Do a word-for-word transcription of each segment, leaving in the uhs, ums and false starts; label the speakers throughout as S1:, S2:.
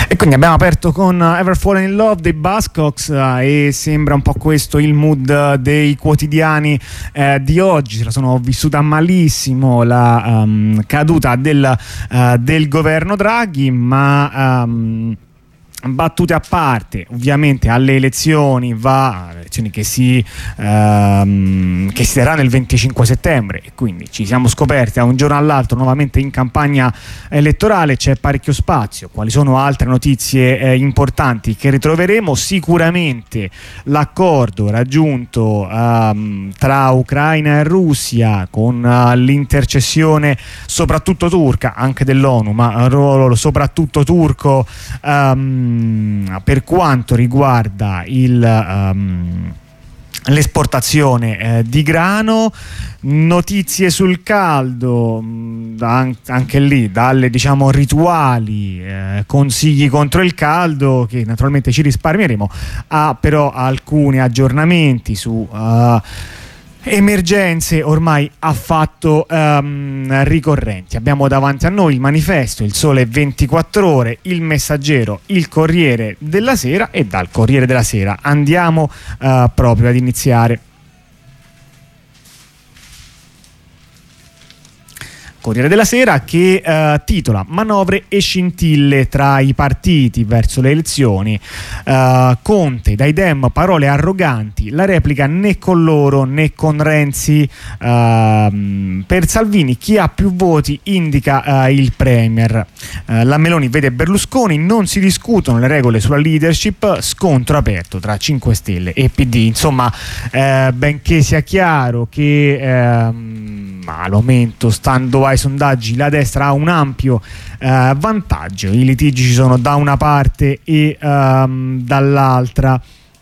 S1: E quindi abbiamo aperto con Ever Fallen in Love dei Buzzcocks, eh, e sembra un po' questo il mood dei quotidiani eh, di oggi. Se la sono vissuta malissimo la um, caduta del, uh, del governo Draghi, ma um, battute a parte, ovviamente alle elezioni va, elezioni che si, ehm, che si daranno il venticinque settembre, e quindi ci siamo scoperti da un giorno all'altro nuovamente in campagna elettorale. C'è parecchio spazio. Quali sono altre notizie eh, importanti che ritroveremo? Sicuramente l'accordo raggiunto ehm, tra Ucraina e Russia, con uh, l'intercessione soprattutto turca, anche dell'ONU, ma ruolo soprattutto turco um, per quanto riguarda il, um, l'esportazione eh, di grano. Notizie sul caldo, anche lì dalle diciamo rituali eh, consigli contro il caldo, che naturalmente ci risparmieremo, ha però alcuni aggiornamenti su uh, emergenze ormai affatto um, ricorrenti. Abbiamo davanti a noi il Manifesto, il Sole ventiquattro Ore, il Messaggero, il Corriere della Sera, e dal Corriere della Sera andiamo uh, proprio ad iniziare. Corriere della Sera che uh, titola manovre e scintille tra i partiti verso le elezioni. uh, Conte, dai Dem parole arroganti, la replica né con loro né con Renzi. Uh, per Salvini chi ha più voti indica uh, il Premier. uh, La Meloni vede Berlusconi, non si discutono le regole sulla leadership, scontro aperto tra cinque Stelle e P D. Insomma, uh, benché sia chiaro che uh, al momento, stando ai sondaggi, la destra ha un ampio eh, vantaggio. I litigi ci sono da una parte e um, dall'altra.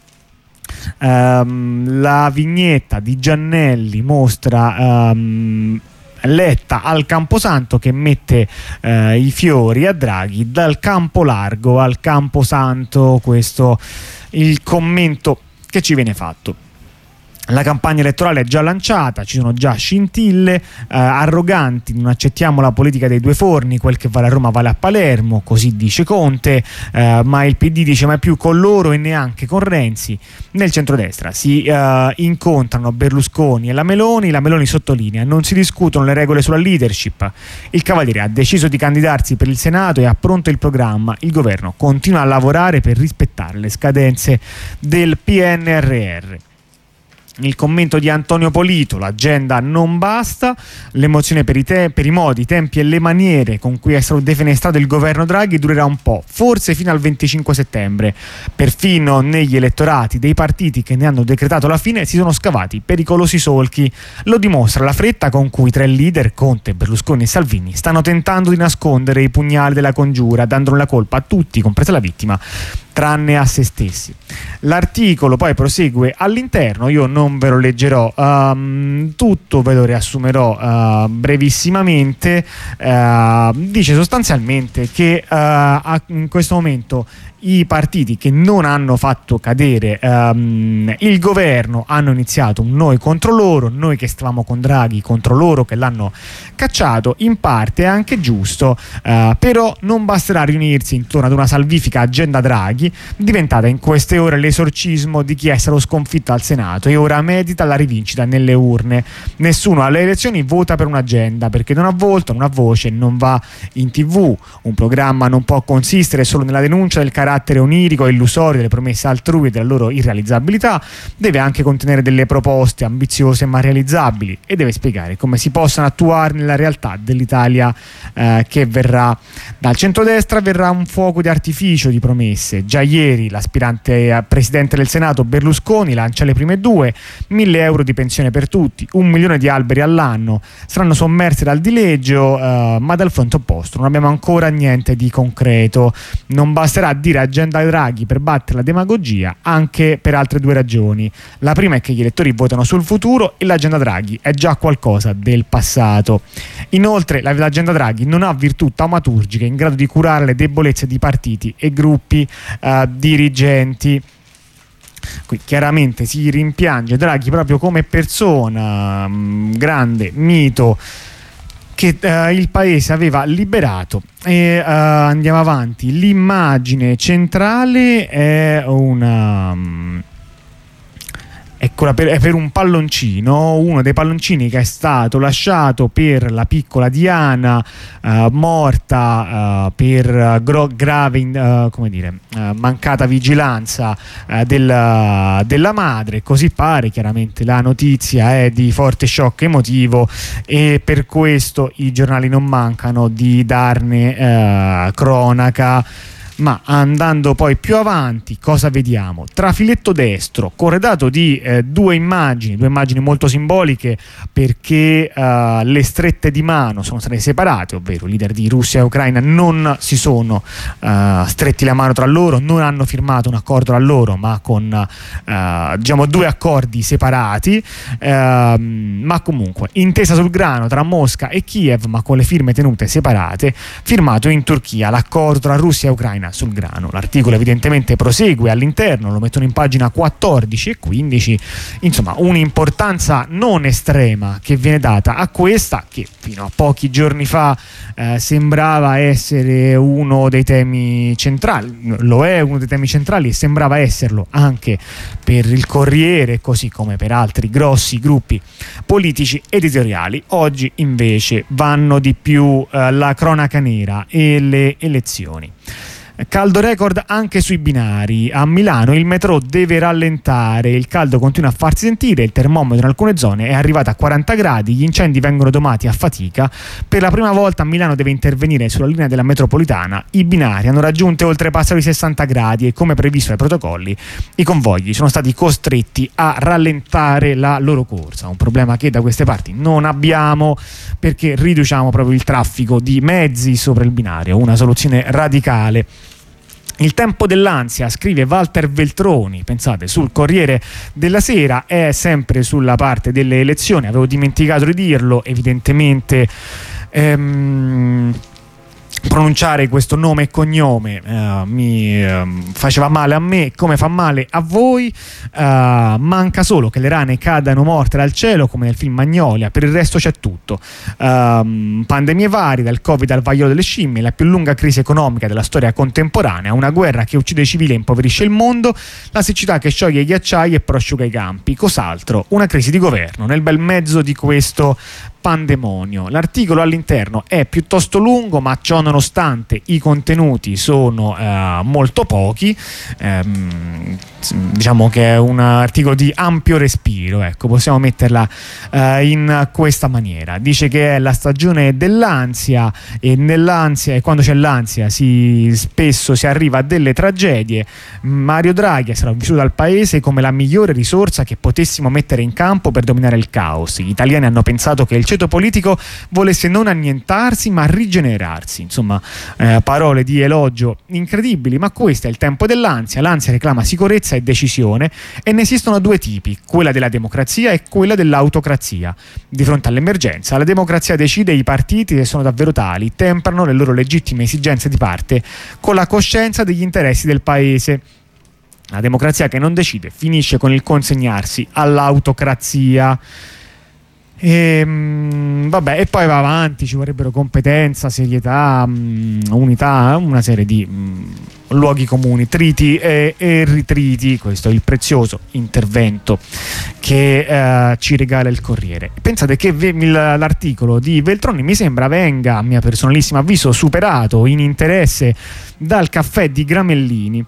S1: Um, la vignetta di Giannelli mostra um, Letta al Camposanto che mette eh, i fiori a Draghi. Dal Campo Largo al Camposanto, questo il commento che ci viene fatto. La campagna elettorale è già lanciata, ci sono già scintille, eh, arroganti, non accettiamo la politica dei due forni, quel che vale a Roma vale a Palermo, così dice Conte, eh, ma il P D dice mai più con loro e neanche con Renzi. Nel centrodestra si eh, incontrano Berlusconi e la Meloni, la Meloni sottolinea non si discutono le regole sulla leadership, il Cavaliere ha deciso di candidarsi per il Senato e ha pronto il programma, il governo continua a lavorare per rispettare le scadenze del P N R R. Il commento di Antonio Polito, l'agenda non basta, l'emozione per i, te- per i modi, i tempi e le maniere con cui è stato defenestrato il governo Draghi durerà un po', forse fino al venticinque settembre. Perfino negli elettorati dei partiti che ne hanno decretato la fine si sono scavati pericolosi solchi. Lo dimostra la fretta con cui tre leader, Conte, Berlusconi e Salvini, stanno tentando di nascondere i pugnali della congiura, dandone la colpa a tutti, compresa la vittima, tranne a se stessi. L'articolo poi prosegue all'interno, io non ve lo leggerò um, tutto, ve lo riassumerò uh, brevissimamente. Uh, dice sostanzialmente che uh, in questo momento i partiti che non hanno fatto cadere um, il governo hanno iniziato un noi contro loro, noi che stavamo con Draghi contro loro che l'hanno cacciato. In parte è anche giusto, uh, però non basterà riunirsi intorno ad una salvifica agenda Draghi, diventata in queste ore l'esorcismo di chi è stato sconfitto al Senato e ora medita la rivincita nelle urne. Nessuno alle elezioni vota per un'agenda, perché non ha volto, non ha voce, non va in tv. Un programma non può consistere solo nella denuncia del carattere onirico e illusorio delle promesse altrui e della loro irrealizzabilità, deve anche contenere delle proposte ambiziose ma realizzabili e deve spiegare come si possano attuare nella realtà dell'Italia eh, che verrà. Dal centrodestra verrà un fuoco di artificio di promesse. Già ieri l'aspirante a presidente del Senato Berlusconi lancia le prime due: mille euro di pensione per tutti, un milione di alberi all'anno, saranno sommerse dal dileggio, eh, ma dal fronte opposto non abbiamo ancora niente di concreto. Non basterà dire agenda Draghi per battere la demagogia, anche per altre due ragioni. La prima è che gli elettori votano sul futuro e l'agenda Draghi è già qualcosa del passato. Inoltre l'agenda Draghi non ha virtù taumaturgiche in grado di curare le debolezze di partiti e gruppi eh, dirigenti. Qui chiaramente si rimpiange Draghi proprio come persona, mh, grande mito che eh, il paese aveva liberato. E uh, andiamo avanti. L'immagine centrale è una um, eccola per, è per un palloncino, uno dei palloncini che è stato lasciato per la piccola Diana, uh, morta uh, per gro- grave uh, come dire, uh, mancata vigilanza uh, del, della madre. Così pare, chiaramente la notizia è di forte shock emotivo e per questo i giornali non mancano di darne uh, cronaca. Ma andando poi più avanti, cosa vediamo? Trafiletto destro, corredato di eh, due immagini, due immagini molto simboliche, perché eh, le strette di mano sono state separate, ovvero i leader di Russia e Ucraina non si sono eh, stretti la mano tra loro, non hanno firmato un accordo tra loro, ma con eh, diciamo due accordi separati, eh, ma comunque intesa sul grano tra Mosca e Kiev, ma con le firme tenute separate, firmato in Turchia l'accordo tra Russia e Ucraina sul grano. L'articolo evidentemente prosegue all'interno, lo mettono in pagina quattordici e quindici, insomma un'importanza non estrema che viene data a questa che fino a pochi giorni fa eh, sembrava essere uno dei temi centrali, lo è uno dei temi centrali e sembrava esserlo anche per il Corriere, così come per altri grossi gruppi politici editoriali. Oggi invece vanno di più eh, la cronaca nera e le elezioni. Caldo record anche sui binari. A Milano il metro deve rallentare, il caldo continua a farsi sentire, il termometro in alcune zone è arrivato a quaranta gradi, gli incendi vengono domati a fatica. Per la prima volta Milano deve intervenire sulla linea della metropolitana, i binari hanno raggiunto e oltrepassato i sessanta gradi e, come previsto dai protocolli, i convogli sono stati costretti a rallentare la loro corsa, un problema che da queste parti non abbiamo perché riduciamo proprio il traffico di mezzi sopra il binario, una soluzione radicale. Il tempo dell'ansia, scrive Walter Veltroni, pensate, sul Corriere della Sera, è sempre sulla parte delle elezioni, avevo dimenticato di dirlo, evidentemente ehm, pronunciare questo nome e cognome uh, mi uh, faceva male a me come fa male a voi. Uh, manca solo che le rane cadano morte dal cielo come nel film Magnolia, per il resto c'è tutto. Uh, pandemie varie, dal Covid al vaiolo delle scimmie, la più lunga crisi economica della storia contemporanea, una guerra che uccide i civili e impoverisce il mondo, la siccità che scioglie i ghiacciai e prosciuga i campi, cos'altro? Una crisi di governo nel bel mezzo di questo pandemonio. L'articolo all'interno è piuttosto lungo, ma ciò nonostante i contenuti sono eh, molto pochi. Ehm, diciamo che è un articolo di ampio respiro, ecco, possiamo metterla eh, in questa maniera. Dice che è la stagione dell'ansia e nell'ansia, e quando c'è l'ansia si, spesso si arriva a delle tragedie. Mario Draghi sarà vissuto dal paese come la migliore risorsa che potessimo mettere in campo per dominare il caos. Gli italiani hanno pensato che il ceto politico volesse non annientarsi ma rigenerarsi. Insomma, eh, parole di elogio incredibili, ma questo è il tempo dell'ansia. L'ansia reclama sicurezza e decisione e ne esistono due tipi, quella della democrazia e quella dell'autocrazia. Di fronte all'emergenza la democrazia decide e i partiti, se sono davvero tali, temprano le loro legittime esigenze di parte con la coscienza degli interessi del paese. La democrazia che non decide finisce con il consegnarsi all'autocrazia. E, mh, vabbè, e poi va avanti, ci vorrebbero competenza, serietà, mh, unità, una serie di mh, luoghi comuni, triti e, e ritriti. Questo è il prezioso intervento che eh, ci regala il Corriere. Pensate che ve, il, l'articolo di Veltroni mi sembra venga, a mio personalissimo avviso, superato in interesse dal Caffè di Gramellini,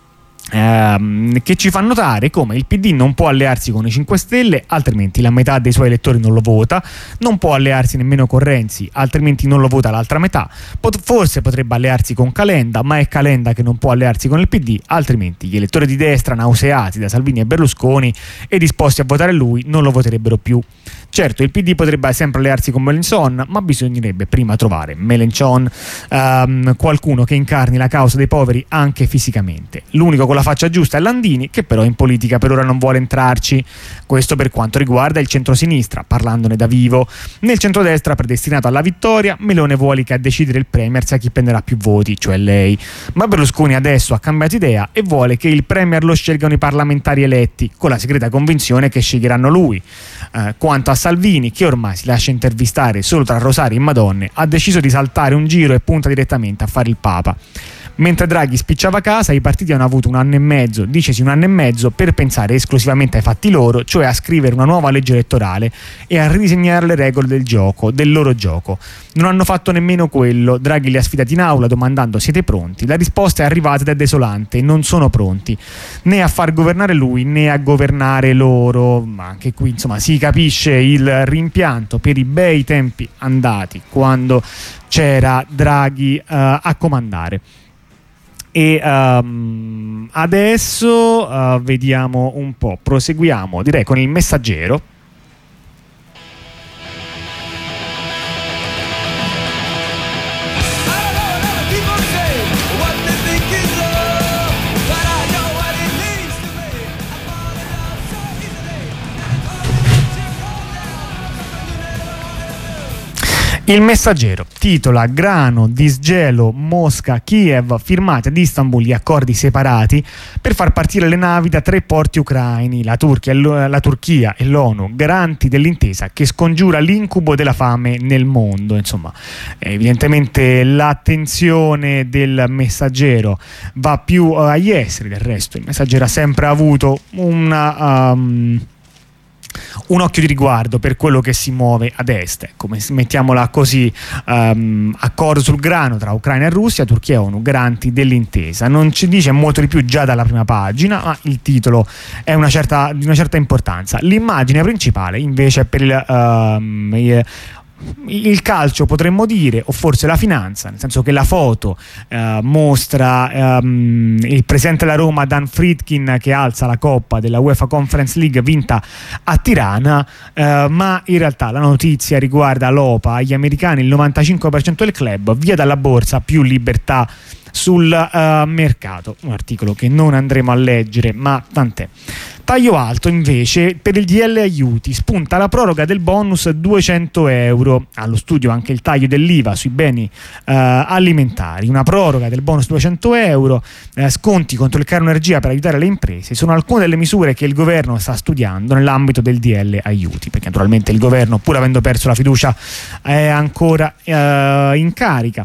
S1: Ehm, che ci fa notare come il P D non può allearsi con i cinque Stelle, altrimenti la metà dei suoi elettori non lo vota, non può allearsi nemmeno con Renzi, altrimenti non lo vota l'altra metà. Pot- forse potrebbe allearsi con Calenda, ma è Calenda che non può allearsi con il P D, altrimenti gli elettori di destra nauseati da Salvini e Berlusconi e disposti a votare lui non lo voterebbero più. Certo, il P D potrebbe sempre allearsi con Mélenchon, ma bisognerebbe prima trovare Mélenchon, ehm, qualcuno che incarni la causa dei poveri anche fisicamente. L'unico con la faccia giusta è Landini, che però in politica per ora non vuole entrarci. Questo per quanto riguarda il centrosinistra, parlandone da vivo. Nel centrodestra, predestinato alla vittoria, Melone vuole che a decidere il premier sia chi prenderà più voti, cioè lei. Ma Berlusconi adesso ha cambiato idea e vuole che il premier lo scelgano i parlamentari eletti, con la segreta convinzione che sceglieranno lui. Eh, quanto a Salvini, che ormai si lascia intervistare solo tra rosari e madonne, ha deciso di saltare un giro e punta direttamente a fare il Papa. Mentre Draghi spicciava a casa, i partiti hanno avuto un anno e mezzo, dicesi un anno e mezzo, per pensare esclusivamente ai fatti loro, cioè a scrivere una nuova legge elettorale e a ridisegnare le regole del gioco, del loro gioco. Non hanno fatto nemmeno quello. Draghi li ha sfidati in aula domandando: siete pronti? La risposta è arrivata ed è desolante: non sono pronti né a far governare lui né a governare loro. Ma anche qui insomma si capisce il rimpianto per i bei tempi andati quando c'era Draghi uh, a comandare. E um, adesso uh, vediamo un po', proseguiamo direi con il Messaggero. Il Messaggero titola: grano, disgelo, Mosca, Kiev, firmati ad Istanbul gli accordi separati per far partire le navi da tre porti ucraini, la Turchia, la Turchia e l'ONU, garanti dell'intesa che scongiura l'incubo della fame nel mondo. Insomma, evidentemente l'attenzione del Messaggero va più agli esteri. Del resto il Messaggero ha sempre avuto una... Um, un occhio di riguardo per quello che si muove ad est, ecco, mettiamola così. Um, accordo sul grano tra Ucraina e Russia, Turchia e ONU, garanti dell'intesa. Non ci dice molto di più già dalla prima pagina, ma il titolo è una certa, di una certa importanza. L'immagine principale invece è per il, um, il il calcio, potremmo dire, o forse la finanza, nel senso che la foto eh, mostra ehm, il presidente della Roma Dan Friedkin che alza la coppa della UEFA Conference League vinta a Tirana, eh, ma in realtà la notizia riguarda l'O P A, gli americani, il novantacinque per cento del club, via dalla borsa, più libertà sul uh, mercato. Un articolo che non andremo a leggere, ma tant'è. Taglio alto invece per il D L aiuti, spunta la proroga del bonus duecento euro, allo studio anche il taglio dell'I V A sui beni uh, alimentari. Una proroga del bonus duecento euro, uh, sconti contro il caro energia per aiutare le imprese, sono alcune delle misure che il governo sta studiando nell'ambito del D L aiuti, perché naturalmente il governo, pur avendo perso la fiducia, è ancora uh, in carica.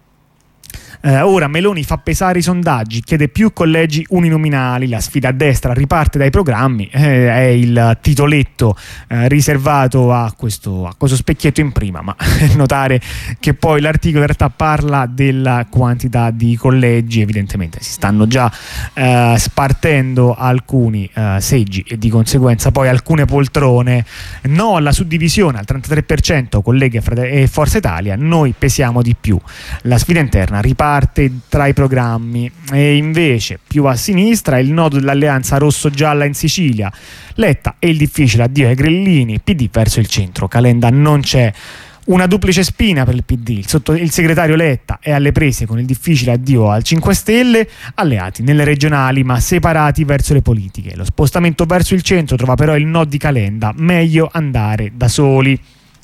S1: Eh, ora Meloni fa pesare i sondaggi, chiede più collegi uninominali, la sfida a destra riparte dai programmi, eh, è il titoletto eh, riservato a questo, a questo specchietto in prima, ma notare che poi l'articolo in realtà parla della quantità di collegi. Evidentemente si stanno già eh, spartendo alcuni eh, seggi e di conseguenza poi alcune poltrone. No alla suddivisione al trentatré per cento con Lega e Forza Italia, noi pesiamo di più. La sfida interna riparte tra i programmi. E invece più a sinistra il nodo dell'alleanza rosso-gialla in Sicilia, Letta e il difficile addio ai grillini, P D verso il centro, Calenda non c'è. Una duplice spina per il P D, il, sotto, il segretario Letta è alle prese con il difficile addio al cinque Stelle, alleati nelle regionali ma separati verso le politiche. Lo spostamento verso il centro trova però il no di Calenda, meglio andare da soli.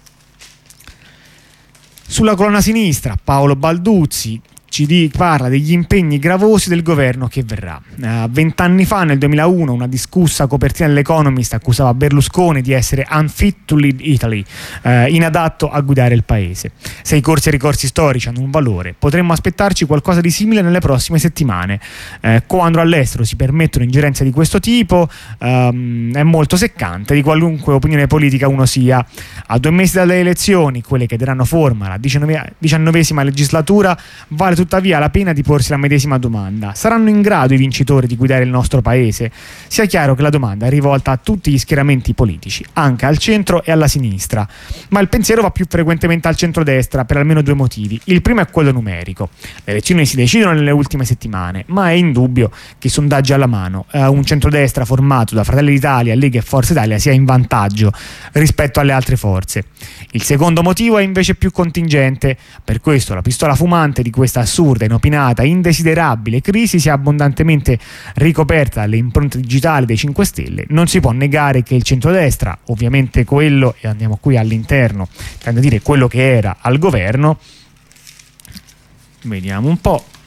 S1: Sulla colonna sinistra Paolo Balduzzi ci di, parla degli impegni gravosi del governo che verrà. Uh, Vent'anni fa, nel duemilauno, una discussa copertina dell'Economist accusava Berlusconi di essere unfit to lead Italy, uh, inadatto a guidare il paese. Se i corsi e ricorsi storici hanno un valore, potremmo aspettarci qualcosa di simile nelle prossime settimane. Uh, quando all'estero si permettono ingerenze di questo tipo, um, è molto seccante, di qualunque opinione politica uno sia. A due mesi dalle elezioni, quelle che daranno forma alla diciannovesima legislatura, vale tuttavia la pena di porsi la medesima domanda: saranno in grado i vincitori di guidare il nostro paese? Sia chiaro che la domanda è rivolta a tutti gli schieramenti politici, anche al centro e alla sinistra, ma il pensiero va più frequentemente al centrodestra per almeno due motivi. Il primo è quello numerico: le elezioni si decidono nelle ultime settimane, ma è indubbio che i sondaggi alla mano eh, un centrodestra formato da Fratelli d'Italia, Lega e Forza Italia sia in vantaggio rispetto alle altre forze. Il secondo motivo è invece più contingente: per questo la pistola fumante di questa assurda, inopinata, indesiderabile crisi sia abbondantemente ricoperta dalle impronte digitali dei cinque Stelle. Non si può negare che il centrodestra, ovviamente quello, e andiamo qui all'interno, intendo dire quello che era al governo, vediamo un po',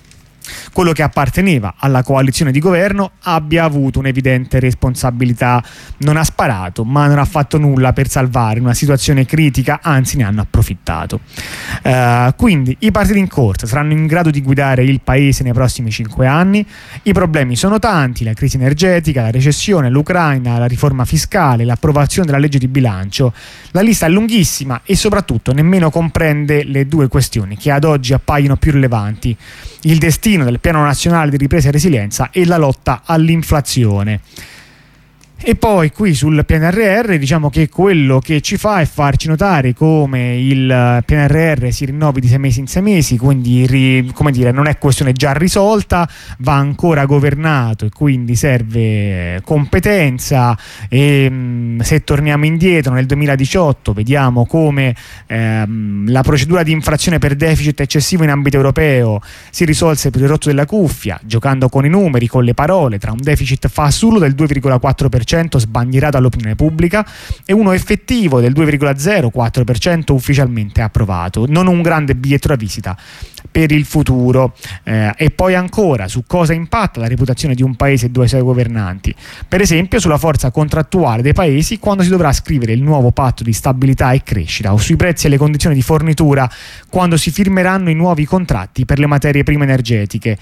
S1: quello che apparteneva alla coalizione di governo abbia avuto un'evidente responsabilità. Non ha sparato, ma non ha fatto nulla per salvare una situazione critica, anzi ne hanno approfittato. Uh, quindi i partiti in corsa saranno in grado di guidare il paese nei prossimi cinque anni. I problemi sono tanti: la crisi energetica, la recessione, l'Ucraina, la riforma fiscale, l'approvazione della legge di bilancio. La lista è lunghissima e soprattutto nemmeno comprende le due questioni che ad oggi appaiono più rilevanti: il destino del Piano Nazionale di Ripresa e Resilienza e la lotta all'inflazione. E poi qui sul P N R R diciamo che quello che ci fa è farci notare come il P N R R si rinnovi di sei mesi in sei mesi, quindi ri, come dire, non è questione già risolta, va ancora governato e quindi serve competenza. E mh, se torniamo indietro nel duemiladiciotto vediamo come ehm, la procedura di infrazione per deficit eccessivo in ambito europeo si risolse per il rotto della cuffia, giocando con i numeri, con le parole, tra un deficit fasullo del due virgola quattro per cento sbandierato all'opinione pubblica e uno effettivo del due virgola zero quattro per cento ufficialmente approvato. Non un grande biglietto da visita per il futuro. Eh, e poi ancora su cosa impatta la reputazione di un paese e due suoi governanti, per esempio sulla forza contrattuale dei paesi quando si dovrà scrivere il nuovo patto di stabilità e crescita, o sui prezzi e le condizioni di fornitura quando si firmeranno i nuovi contratti per le materie prime energetiche.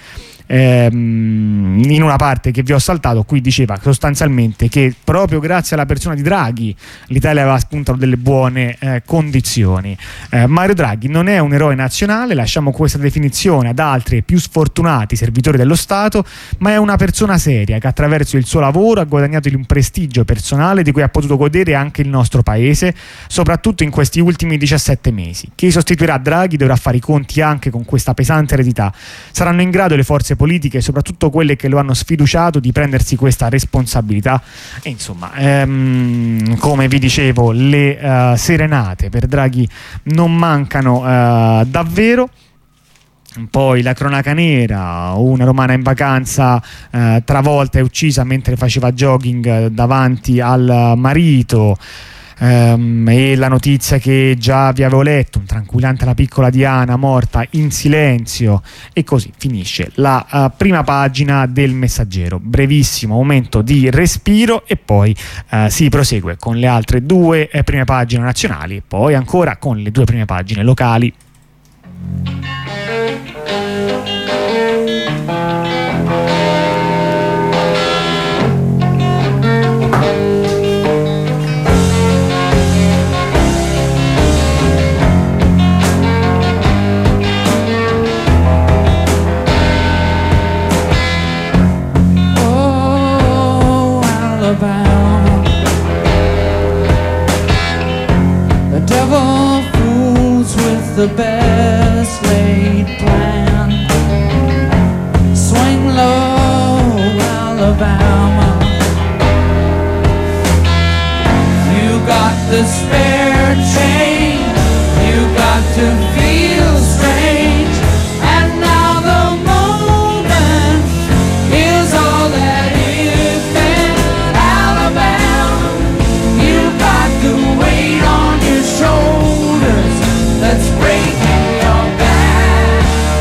S1: Ehm, in una parte che vi ho saltato qui diceva sostanzialmente che proprio grazie alla persona di Draghi l'Italia aveva spuntato delle buone eh, condizioni. eh, Mario Draghi non è un eroe nazionale, lasciamo questa definizione ad altri più sfortunati servitori dello Stato, ma è una persona seria che attraverso il suo lavoro ha guadagnato un prestigio personale di cui ha potuto godere anche il nostro paese, soprattutto in questi ultimi diciassette mesi. Chi sostituirà Draghi dovrà fare i conti anche con questa pesante eredità. Saranno in grado le forze politiche, soprattutto quelle che lo hanno sfiduciato, di prendersi questa responsabilità. E insomma, ehm, come vi dicevo, le uh, serenate per Draghi non mancano uh, davvero. Poi la cronaca nera: una romana in vacanza uh, travolta e uccisa mentre faceva jogging davanti al marito. Um, e la notizia che già vi avevo letto, un tranquillante alla piccola Diana morta in silenzio. E così finisce la uh, prima pagina del Messaggero. Brevissimo momento di respiro e poi uh, si prosegue con le altre due eh, prime pagine nazionali e poi ancora con le due prime pagine locali.
S2: The devil fools with the best laid plan. Swing low, Alabama. You got the spare change. You got to feel strange. And now the moment is all that is been. Alabama, you got the weight on your shoulders that's breaking your back.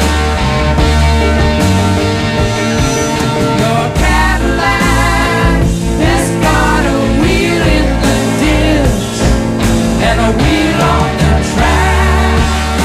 S2: Your Cadillac has got a wheel in the ditch and a wheel on the track.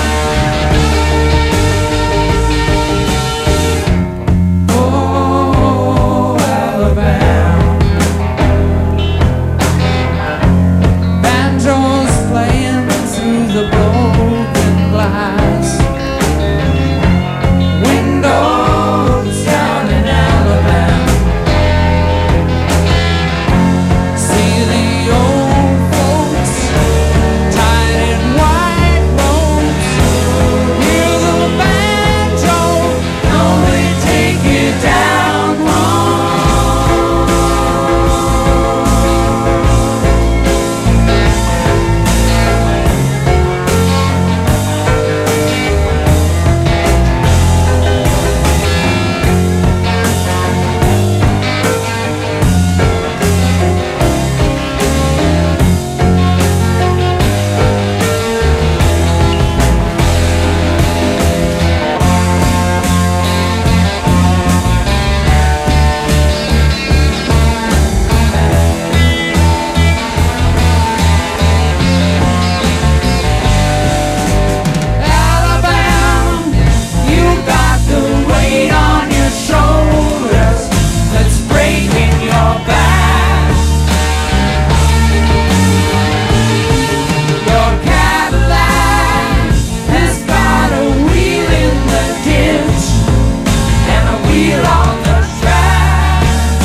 S2: wheel on the track.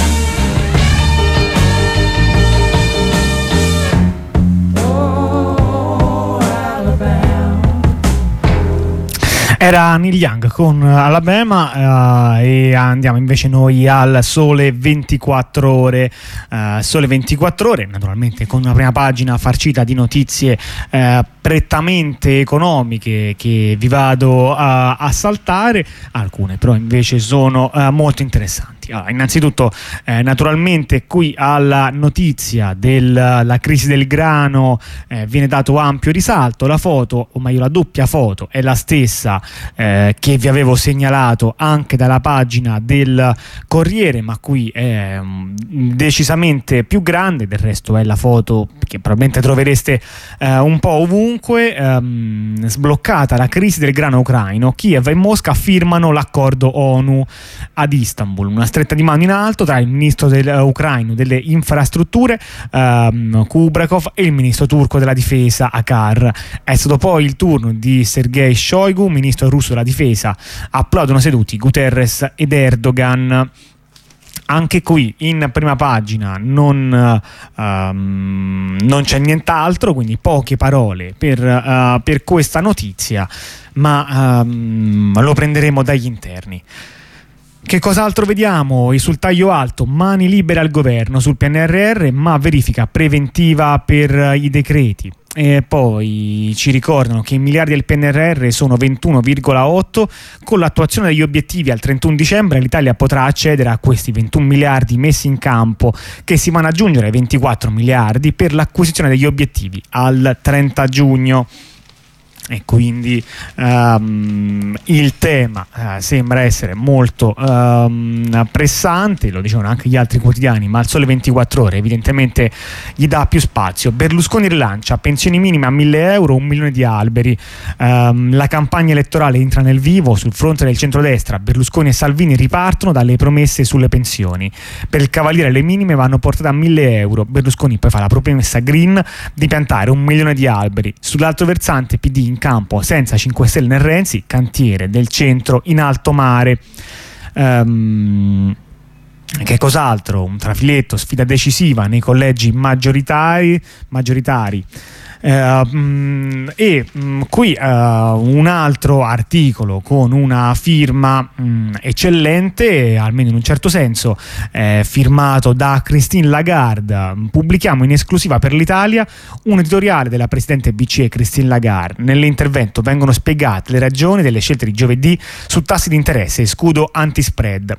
S2: Oh, Alabama.
S1: Era Neil Young con Alabama, uh, e andiamo invece noi al Sole ventiquattro Ore. Uh, Sole ventiquattro Ore, naturalmente con una prima pagina farcita di notizie uh, prettamente economiche che vi vado a, a saltare, alcune però invece sono uh, molto interessanti. Allora, innanzitutto eh, naturalmente qui alla notizia della crisi del grano eh, viene dato ampio risalto. La foto, o meglio la doppia foto, è la stessa eh, che vi avevo segnalato anche dalla pagina del Corriere, ma qui è um, decisamente più grande. Del resto è la foto che probabilmente trovereste eh, un po' ovunque. ehm, sbloccata la crisi del grano ucraino, Kiev e Mosca firmano l'accordo ONU ad Istanbul, una stretta di mano in alto tra il ministro del, uh, ucraino delle infrastrutture um, Kubrakov e il ministro turco della difesa Akar. È stato poi il turno di Sergei Shoigu, ministro russo della difesa. Applaudono seduti Guterres ed Erdogan. Anche qui in prima pagina non, uh, um, non c'è nient'altro, quindi poche parole per, uh, per questa notizia, ma um, lo prenderemo dagli interni. Che cos'altro vediamo? Sul taglio alto, mani libere al governo sul P N R R, ma verifica preventiva per i decreti. E poi ci ricordano che i miliardi del P N R R sono ventuno virgola otto. Con l'attuazione degli obiettivi al trentuno dicembre l'Italia potrà accedere a questi ventuno miliardi messi in campo, che si vanno ad aggiungere ai ventiquattro miliardi per l'acquisizione degli obiettivi al trenta giugno. E quindi um, il tema uh, sembra essere molto um, pressante, lo dicevano anche gli altri quotidiani, ma il Sole ventiquattro Ore evidentemente gli dà più spazio. Berlusconi rilancia pensioni minime a mille euro, un milione di alberi. Um, la campagna elettorale entra nel vivo. Sul fronte del centrodestra Berlusconi e Salvini ripartono dalle promesse sulle pensioni. Per il Cavaliere le minime vanno portate a mille euro. Berlusconi poi fa la promessa green di piantare un milione di alberi. Sull'altro versante P D in campo senza cinque Stelle né Renzi, cantiere del centro in alto mare. Um, che cos'altro? Un trafiletto, sfida decisiva nei collegi maggioritari, maggioritari. Uh, mh, e mh, qui uh, un altro articolo con una firma mh, eccellente, almeno in un certo senso, eh, firmato da Christine Lagarde. Pubblichiamo in esclusiva per l'Italia un editoriale della presidente B C E Christine Lagarde. Nell'intervento vengono spiegate le ragioni delle scelte di giovedì su tassi di interesse e scudo anti-spread.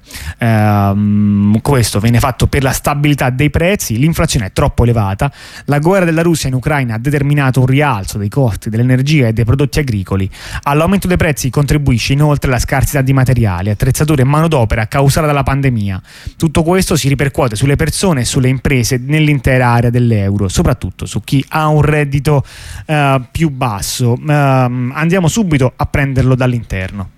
S1: Uh, questo viene fatto per la stabilità dei prezzi. L'inflazione è troppo elevata, la guerra della Russia in Ucraina ha determinato un rialzo dei costi dell'energia e dei prodotti agricoli. All'aumento dei prezzi contribuisce inoltre la scarsità di materiali, attrezzature e manodopera causata dalla pandemia. Tutto questo si ripercuote sulle persone e sulle imprese nell'intera area dell'euro, soprattutto su chi ha un reddito uh, più basso. Uh, andiamo subito a prenderlo dall'interno.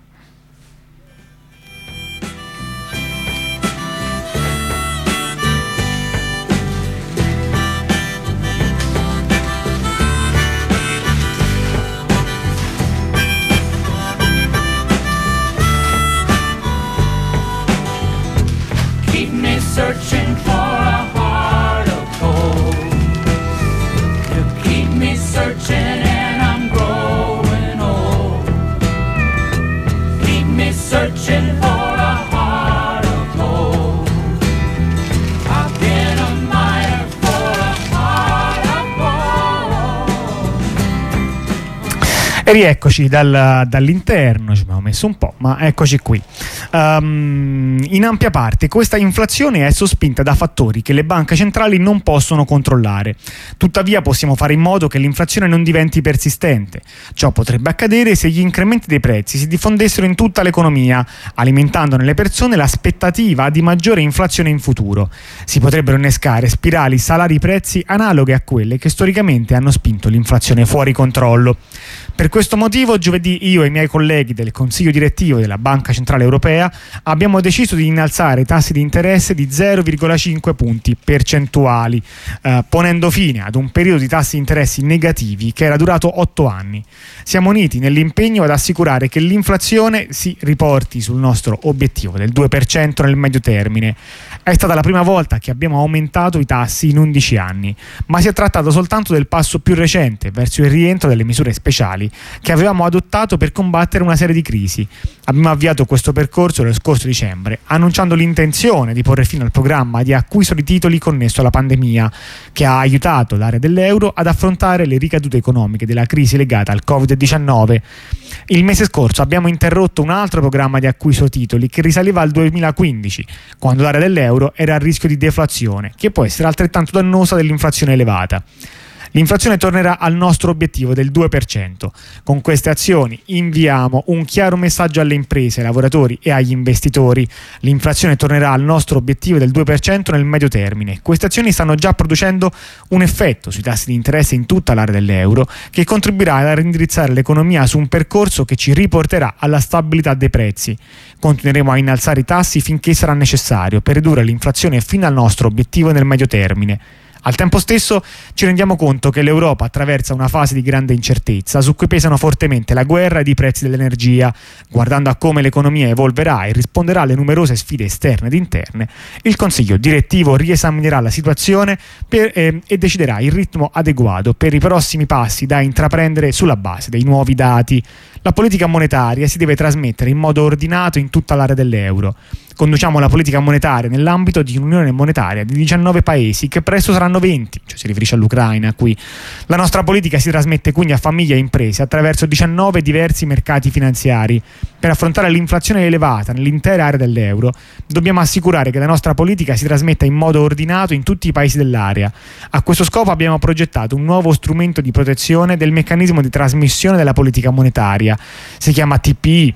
S2: Searching for a heart of gold. You keep me searching and I'm growing old. Keep me searching for a heart of gold. I've been a miner for a heart of gold.
S1: E rieccoci dal, dall'interno, ci abbiamo messo un po', ma eccoci qui. Um, in ampia parte questa inflazione è sospinta da fattori che le banche centrali non possono controllare. Tuttavia possiamo fare in modo che l'inflazione non diventi persistente. Ciò potrebbe accadere se gli incrementi dei prezzi si diffondessero in tutta l'economia, alimentando nelle persone l'aspettativa di maggiore inflazione in futuro. Si potrebbero innescare spirali salari-prezzi analoghe a quelle che storicamente hanno spinto l'inflazione fuori controllo. Per questo motivo giovedì io e i miei colleghi del Consiglio direttivo della Banca Centrale Europea abbiamo deciso di innalzare i tassi di interesse di zero virgola cinque punti percentuali, eh, ponendo fine ad un periodo di tassi di interessi negativi che era durato otto anni. Siamo uniti nell'impegno ad assicurare che l'inflazione si riporti sul nostro obiettivo del due per cento nel medio termine. È stata la prima volta che abbiamo aumentato i tassi in undici anni, ma si è trattato soltanto del passo più recente verso il rientro delle misure speciali che avevamo adottato per combattere una serie di crisi. Abbiamo avviato questo percorso lo scorso dicembre, annunciando l'intenzione di porre fine al programma di acquisto di titoli connesso alla pandemia, che ha aiutato l'area dell'euro ad affrontare le ricadute economiche della crisi legata al covid diciannove. Il mese scorso abbiamo interrotto un altro programma di acquisto titoli che risaliva al duemilaquindici, quando l'area dell'euro era a rischio di deflazione, che può essere altrettanto dannosa dell'inflazione elevata. L'inflazione tornerà al nostro obiettivo del due per cento. Con queste azioni inviamo un chiaro messaggio alle imprese, ai lavoratori e agli investitori. L'inflazione tornerà al nostro obiettivo del due per cento nel medio termine. Queste azioni stanno già producendo un effetto sui tassi di interesse in tutta l'area dell'euro, che contribuirà a reindirizzare l'economia su un percorso che ci riporterà alla stabilità dei prezzi. Continueremo a innalzare i tassi finché sarà necessario per ridurre l'inflazione fino al nostro obiettivo nel medio termine. Al tempo stesso ci rendiamo conto che l'Europa attraversa una fase di grande incertezza su cui pesano fortemente la guerra ed i prezzi dell'energia. Guardando a come l'economia evolverà e risponderà alle numerose sfide esterne ed interne, il Consiglio direttivo riesaminerà la situazione per, eh, e deciderà il ritmo adeguato per i prossimi passi da intraprendere sulla base dei nuovi dati. La politica monetaria si deve trasmettere in modo ordinato in tutta l'area dell'euro. Conduciamo la politica monetaria nell'ambito di un'unione monetaria di diciannove paesi che presto saranno venti, cioè si riferisce all'Ucraina qui. La nostra politica si trasmette quindi a famiglie e imprese attraverso diciannove diversi mercati finanziari. Per affrontare l'inflazione elevata nell'intera area dell'euro, dobbiamo assicurare che la nostra politica si trasmetta in modo ordinato in tutti i paesi dell'area. A questo scopo abbiamo progettato un nuovo strumento di protezione del meccanismo di trasmissione della politica monetaria. Si chiama T P I,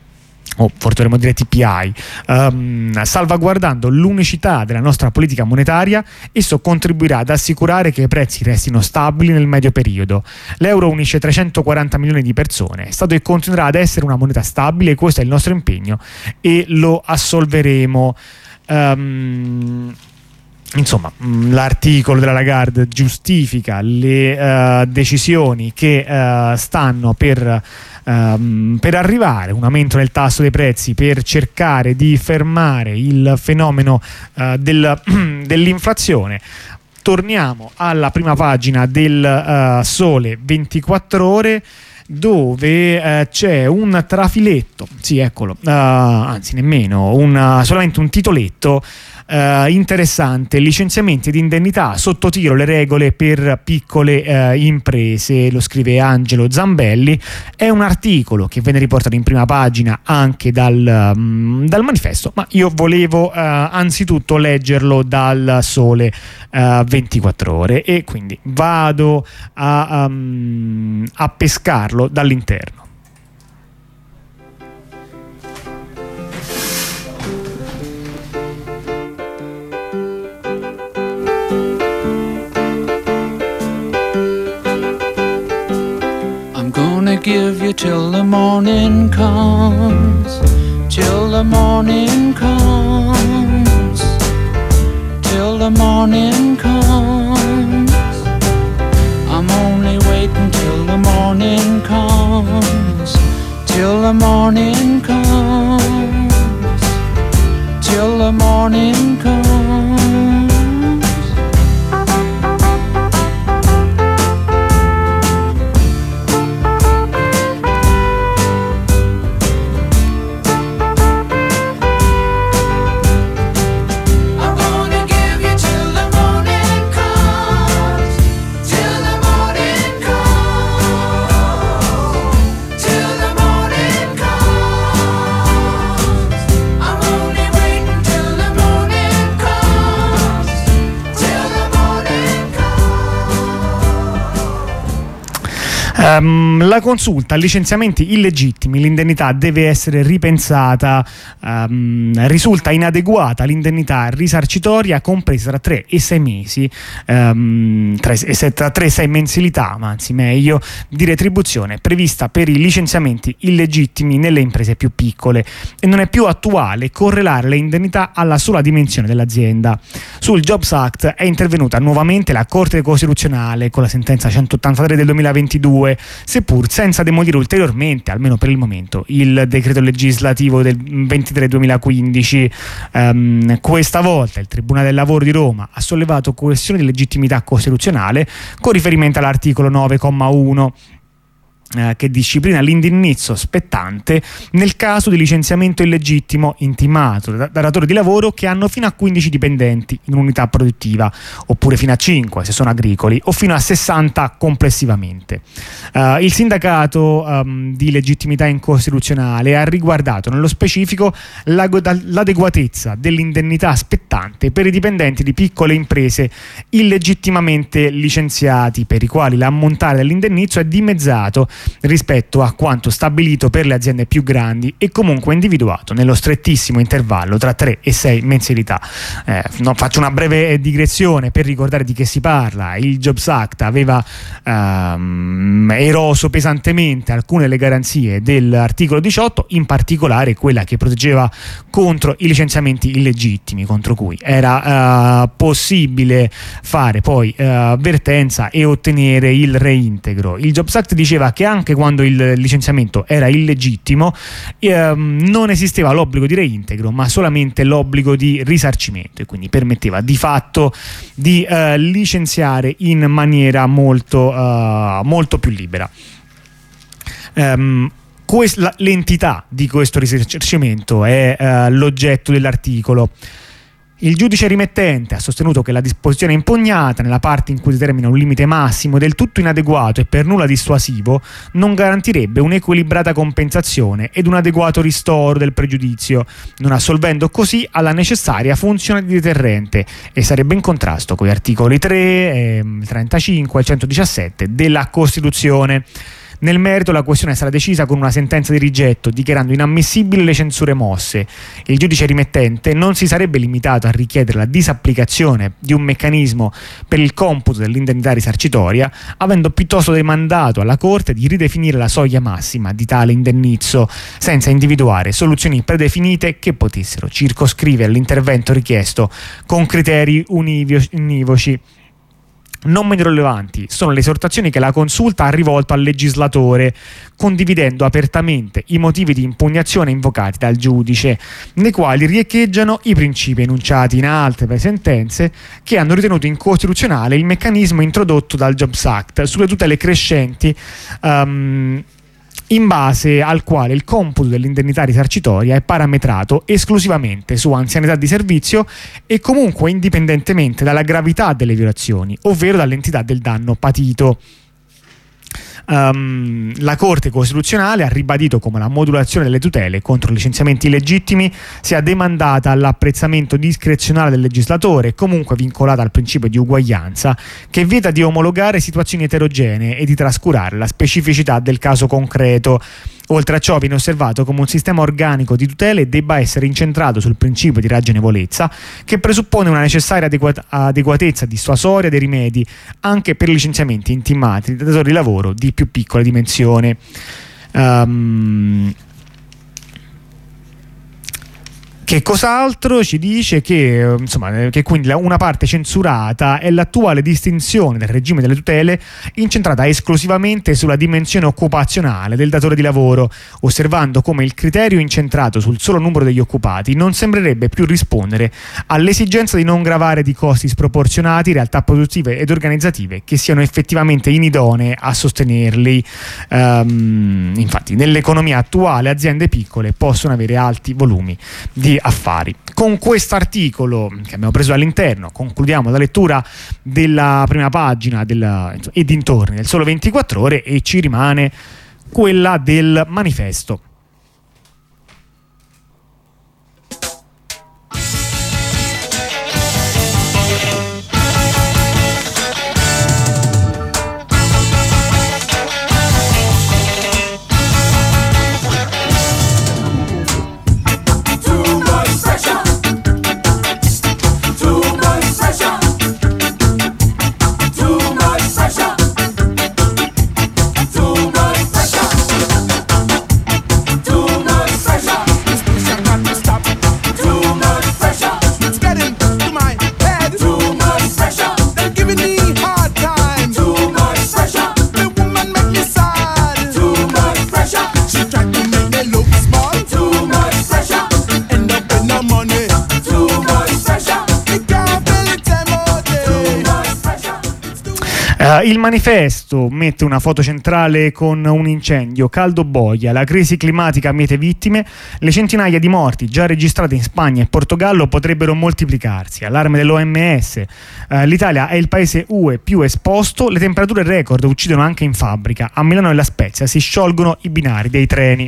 S1: o potremmo dire T P I, um, salvaguardando l'unicità della nostra politica monetaria. Esso contribuirà ad assicurare che i prezzi restino stabili nel medio periodo. L'euro unisce trecentoquaranta milioni di persone, è stato e continuerà ad essere una moneta stabile, questo è il nostro impegno e lo assolveremo. Um, Insomma, l'articolo della Lagarde giustifica le uh, decisioni che uh, stanno per, uh, per arrivare, un aumento del tasso dei prezzi per cercare di fermare il fenomeno uh, del, dell'inflazione. Torniamo alla prima pagina del uh, Sole ventiquattro Ore, dove eh, c'è un trafiletto, sì eccolo, uh, anzi nemmeno, un, solamente un titoletto Uh, interessante: licenziamenti ed indennità, sotto tiro le regole per piccole uh, imprese, lo scrive Angelo Zambelli. È un articolo che viene riportato in prima pagina anche dal, um, dal Manifesto, ma io volevo uh, anzitutto leggerlo dal Sole uh, ventiquattro Ore e quindi vado a, um, a pescarlo dall'interno.
S2: Give you till the morning comes, till the morning comes, till the morning comes. I'm only waiting till the morning comes, till the morning comes, till the morning comes.
S3: Till the morning
S1: Um, la consulta, licenziamenti illegittimi, l'indennità deve essere ripensata, um, risulta inadeguata l'indennità risarcitoria compresa tra tre e sei mesi, um, tra, tra tre e sei mensilità, ma anzi meglio, di retribuzione prevista per i licenziamenti illegittimi nelle imprese più piccole, e non è più attuale correlare le indennità alla sola dimensione dell'azienda. Sul Jobs Act è intervenuta nuovamente la Corte Costituzionale con la sentenza centottantatré del duemilaventidue, seppur senza demolire ulteriormente, almeno per il momento, il decreto legislativo del ventitré duemilaquindici. Um, questa volta il Tribunale del Lavoro di Roma ha sollevato questioni di legittimità costituzionale con riferimento all'articolo nove comma uno, che disciplina l'indennizzo spettante nel caso di licenziamento illegittimo intimato da, da datori di lavoro che hanno fino a quindici dipendenti in unità produttiva, oppure fino a cinque se sono agricoli, o fino a sessanta complessivamente. Uh, il sindacato um, di legittimità incostituzionale ha riguardato nello specifico l'adeguatezza dell'indennità spettante per i dipendenti di piccole imprese illegittimamente licenziati, per i quali l'ammontare dell'indennizzo è dimezzato rispetto a quanto stabilito per le aziende più grandi e comunque individuato nello strettissimo intervallo tra tre e sei mensilità. Eh, no, faccio una breve digressione per ricordare di che si parla. Il Jobs Act aveva ehm, eroso pesantemente alcune delle garanzie dell'articolo diciotto, in particolare quella che proteggeva contro i licenziamenti illegittimi, contro cui era eh, possibile fare poi eh, avvertenza e ottenere il reintegro. Il Jobs Act diceva che anche quando il licenziamento era illegittimo ehm, non esisteva l'obbligo di reintegro, ma solamente l'obbligo di risarcimento, e quindi permetteva di fatto di eh, licenziare in maniera molto, uh, molto più libera. Um, quest- la, l'entità di questo risarcimento è uh, l'oggetto dell'articolo. Il giudice rimettente ha sostenuto che la disposizione impugnata, nella parte in cui determina un limite massimo del tutto inadeguato e per nulla dissuasivo, non garantirebbe un'equilibrata compensazione ed un adeguato ristoro del pregiudizio, non assolvendo così alla necessaria funzione di deterrente, e sarebbe in contrasto con gli articoli tre, trentacinque e centodiciassette della Costituzione. Nel merito la questione è stata decisa con una sentenza di rigetto, dichiarando inammissibili le censure mosse. Il giudice rimettente non si sarebbe limitato a richiedere la disapplicazione di un meccanismo per il computo dell'indennità risarcitoria, avendo piuttosto demandato alla Corte di ridefinire la soglia massima di tale indennizzo, senza individuare soluzioni predefinite che potessero circoscrivere l'intervento richiesto con criteri univoci. Non meno rilevanti sono le esortazioni che la consulta ha rivolto al legislatore, condividendo apertamente i motivi di impugnazione invocati dal giudice, nei quali riecheggiano i principi enunciati in altre sentenze che hanno ritenuto incostituzionale il meccanismo introdotto dal Jobs Act sulle tutele crescenti, um, in base al quale il computo dell'indennità risarcitoria è parametrato esclusivamente su anzianità di servizio e comunque indipendentemente dalla gravità delle violazioni, ovvero dall'entità del danno patito. Um, la Corte Costituzionale ha ribadito come la modulazione delle tutele contro licenziamenti illegittimi sia demandata all'apprezzamento discrezionale del legislatore, comunque vincolata al principio di uguaglianza, che vieta di omologare situazioni eterogenee e di trascurare la specificità del caso concreto. Oltre a ciò viene osservato come un sistema organico di tutele debba essere incentrato sul principio di ragionevolezza, che presuppone una necessaria adeguat- adeguatezza dissuasoria dei rimedi anche per licenziamenti intimati da datori di lavoro di più piccola dimensione. Um, Che cos'altro ci dice? Che, insomma, che quindi una parte censurata è l'attuale distinzione del regime delle tutele incentrata esclusivamente sulla dimensione occupazionale del datore di lavoro, osservando come il criterio incentrato sul solo numero degli occupati non sembrerebbe più rispondere all'esigenza di non gravare di costi sproporzionati realtà produttive ed organizzative che siano effettivamente inidonee a sostenerli. Um, infatti nell'economia attuale aziende piccole possono avere alti volumi di affari. Con questo articolo che abbiamo preso all'interno concludiamo la lettura della prima pagina della, e dintorni del Sole ventiquattro Ore, e ci rimane quella del Manifesto. Uh, il manifesto mette una foto centrale con un incendio, caldo boia, la crisi climatica miete vittime, le centinaia di morti già registrate in Spagna e Portogallo potrebbero moltiplicarsi. Allarme dell'O M S, uh, l'Italia è il paese U E più esposto, le temperature record uccidono anche in fabbrica, a Milano e La Spezia si sciolgono i binari dei treni.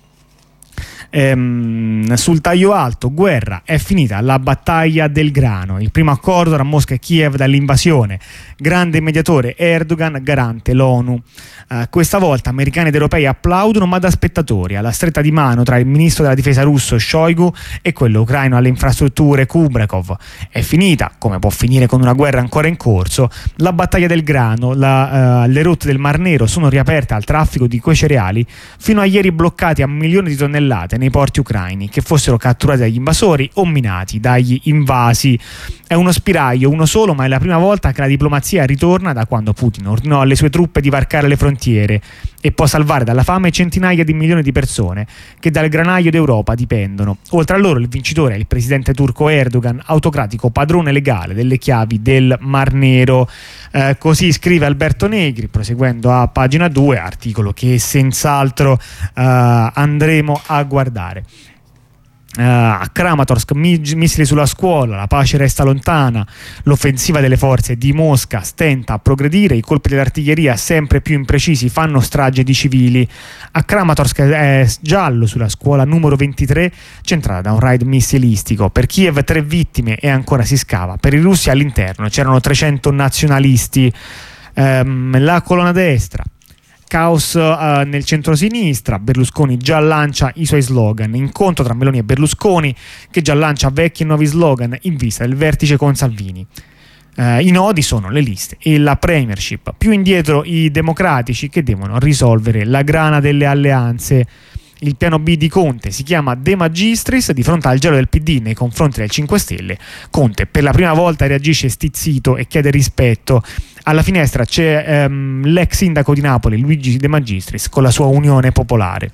S1: Ehm, sul taglio alto, guerra, è finita la battaglia del grano, il primo accordo tra Mosca e Kiev dall'invasione, grande mediatore Erdogan, garante l'ONU. Uh, questa volta americani ed europei applaudono ma da spettatori, alla stretta di mano tra il ministro della difesa russo Shoigu e quello ucraino alle infrastrutture Kubrakov. È finita, come può finire con una guerra ancora in corso, la battaglia del grano, la, uh, le rotte del Mar Nero sono riaperte al traffico di quei cereali, fino a ieri bloccati a milioni di tonnellate nei porti ucraini, che fossero catturati dagli invasori o minati dagli invasi. È uno spiraglio, uno solo, ma è la prima volta che la diplomazia ritorna da quando Putin ordinò alle sue truppe di varcare le frontiere e può salvare dalla fame centinaia di milioni di persone che dal granaio d'Europa dipendono. Oltre a loro il vincitore è il presidente turco Erdogan, autocratico padrone legale delle chiavi del Mar Nero. Eh, così scrive Alberto Negri, proseguendo a pagina due, articolo che senz'altro eh, andremo a guardare. Uh, a Kramatorsk missili sulla scuola, la pace resta lontana, l'offensiva delle forze di Mosca stenta a progredire, i colpi dell'artiglieria sempre più imprecisi fanno strage di civili. A Kramatorsk è giallo sulla scuola numero ventitré, centrata da un raid missilistico. Per Kiev tre vittime e ancora si scava. Per i russi all'interno c'erano trecento nazionalisti. Um, la colonna destra, caos uh, nel centro-sinistra, Berlusconi già lancia i suoi slogan, incontro tra Meloni e Berlusconi che già lancia vecchi e nuovi slogan in vista del vertice con Salvini. Uh, I nodi sono le liste e la premiership, più indietro i democratici che devono risolvere la grana delle alleanze. Il piano B di Conte si chiama De Magistris, di fronte al gelo del P D nei confronti del cinque Stelle. Conte per la prima volta reagisce stizzito e chiede rispetto. Alla finestra c'è ehm, l'ex sindaco di Napoli Luigi De Magistris con la sua Unione Popolare.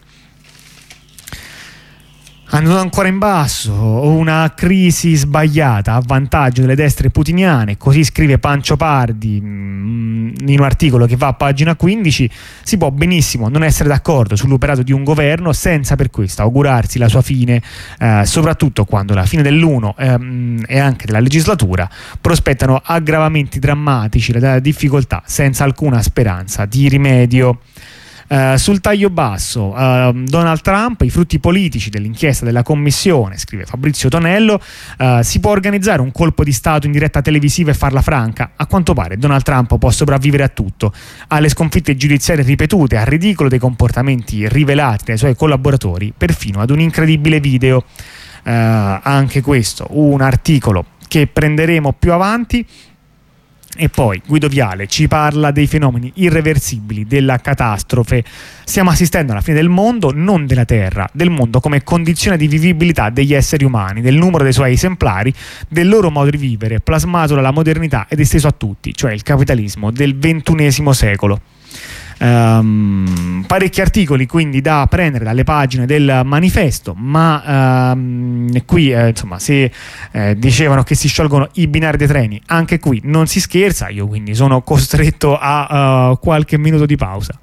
S1: Andando ancora in basso, una crisi sbagliata a vantaggio delle destre putiniane, così scrive Pancio Pardi in un articolo che va a pagina quindici. Si può benissimo non essere d'accordo sull'operato di un governo senza per questo augurarsi la sua fine, eh, soprattutto quando la fine dell'uno ehm, e anche della legislatura prospettano aggravamenti drammatici, la difficoltà senza alcuna speranza di rimedio. Uh, sul taglio basso, uh, Donald Trump, i frutti politici dell'inchiesta della commissione, scrive Fabrizio Tonello. Uh, si può organizzare un colpo di stato in diretta televisiva e farla franca? A quanto pare Donald Trump può sopravvivere a tutto, alle sconfitte giudiziarie ripetute, al ridicolo dei comportamenti rivelati dai suoi collaboratori, perfino ad un incredibile video. Uh, anche questo un articolo che prenderemo più avanti. E poi Guido Viale ci parla dei fenomeni irreversibili della catastrofe. Stiamo assistendo alla fine del mondo, non della Terra, del mondo come condizione di vivibilità degli esseri umani, del numero dei suoi esemplari, del loro modo di vivere, plasmato dalla modernità ed esteso a tutti, cioè il capitalismo del ventunesimo secolo. Um, parecchi articoli quindi da prendere dalle pagine del manifesto, ma um, qui eh, insomma se eh, dicevano che si sciolgono i binari dei treni, anche qui non si scherza. Io quindi sono costretto a uh, qualche minuto di pausa.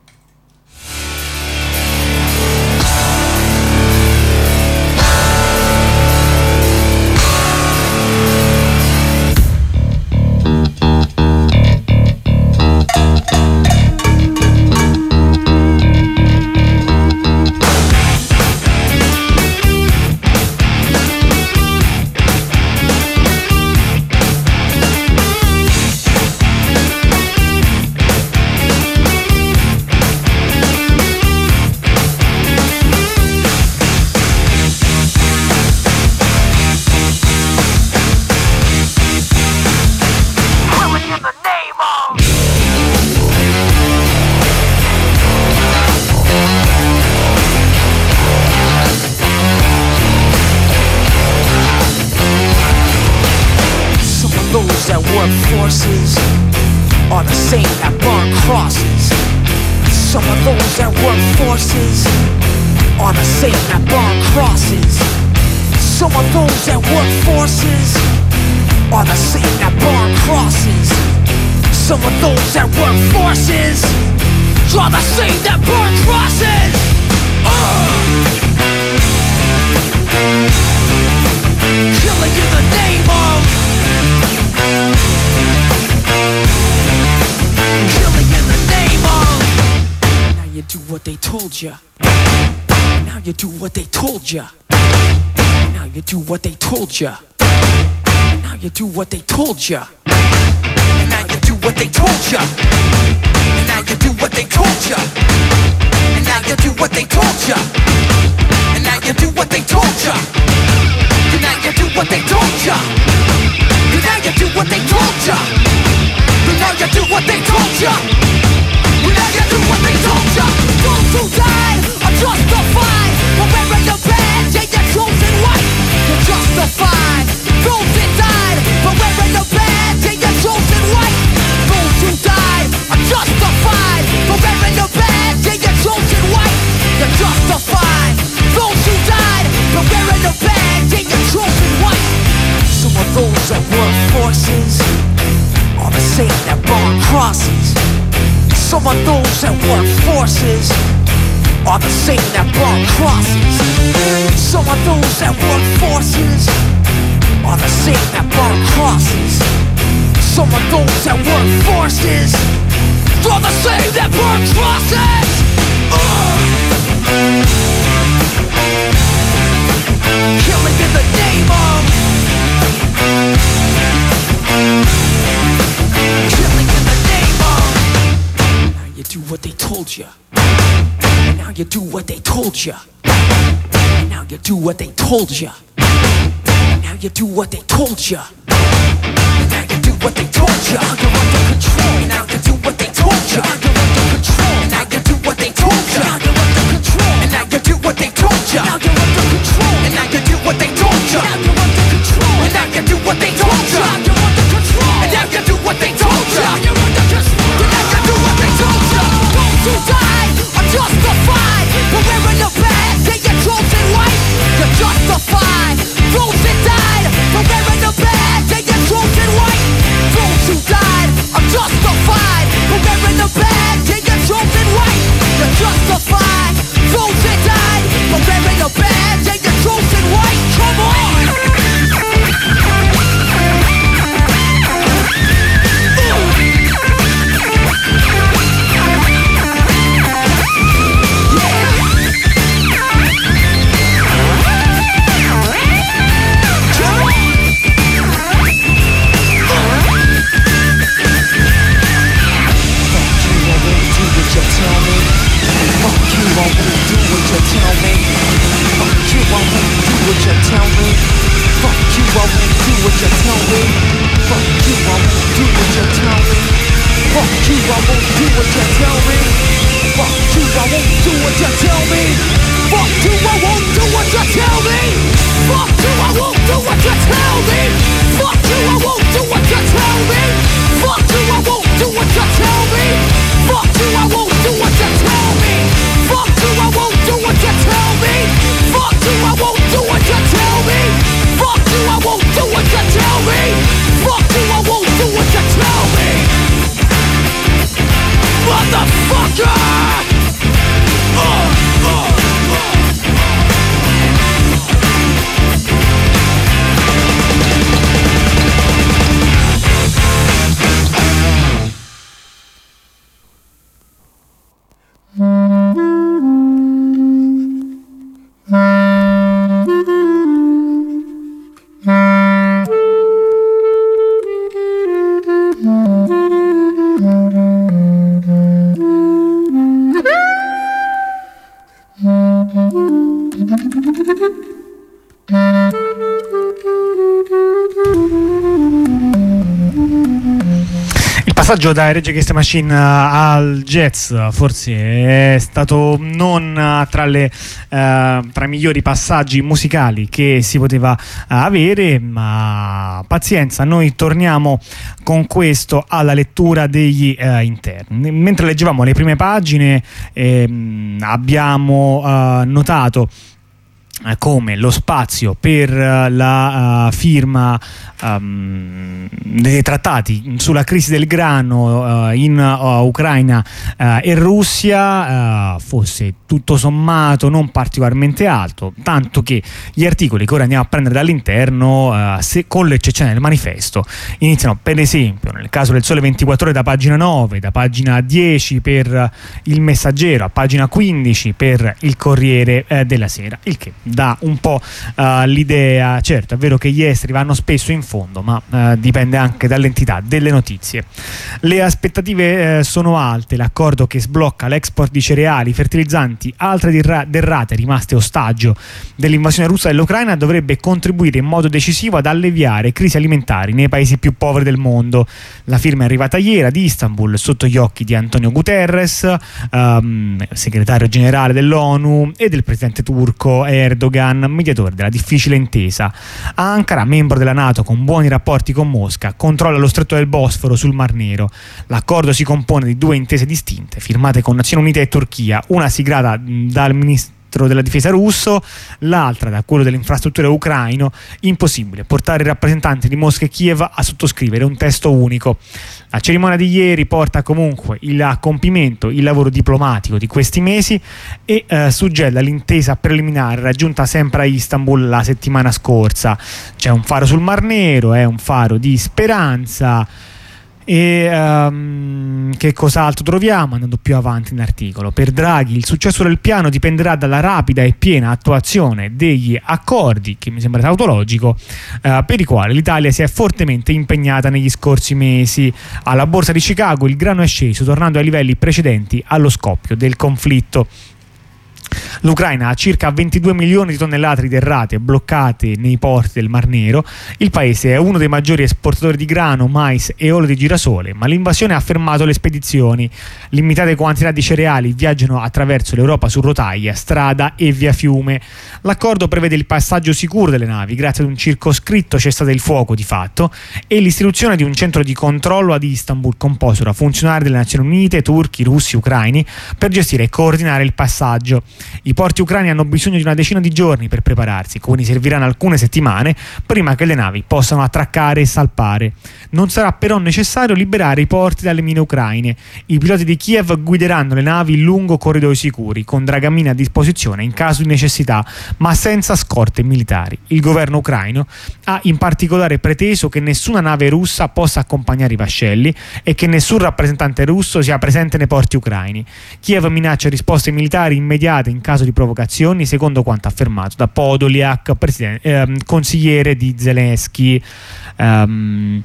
S3: Forces are the same that burn crosses. Some of those that work forces are the same that burn crosses. Some of those that work forces are the same that burn crosses. Some of those that work forces draw the same that burn crosses. uh. Killing in the name of, killing in the name of. Now you do what they told ya. Now you do what they told ya. Now you do what they told ya. Now you do what they told ya. And now you do what they told ya. And now you do what they told ya. And now you do what they told ya. And now you do what they told ya. And now you do what they told ya. And now you do what they told ya. And now you do what they told ya. And now you do what they told ya. Those who died are justified for wearing the badge and your chosen white. You're justified. Those that died for wearing the badge and your chosen white. Those who died are justified for wearing the badge and your chosen white. You're justified. Those who died for wearing the badge and your chosen white. Some of those that work forces are the same that burn crosses. Some of those that work forces are the same that burn crosses. Some of those that work forces are the same that burn crosses. Some of those that work forces are the same that burn crosses. uh. Killing in the name of, killing in the name of. Now you do what they told you. And now you do what they told you. And now you do what they told you. And now you do what they told you. And now you do what they told you. You're under control. And now you do what they told you. You're under control. And now you do what they told you. You're under control. And now you do what they told you. Now you're under control. And now you do what they told you. Now you're under control. And now you do what they told you. You're under control. And now you do what they told you. You're under control. And now you do what they told you. Those who died are justified for wearing the badge and your chosen white. You're justified. Those that died for wearing the badge and your chosen white. Those who died are justified for wearing the badge and your chosen white. You're justified. Those that died for wearing the badge and your chosen white. Come on!
S1: Il passaggio da Rage Against the Machine al jazz forse è stato non tra le uh, tra i migliori passaggi musicali che si poteva avere, ma pazienza, noi torniamo con questo alla lettura degli uh, interni. Mentre leggevamo le prime pagine ehm, abbiamo uh, notato come lo spazio per la uh, firma um, dei trattati sulla crisi del grano uh, in uh, Ucraina uh, e Russia uh, fosse tutto sommato non particolarmente alto, tanto che gli articoli che ora andiamo a prendere dall'interno, uh, se, con l'eccezione del manifesto, iniziano per esempio nel caso del Sole ventiquattro Ore da pagina nove, da pagina dieci per il Messaggero, a pagina quindici per il Corriere eh, della Sera, il che dà un po' uh, l'idea. Certo, è vero che gli esteri vanno spesso in fondo, ma uh, dipende anche dall'entità delle notizie. Le aspettative uh, sono alte. L'accordo che sblocca l'export di cereali, fertilizzanti, altre dirra- derrate rimaste ostaggio dell'invasione russa dell'Ucraina dovrebbe contribuire in modo decisivo ad alleviare crisi alimentari nei paesi più poveri del mondo. La firma è arrivata ieri ad Istanbul sotto gli occhi di Antonio Guterres, um, segretario generale dell'ONU, e del presidente turco Erdogan, mediatore della difficile intesa. Ankara, membro della NATO con buoni rapporti con Mosca, controlla lo stretto del Bosforo sul Mar Nero. L'accordo si compone di due intese distinte firmate con Nazioni Unite e Turchia, una siglata dal ministro della difesa russo, l'altra da quello delle infrastrutture ucraino. Impossibile portare i rappresentanti di Mosca e Kiev a sottoscrivere un testo unico. La cerimonia di ieri porta comunque il a compimento il lavoro diplomatico di questi mesi e eh, suggella l'intesa preliminare raggiunta sempre a Istanbul la settimana scorsa. C'è un faro sul Mar Nero, è un faro di speranza. E um, che cos'altro troviamo andando più avanti nell'articolo? Per Draghi il successo del piano dipenderà dalla rapida e piena attuazione degli accordi, che mi sembra tautologico, uh, per i quali l'Italia si è fortemente impegnata negli scorsi mesi. Alla borsa di Chicago il grano è sceso, tornando ai livelli precedenti allo scoppio del conflitto. L'Ucraina ha circa ventidue milioni di tonnellate di derrate bloccate nei porti del Mar Nero. Il paese è uno dei maggiori esportatori di grano, mais e olio di girasole, ma l'invasione ha fermato le spedizioni. Limitate quantità di cereali viaggiano attraverso l'Europa su rotaia, strada e via fiume. L'accordo prevede il passaggio sicuro delle navi grazie ad un circoscritto cessate il fuoco di fatto e l'istituzione di un centro di controllo ad Istanbul composto da funzionari delle Nazioni Unite, turchi, russi, ucraini per gestire e coordinare il passaggio. I porti ucraini hanno bisogno di una decina di giorni per prepararsi, quindi serviranno alcune settimane prima che le navi possano attraccare e salpare. Non sarà però necessario liberare i porti dalle mine ucraine. I piloti di Kiev guideranno le navi lungo corridoi sicuri, con dragamine a disposizione in caso di necessità, ma senza scorte militari. Il governo ucraino ha in particolare preteso che nessuna nave russa possa accompagnare i vascelli e che nessun rappresentante russo sia presente nei porti ucraini. Kiev minaccia risposte militari immediate in caso di provocazioni, secondo quanto affermato da Podolyak, presidente, eh, consigliere di Zelensky. Um,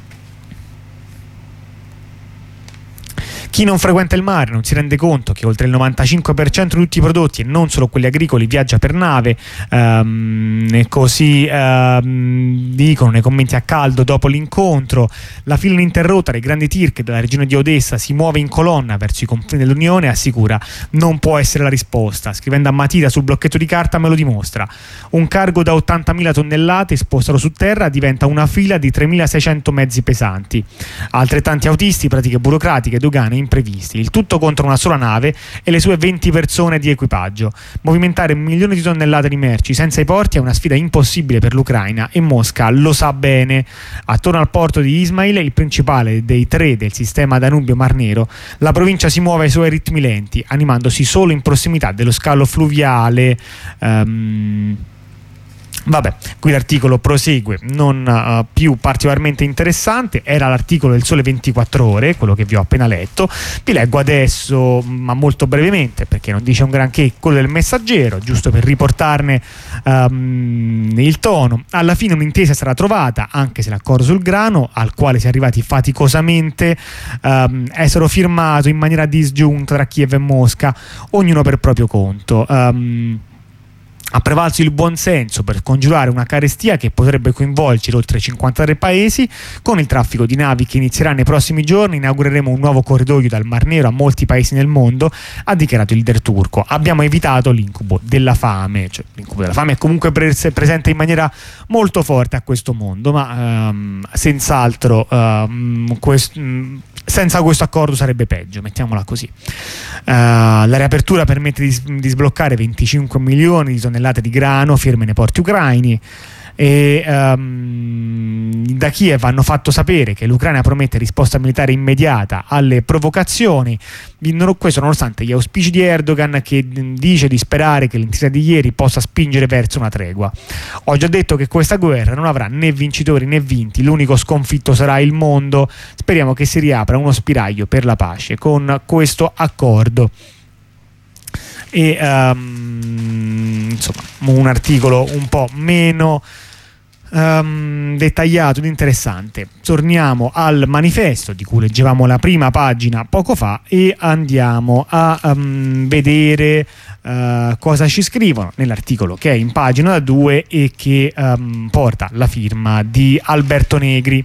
S1: Chi non frequenta il mare non si rende conto che oltre il novantacinque per cento di tutti i prodotti, e non solo quelli agricoli, viaggia per nave. Um, e così um, dicono nei commenti a caldo dopo l'incontro. La fila ininterrotta dei grandi tir che dalla regione di Odessa si muove in colonna verso i confini dell'Unione, assicura non può essere la risposta. Scrivendo a matita sul blocchetto di carta me lo dimostra. Un cargo da ottantamila tonnellate spostato su terra diventa una fila di tremilaseicento mezzi pesanti. Altrettanti autisti, pratiche burocratiche, dogane, imprevisti, il tutto contro una sola nave e le sue venti persone di equipaggio. Movimentare milioni di tonnellate di merci senza i porti è una sfida impossibile per l'Ucraina e Mosca lo sa bene. Attorno al porto di Ismail, il principale dei tre del sistema Danubio-Mar Nero, la provincia si muove ai suoi ritmi lenti, animandosi solo in prossimità dello scalo fluviale. Um, Vabbè, qui l'articolo prosegue, non uh, più particolarmente interessante. Era l'articolo del Sole ventiquattro Ore, quello che vi ho appena letto. Vi leggo adesso, ma molto brevemente, perché non dice un granché, quello del Messaggero, giusto per riportarne um, il tono. Alla fine un'intesa sarà trovata, anche se l'accordo sul grano, al quale si è arrivati faticosamente, um, è stato firmato in maniera disgiunta tra Kiev e Mosca, ognuno per proprio conto. Um, Ha prevalso il buonsenso per scongiurare una carestia che potrebbe coinvolgere oltre cinquantatré paesi. Con il traffico di navi che inizierà nei prossimi giorni inaugureremo un nuovo corridoio dal Mar Nero a molti paesi nel mondo, ha dichiarato il leader turco. Abbiamo evitato l'incubo della fame, cioè l'incubo della fame è comunque pres- presente in maniera molto forte a questo mondo, ma um, senz'altro um, quest- um, senza questo accordo sarebbe peggio, mettiamola così. la riapertura permette di, di sbloccare venticinque milioni di tonnellate di grano ferme nei porti ucraini. E um, da Kiev hanno fatto sapere che l'Ucraina promette risposta militare immediata alle provocazioni, questo nonostante gli auspici di Erdogan, che dice di sperare che l'intesa di ieri possa spingere verso una tregua. Ho già detto che questa guerra non avrà né vincitori né vinti, l'unico sconfitto sarà il mondo, speriamo che si riapra uno spiraglio per la pace con questo accordo. E um, insomma un articolo un po' meno Um, dettagliato ed interessante. Torniamo al manifesto di cui leggevamo la prima pagina poco fa e andiamo a um, vedere uh, cosa ci scrivono nell'articolo che è in pagina due e che um, porta la firma di Alberto Negri.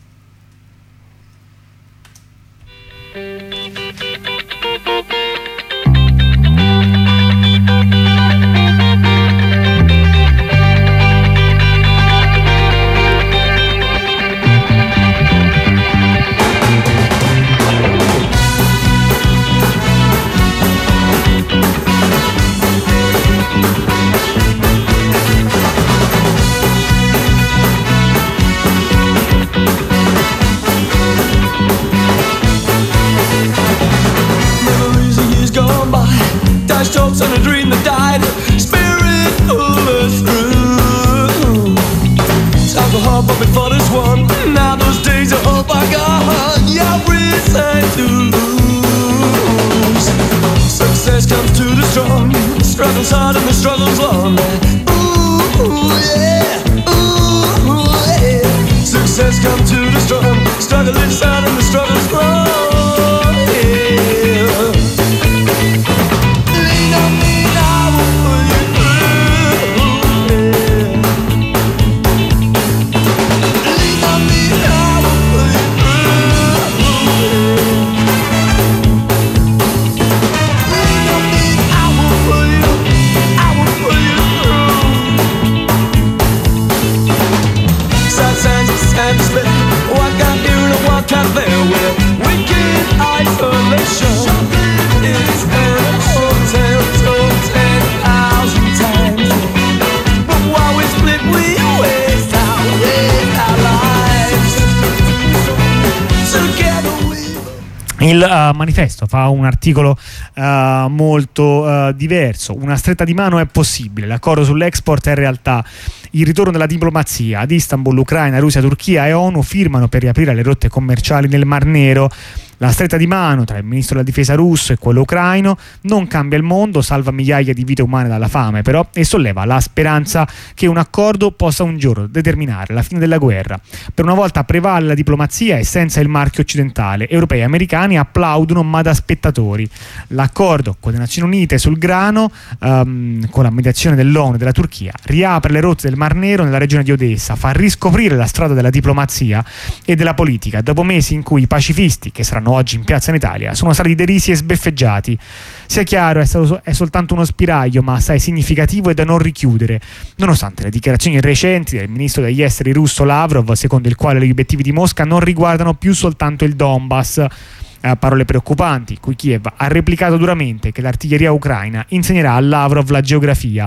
S4: Jokes and a dream that died. Spirit pull us through. Time to hop up before this one. Now those days are all by gone. Yeah, resign to lose. Success comes to the strong. The struggle's hard and the struggle's long. Ooh, yeah. Ooh, yeah. Success comes to the strong. Struggle is hard and the struggle's long.
S1: Il uh, manifesto fa un articolo uh, molto uh, diverso. Una stretta di mano è possibile, l'accordo sull'export è realtà. Il ritorno della diplomazia. Ad Istanbul, Ucraina, Russia, Turchia e ONU firmano per riaprire le rotte commerciali nel Mar Nero. La stretta di mano tra il ministro della difesa russo e quello ucraino non cambia il mondo, salva migliaia di vite umane dalla fame però e solleva la speranza che un accordo possa un giorno determinare la fine della guerra. Per una volta prevale la diplomazia e senza il marchio occidentale. Europei e americani applaudono ma da spettatori. L'accordo con le Nazioni Unite sul grano, um, con la mediazione dell'ONU e della Turchia, riapre le rotte del Mar Nero nella regione di Odessa, fa riscoprire la strada della diplomazia e della politica dopo mesi in cui i pacifisti, che saranno oggi in piazza in Italia, sono stati derisi e sbeffeggiati. Sia chiaro, è, stato, è soltanto uno spiraglio ma assai significativo e da non richiudere, nonostante le dichiarazioni recenti del ministro degli esteri russo Lavrov, secondo il quale gli obiettivi di Mosca non riguardano più soltanto il Donbass. Eh, parole preoccupanti, cui Kiev ha replicato duramente che l'artiglieria ucraina insegnerà a Lavrov la geografia.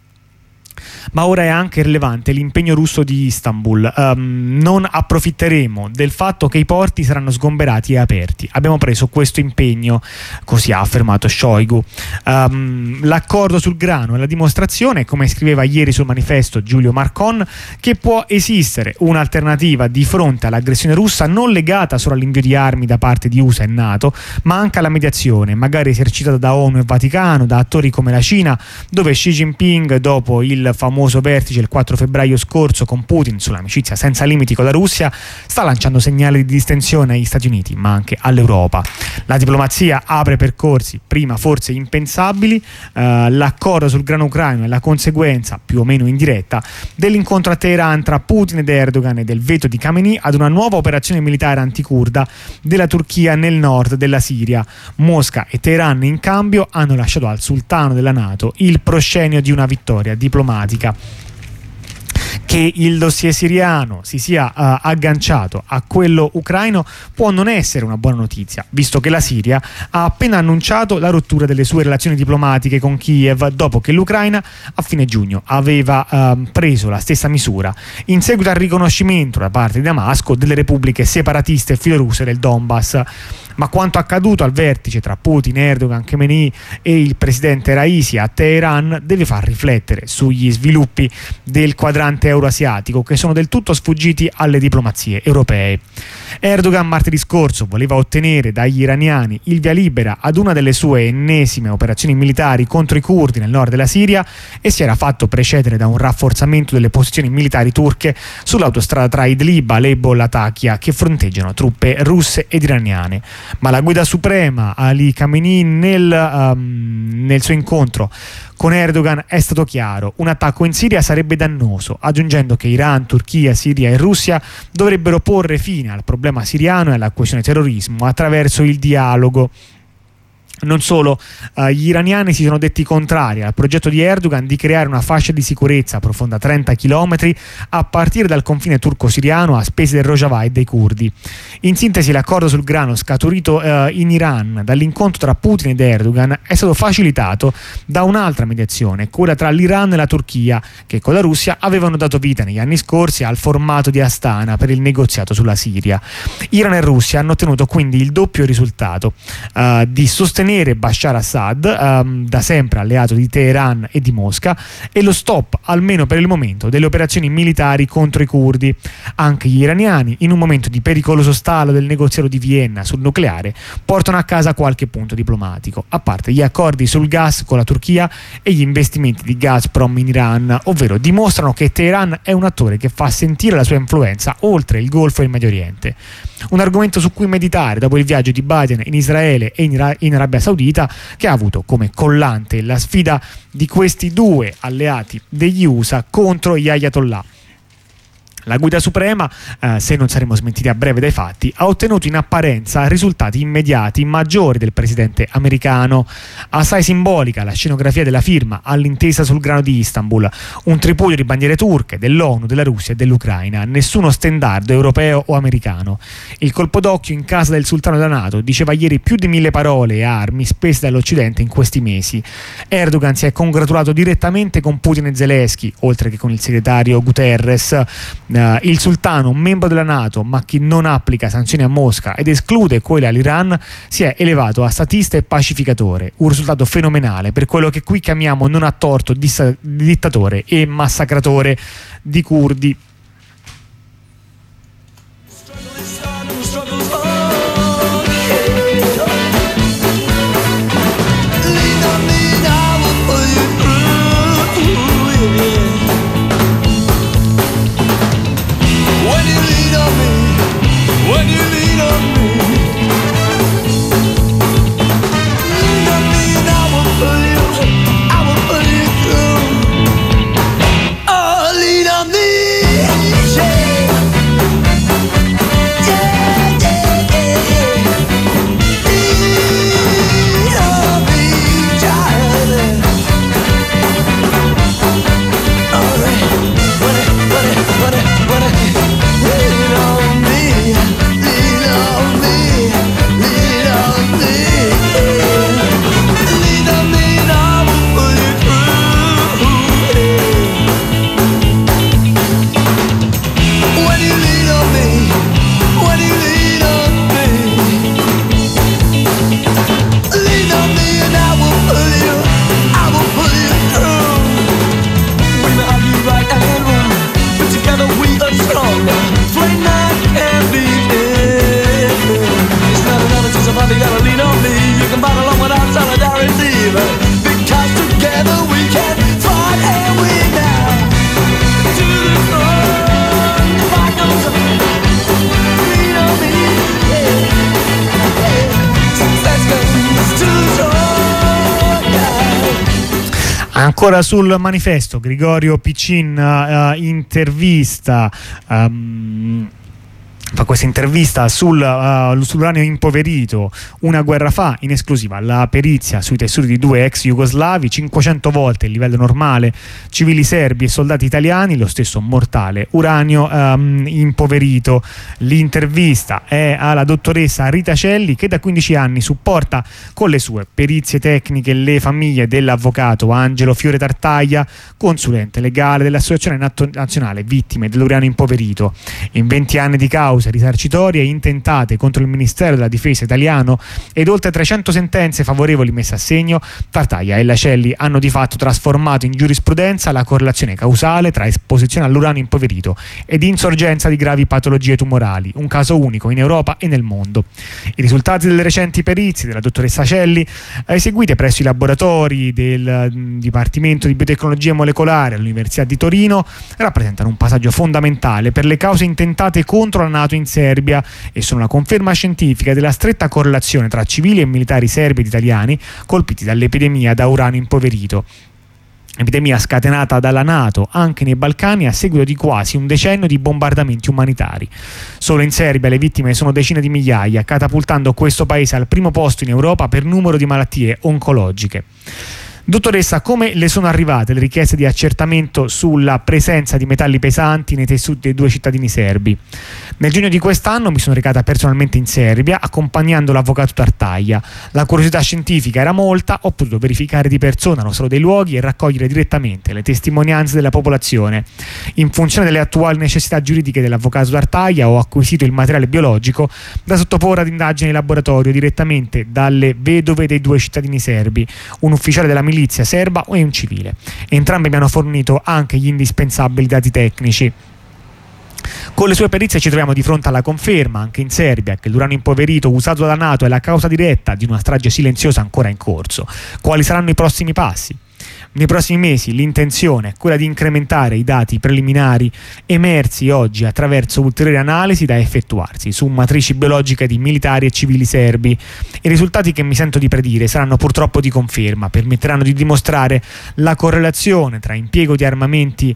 S1: Ma ora è anche rilevante l'impegno russo di Istanbul. Um, non approfitteremo del fatto che i porti saranno sgomberati e aperti. Abbiamo preso questo impegno, così ha affermato Shoigu. Um, l'accordo sul grano è la dimostrazione, come scriveva ieri sul manifesto Giulio Marcon, che può esistere un'alternativa di fronte all'aggressione russa non legata solo all'invio di armi da parte di U S A e NATO, ma anche alla mediazione, magari esercitata da ONU e Vaticano, da attori come la Cina, dove Xi Jinping, dopo il famoso vertice il quattro febbraio scorso con Putin sull'amicizia senza limiti con la Russia, sta lanciando segnali di distensione agli Stati Uniti ma anche all'Europa. La diplomazia apre percorsi prima forse impensabili. Uh, l'accordo sul grano ucraino è la conseguenza più o meno indiretta dell'incontro a Teheran tra Putin ed Erdogan e del veto di Khamenei ad una nuova operazione militare anticurda della Turchia nel nord della Siria. Mosca e Teheran in cambio hanno lasciato al sultano della NATO il proscenio di una vittoria diplomatica. Che il dossier siriano si sia uh, agganciato a quello ucraino può non essere una buona notizia, visto che la Siria ha appena annunciato la rottura delle sue relazioni diplomatiche con Kiev dopo che l'Ucraina a fine giugno aveva uh, preso la stessa misura in seguito al riconoscimento da parte di Damasco delle repubbliche separatiste filorusse del Donbass. Ma quanto accaduto al vertice tra Putin, Erdogan, Khamenei e il presidente Raisi a Teheran deve far riflettere sugli sviluppi del quadrante euroasiatico che sono del tutto sfuggiti alle diplomazie europee. Erdogan martedì scorso voleva ottenere dagli iraniani il via libera ad una delle sue ennesime operazioni militari contro i curdi nel nord della Siria e si era fatto precedere da un rafforzamento delle posizioni militari turche sull'autostrada tra Idlib, Aleppo e Latakia che fronteggiano truppe russe ed iraniane. Ma la guida suprema Ali Khamenei nel, um, nel suo incontro con Erdogan è stato chiaro: un attacco in Siria sarebbe dannoso, aggiungendo che Iran, Turchia, Siria e Russia dovrebbero porre fine al problema siriano e alla questione terrorismo attraverso il dialogo. Non solo, uh, gli iraniani si sono detti contrari al progetto di Erdogan di creare una fascia di sicurezza profonda trenta chilometri a partire dal confine turco-siriano a spese del Rojava e dei curdi. In sintesi, l'accordo sul grano scaturito uh, in Iran dall'incontro tra Putin ed Erdogan è stato facilitato da un'altra mediazione, quella tra l'Iran e la Turchia, che con la Russia avevano dato vita negli anni scorsi al formato di Astana per il negoziato sulla Siria. Iran e Russia hanno ottenuto quindi il doppio risultato uh, di sostenere Bashar Assad, um, da sempre alleato di Teheran e di Mosca, e lo stop, almeno per il momento, delle operazioni militari contro i curdi. Anche gli iraniani, in un momento di pericoloso stallo del negoziato di Vienna sul nucleare, portano a casa qualche punto diplomatico, a parte gli accordi sul gas con la Turchia e gli investimenti di Gazprom in Iran, ovvero dimostrano che Teheran è un attore che fa sentire la sua influenza oltre il Golfo e il Medio Oriente. Un argomento su cui meditare dopo il viaggio di Biden in Israele e in, Ira- in Arabia Saudita, che ha avuto come collante la sfida di questi due alleati degli U S A contro gli Ayatollah. La guida suprema, eh, se non saremo smentiti a breve dai fatti, ha ottenuto in apparenza risultati immediati maggiori del presidente americano. Assai simbolica la scenografia della firma all'intesa sul grano di Istanbul, un tripudio di bandiere turche, dell'ONU, della Russia e dell'Ucraina, nessuno stendardo europeo o americano. Il colpo d'occhio in casa del sultano della NATO diceva ieri più di mille parole e armi spese dall'Occidente in questi mesi. Erdogan si è congratulato direttamente con Putin e Zelensky, oltre che con il segretario Guterres. Uh, il sultano, un membro della NATO ma che non applica sanzioni a Mosca ed esclude quelle all'Iran, si è elevato a statista e pacificatore, un risultato fenomenale per quello che qui chiamiamo non a torto dissa- dittatore e massacratore di curdi.
S4: When you lean on me, lean on me and I will pull you, I will pull you through. Oh, lean on me, yeah, yeah, yeah, yeah. Lean on me, darling. All right, buddy, buddy, buddy, buddy, lean on me. You gotta lean on me, you can fight along without solidarity, because together we can fight and win now. To the front, the fight goes on. Lean on me, yeah, yeah. Let's go to the front, yeah.
S1: Ancora sul manifesto, Gregorio Piccin uh, intervista um, fa questa intervista sul, uh, sull'uranio impoverito, una guerra fa, in esclusiva la perizia sui tessuti di due ex jugoslavi, cinquecento volte il livello normale, civili serbi e soldati italiani, lo stesso mortale uranio um, impoverito. L'intervista è alla dottoressa Rita Celli, che da quindici anni supporta con le sue perizie tecniche le famiglie dell'avvocato Angelo Fiore Tartaglia, consulente legale dell'Associazione Nazionale Vittime dell'Uranio Impoverito. In venti anni di cause risarcitorie intentate contro il Ministero della Difesa italiano ed oltre trecento sentenze favorevoli messe a segno, Tartaglia e Lacelli hanno di fatto trasformato in giurisprudenza la correlazione causale tra esposizione all'uranio impoverito ed insorgenza di gravi patologie tumorali, un caso unico in Europa e nel mondo. I risultati delle recenti perizie della dottoressa Celli, eseguite presso i laboratori del Dipartimento di Biotecnologia Molecolare all'Università di Torino, rappresentano un passaggio fondamentale per le cause intentate contro la NATO in Serbia e sono la conferma scientifica della stretta correlazione tra civili e militari serbi ed italiani colpiti dall'epidemia da uranio impoverito. Epidemia scatenata dalla NATO anche nei Balcani a seguito di quasi un decennio di bombardamenti umanitari. Solo in Serbia le vittime sono decine di migliaia, catapultando questo paese al primo posto in Europa per numero di malattie oncologiche. Dottoressa, come le sono arrivate le richieste di accertamento sulla presenza di metalli pesanti nei tessuti dei due cittadini serbi? Nel giugno di quest'anno mi sono recata personalmente in Serbia accompagnando l'avvocato Tartaglia. La curiosità scientifica era molta, ho potuto verificare di persona lo stato dei luoghi e raccogliere direttamente le testimonianze della popolazione. In funzione delle attuali necessità giuridiche dell'avvocato Tartaglia ho acquisito il materiale biologico da sottoporre ad indagine in laboratorio direttamente dalle vedove dei due cittadini serbi, un ufficiale della milizia serba e un civile. Entrambi mi hanno fornito anche gli indispensabili dati tecnici. Con le sue perizie ci troviamo di fronte alla conferma, anche in Serbia, che l'uranio impoverito usato dalla NATO è la causa diretta di una strage silenziosa ancora in corso. Quali saranno i prossimi passi? Nei prossimi mesi l'intenzione è quella di incrementare i dati preliminari emersi oggi attraverso ulteriori analisi da effettuarsi su matrici biologiche di militari e civili serbi. I risultati che mi sento di predire saranno purtroppo di conferma, permetteranno di dimostrare la correlazione tra impiego di armamenti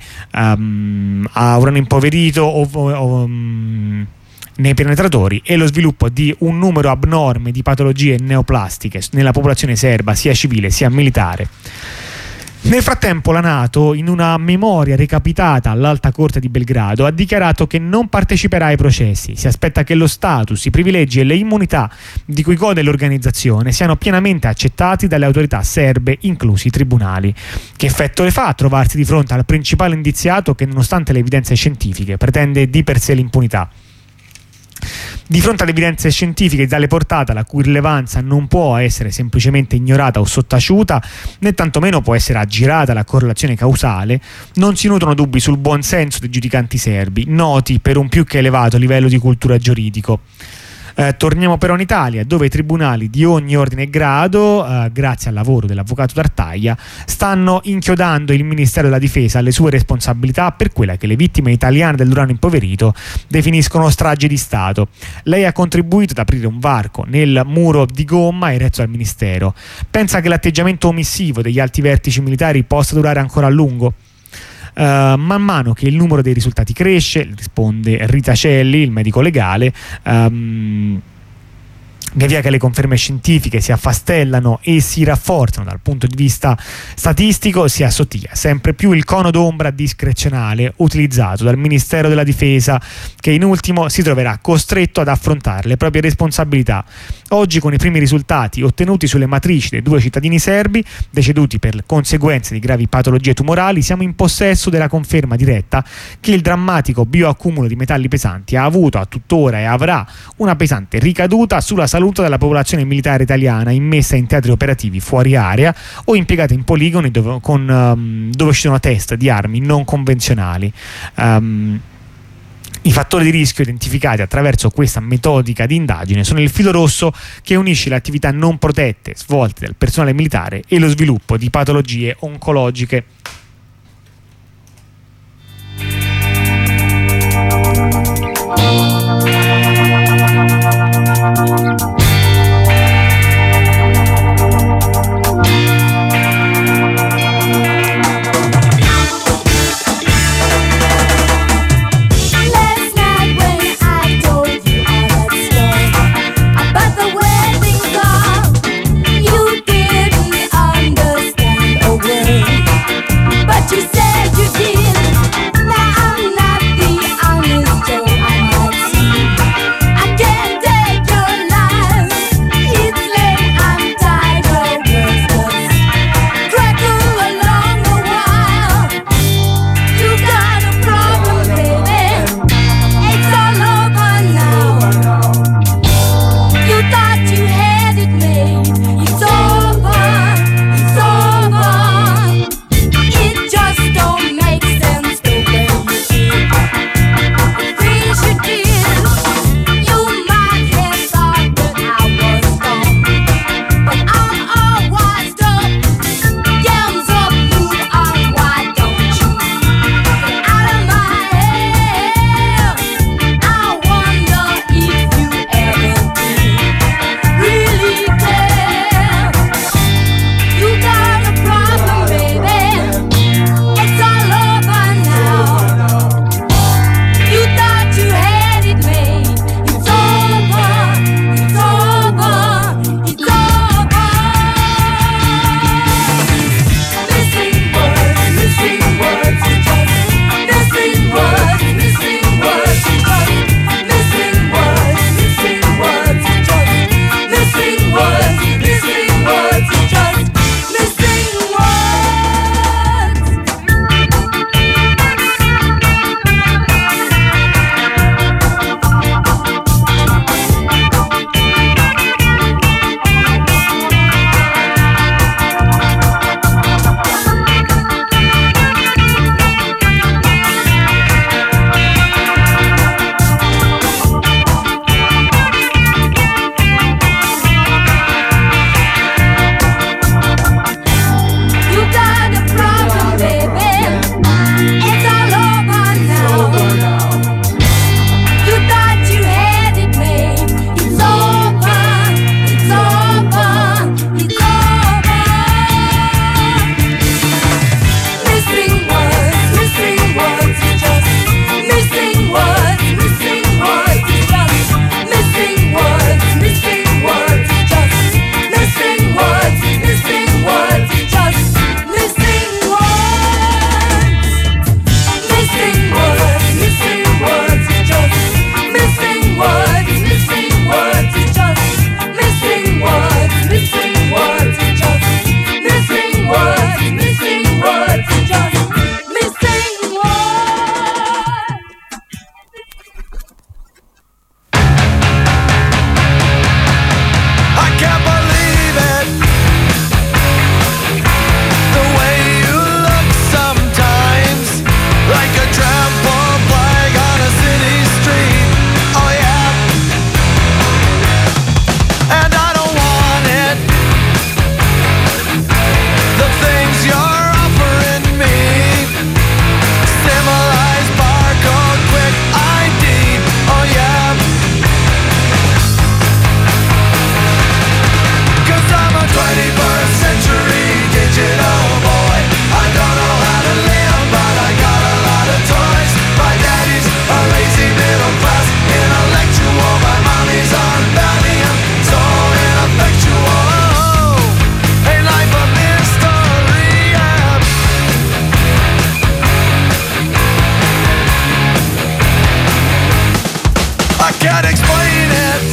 S1: um, a uranio impoverito o, o um, nei penetratori e lo sviluppo di un numero abnorme di patologie neoplastiche nella popolazione serba, sia civile sia militare. Nel frattempo la NATO, in una memoria recapitata all'Alta Corte di Belgrado, ha dichiarato che non parteciperà ai processi. Si aspetta che lo status, i privilegi e le immunità di cui gode l'organizzazione siano pienamente accettati dalle autorità serbe, inclusi i tribunali. Che effetto le fa trovarsi di fronte al principale indiziato che, nonostante le evidenze scientifiche, pretende di per sé l'impunità? Di fronte alle evidenze scientifiche di tale portata, la cui rilevanza non può essere semplicemente ignorata o sottaciuta, né tantomeno può essere aggirata la correlazione causale, non si nutrono dubbi sul buon senso dei giudicanti serbi, noti per un più che elevato livello di cultura giuridico. Eh, torniamo però in Italia, dove i tribunali di ogni ordine e grado, eh, grazie al lavoro dell'avvocato Tartaglia, stanno inchiodando il Ministero della Difesa alle sue responsabilità per quella che le vittime italiane dell'uranio impoverito definiscono strage di Stato. Lei ha contribuito ad aprire un varco nel muro di gomma eretto dal Ministero. Pensa che l'atteggiamento omissivo degli alti vertici militari possa durare ancora a lungo? Uh, man mano che il numero dei risultati cresce, risponde Rita Celli, il medico legale, um, via via che le conferme scientifiche si affastellano e si rafforzano dal punto di vista statistico, si assottiglia sempre più il cono d'ombra discrezionale utilizzato dal Ministero della Difesa, che in ultimo si troverà costretto ad affrontare le proprie responsabilità. Oggi, con i primi risultati ottenuti sulle matrici dei due cittadini serbi deceduti per conseguenze di gravi patologie tumorali, siamo in possesso della conferma diretta che il drammatico bioaccumulo di metalli pesanti ha avuto, a tuttora e avrà una pesante ricaduta sulla salute della popolazione militare italiana immessa in teatri operativi fuori area o impiegata in poligoni dove, con, um, dove ci sono test di armi non convenzionali. Um, I fattori di rischio identificati attraverso questa metodica di indagine sono il filo rosso che unisce le attività non protette svolte dal personale militare e lo sviluppo di patologie oncologiche.
S5: Last night when I told
S4: can't explain it.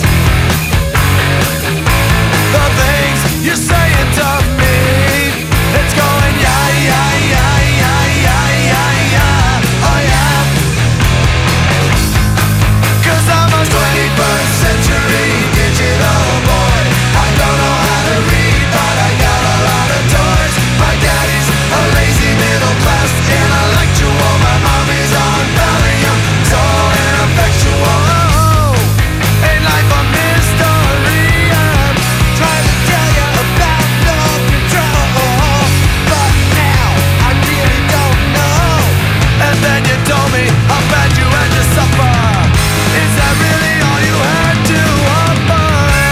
S4: The things you're saying to me, it's going yeah, yeah, yeah, yeah, yeah, yeah, yeah, oh yeah. Cause I'm a twenty-first century digital boy. I don't know how to read, but I got a lot of toys. My daddy's a lazy middle class intellectual. My mommy's on Valium, so ineffectual. Ain't life a mystery? I'm trying to tell you about no control, but now I really don't know. And then you told me how bad you had to suffer. Is that really all you had to offer?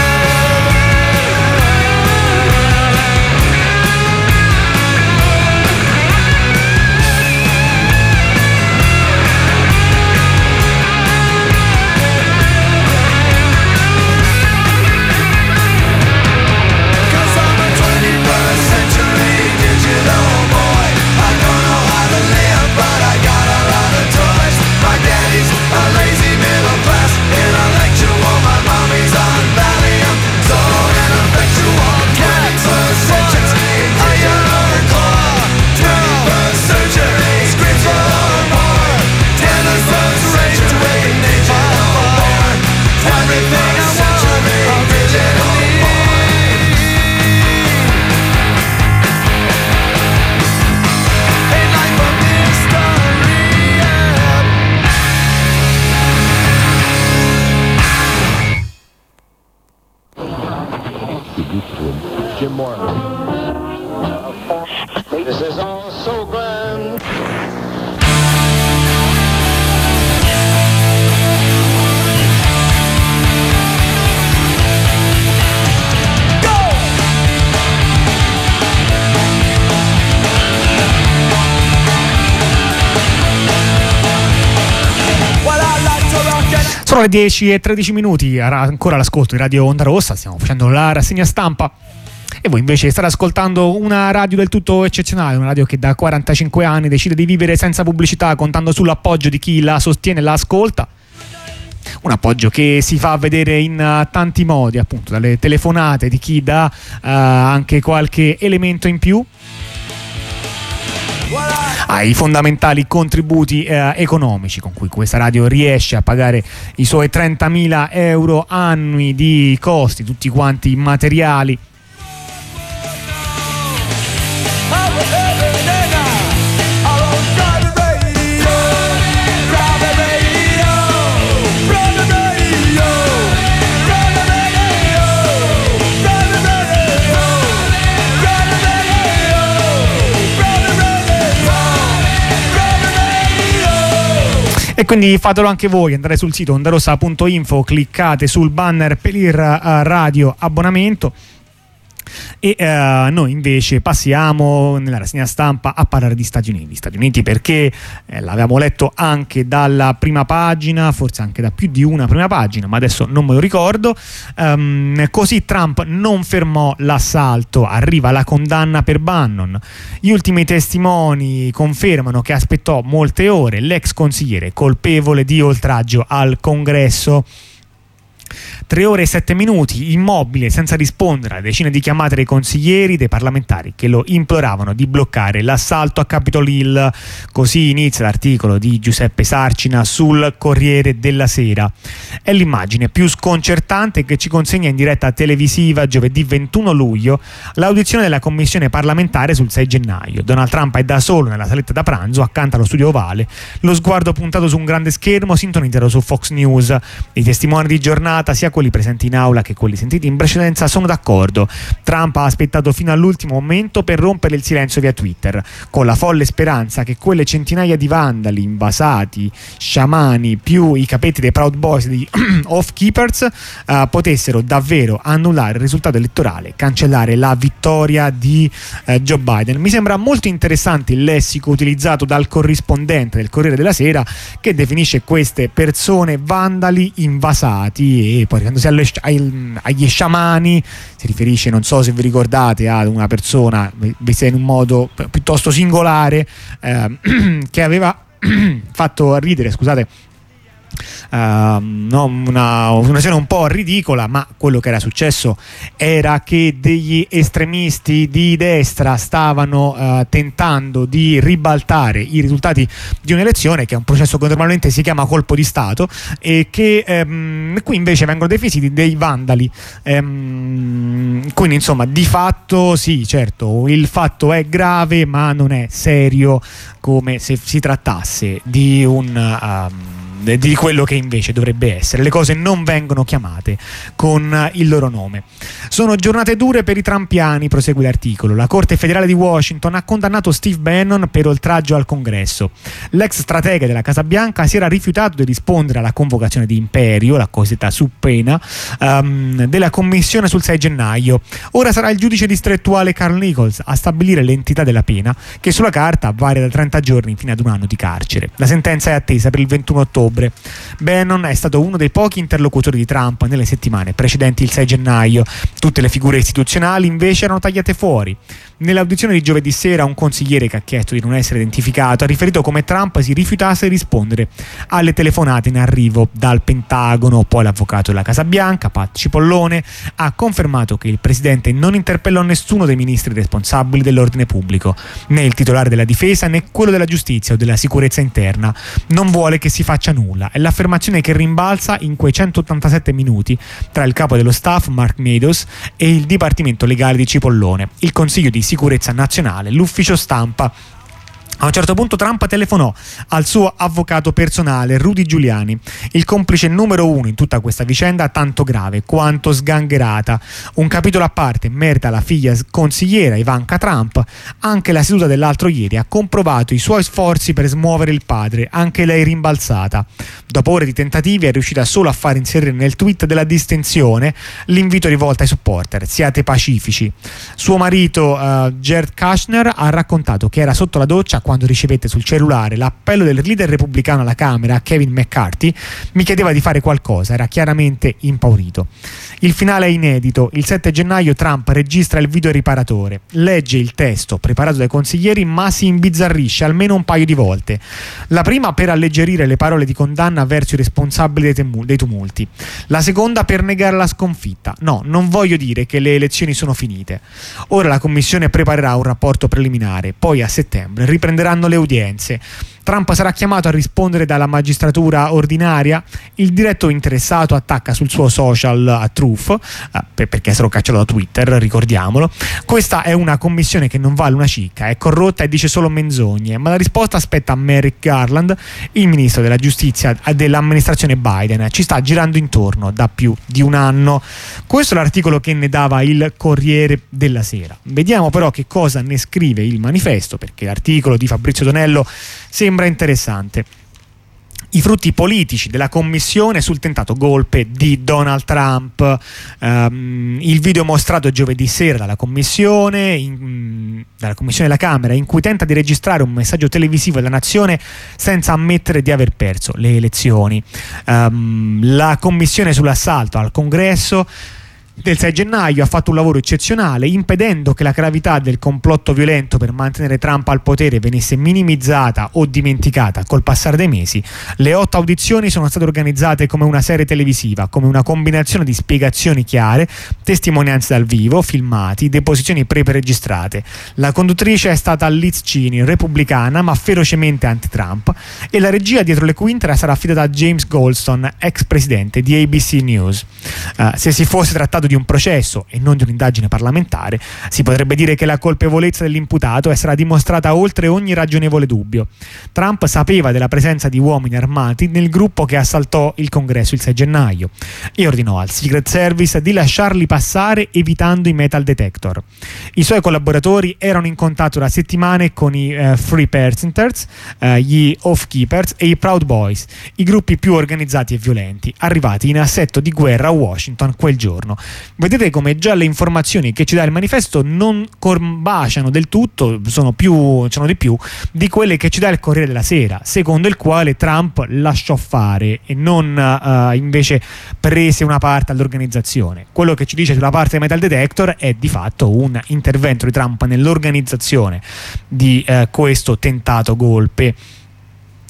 S4: Cause I'm a twenty-first century digital boy. I don't know how to live, but I got a lot of toys. My daddy's a lazy middle class intellectual. My mommy's on Valium, so ineffectual. twenty-first century digital boy. twenty-first century digital boy. twenty-first century digital boy. Everything I want, a digital boy. Ain't life a mystery?
S5: Jim Morley. This is all so grand.
S4: Well, I like to rock it.
S1: Sono le dieci e tredici minuti, ara- ancora all'ascolto di Radio Onda Rossa, stiamo facendo la rassegna stampa e voi invece state ascoltando una radio del tutto eccezionale, una radio che da quarantacinque anni decide di vivere senza pubblicità, contando sull'appoggio di chi la sostiene e la ascolta. Un appoggio che si fa vedere in uh, tanti modi, appunto, dalle telefonate di chi dà uh, anche qualche elemento in più, ai fondamentali contributi eh, economici con cui questa radio riesce a pagare i suoi trentamila euro annui di costi, tutti quanti materiali. E quindi fatelo anche voi, andate sul sito ondarossa punto info, cliccate sul banner per il uh, radio abbonamento e uh, noi invece passiamo nella rassegna stampa a parlare di Stati Uniti. Stati Uniti perché eh, l'avevamo letto anche dalla prima pagina, forse anche da più di una prima pagina, ma adesso non me lo ricordo. Um, così Trump non fermò l'assalto, arriva la condanna per Bannon. Gli ultimi testimoni confermano che aspettò molte ore, l'ex consigliere colpevole di oltraggio al Congresso. Tre ore e sette minuti, immobile, senza rispondere alle decine di chiamate dei consiglieri, dei parlamentari che lo imploravano di bloccare l'assalto a Capitol Hill. Così inizia l'articolo di Giuseppe Sarcina sul Corriere della Sera. È l'immagine più sconcertante che ci consegna in diretta televisiva giovedì ventuno luglio l'audizione della commissione parlamentare sul sei gennaio. Donald Trump è da solo nella saletta da pranzo accanto allo studio ovale, lo sguardo puntato su un grande schermo sintonizzato su Fox News. I testimoni di giornata, sia quelli presenti in aula che quelli sentiti in precedenza, sono d'accordo. Trump ha aspettato fino all'ultimo momento per rompere il silenzio via Twitter, con la folle speranza che quelle centinaia di vandali, invasati, sciamani, più i capetti dei Proud Boys e di Oath Keepers uh, potessero davvero annullare il risultato elettorale, cancellare la vittoria di uh, Joe Biden. Mi sembra molto interessante il lessico utilizzato dal corrispondente del Corriere della Sera, che definisce queste persone vandali, invasati, e poi riferendosi alle, agli sciamani si riferisce, non so se vi ricordate, ad una persona vestita in un modo piuttosto singolare eh, che aveva fatto ridere, scusate, Uh, no, una, una scena un po' ridicola, ma quello che era successo era che degli estremisti di destra stavano uh, tentando di ribaltare i risultati di un'elezione, che è un processo che normalmente si chiama colpo di Stato, e che um, qui invece vengono definiti dei vandali. Um, quindi insomma, di fatto sì, certo, il fatto è grave, ma non è serio come se si trattasse di un um, di quello che invece dovrebbe essere. Le cose non vengono chiamate con il loro nome. Sono giornate dure per i trumpiani, prosegue l'articolo. La Corte federale di Washington ha condannato Steve Bannon per oltraggio al Congresso. L'ex stratega della Casa Bianca si era rifiutato di rispondere alla convocazione di imperio, la cosiddetta subpoena, um, della commissione sul sei gennaio. Ora sarà il giudice distrettuale Carl Nichols a stabilire l'entità della pena, che sulla carta varia da trenta giorni fino ad un anno di carcere. La sentenza è attesa per il ventuno ottobre. Bannon è stato uno dei pochi interlocutori di Trump nelle settimane precedenti il sei gennaio. Tutte le figure istituzionali invece erano tagliate fuori. Nell'audizione di giovedì sera, un consigliere che ha chiesto di non essere identificato ha riferito come Trump si rifiutasse di rispondere alle telefonate in arrivo dal Pentagono. Poi l'avvocato della Casa Bianca, Pat Cipollone, ha confermato che il presidente non interpellò nessuno dei ministri responsabili dell'ordine pubblico, né il titolare della difesa né quello della giustizia o della sicurezza interna. Non vuole che si faccia nulla. È l'affermazione che rimbalza in quei centottantasette minuti tra il capo dello staff Mark Meadows e il dipartimento legale di Cipollone, il Consiglio di Sicurezza Nazionale, l'ufficio stampa. A un certo punto Trump telefonò al suo avvocato personale Rudy Giuliani, il complice numero uno in tutta questa vicenda tanto grave quanto sgangherata. Un capitolo a parte merita la figlia consigliera Ivanka Trump. Anche la seduta dell'altro ieri ha comprovato i suoi sforzi per smuovere il padre, anche lei rimbalzata. Dopo ore di tentativi è riuscita solo a far inserire nel tweet della distensione l'invito rivolto ai supporter: siate pacifici. Suo marito uh, Jared Kushner ha raccontato che era sotto la doccia quando ricevette sul cellulare l'appello del leader repubblicano alla Camera, Kevin McCarthy. Mi chiedeva di fare qualcosa, era chiaramente impaurito. Il finale è inedito. Il sette gennaio Trump registra il video riparatore, legge il testo preparato dai consiglieri, ma si imbizzarrisce almeno un paio di volte. La prima per alleggerire le parole di condanna verso i responsabili dei, temu- dei tumulti. La seconda per negare la sconfitta. No, non voglio dire che le elezioni sono finite. Ora la commissione preparerà un rapporto preliminare, poi a settembre riprenderanno le udienze. Trump sarà chiamato a rispondere dalla magistratura ordinaria. Il diretto interessato attacca sul suo social a Truth, eh, perché è stato cacciato da Twitter, ricordiamolo. Questa è una commissione che non vale una cicca, è corrotta e dice solo menzogne, ma la risposta aspetta a Merrick Garland, il ministro della giustizia dell'amministrazione Biden. Ci sta girando intorno da più di un anno. Questo è l'articolo che ne dava il Corriere della Sera. Vediamo però che cosa ne scrive il Manifesto, perché l'articolo di Fabrizio Donello sembra interessante. I frutti politici della commissione sul tentato golpe di Donald Trump. Um, il video mostrato giovedì sera dalla commissione, in, dalla commissione della Camera, in cui tenta di registrare un messaggio televisivo della nazione senza ammettere di aver perso le elezioni. Um, la commissione sull'assalto al Congresso del sei gennaio ha fatto un lavoro eccezionale, impedendo che la gravità del complotto violento per mantenere Trump al potere venisse minimizzata o dimenticata col passare dei mesi. Le otto audizioni sono state organizzate come una serie televisiva, come una combinazione di spiegazioni chiare, testimonianze dal vivo, filmati, deposizioni pre-registrate. La conduttrice è stata Liz Cheney, repubblicana ma ferocemente anti-Trump, e la regia dietro le quinte sarà affidata a James Goldstone, ex presidente di A B C News. Uh, se si fosse trattato di un processo e non di un'indagine parlamentare, si potrebbe dire che la colpevolezza dell'imputato è stata dimostrata oltre ogni ragionevole dubbio. Trump sapeva della presenza di uomini armati nel gruppo che assaltò il Congresso il sei gennaio e ordinò al Secret Service di lasciarli passare evitando i metal detector. I suoi collaboratori erano in contatto da settimane con i uh, Free Percenters, uh, gli Oath Keepers e i Proud Boys, i gruppi più organizzati e violenti, arrivati in assetto di guerra a Washington quel giorno. Vedete come già le informazioni che ci dà il Manifesto non combaciano del tutto, sono più, sono di più di quelle che ci dà il Corriere della Sera, secondo il quale Trump lasciò fare e non uh, invece prese una parte all'organizzazione. Quello che ci dice sulla parte dei metal detector è di fatto un intervento di Trump nell'organizzazione di uh, questo tentato golpe.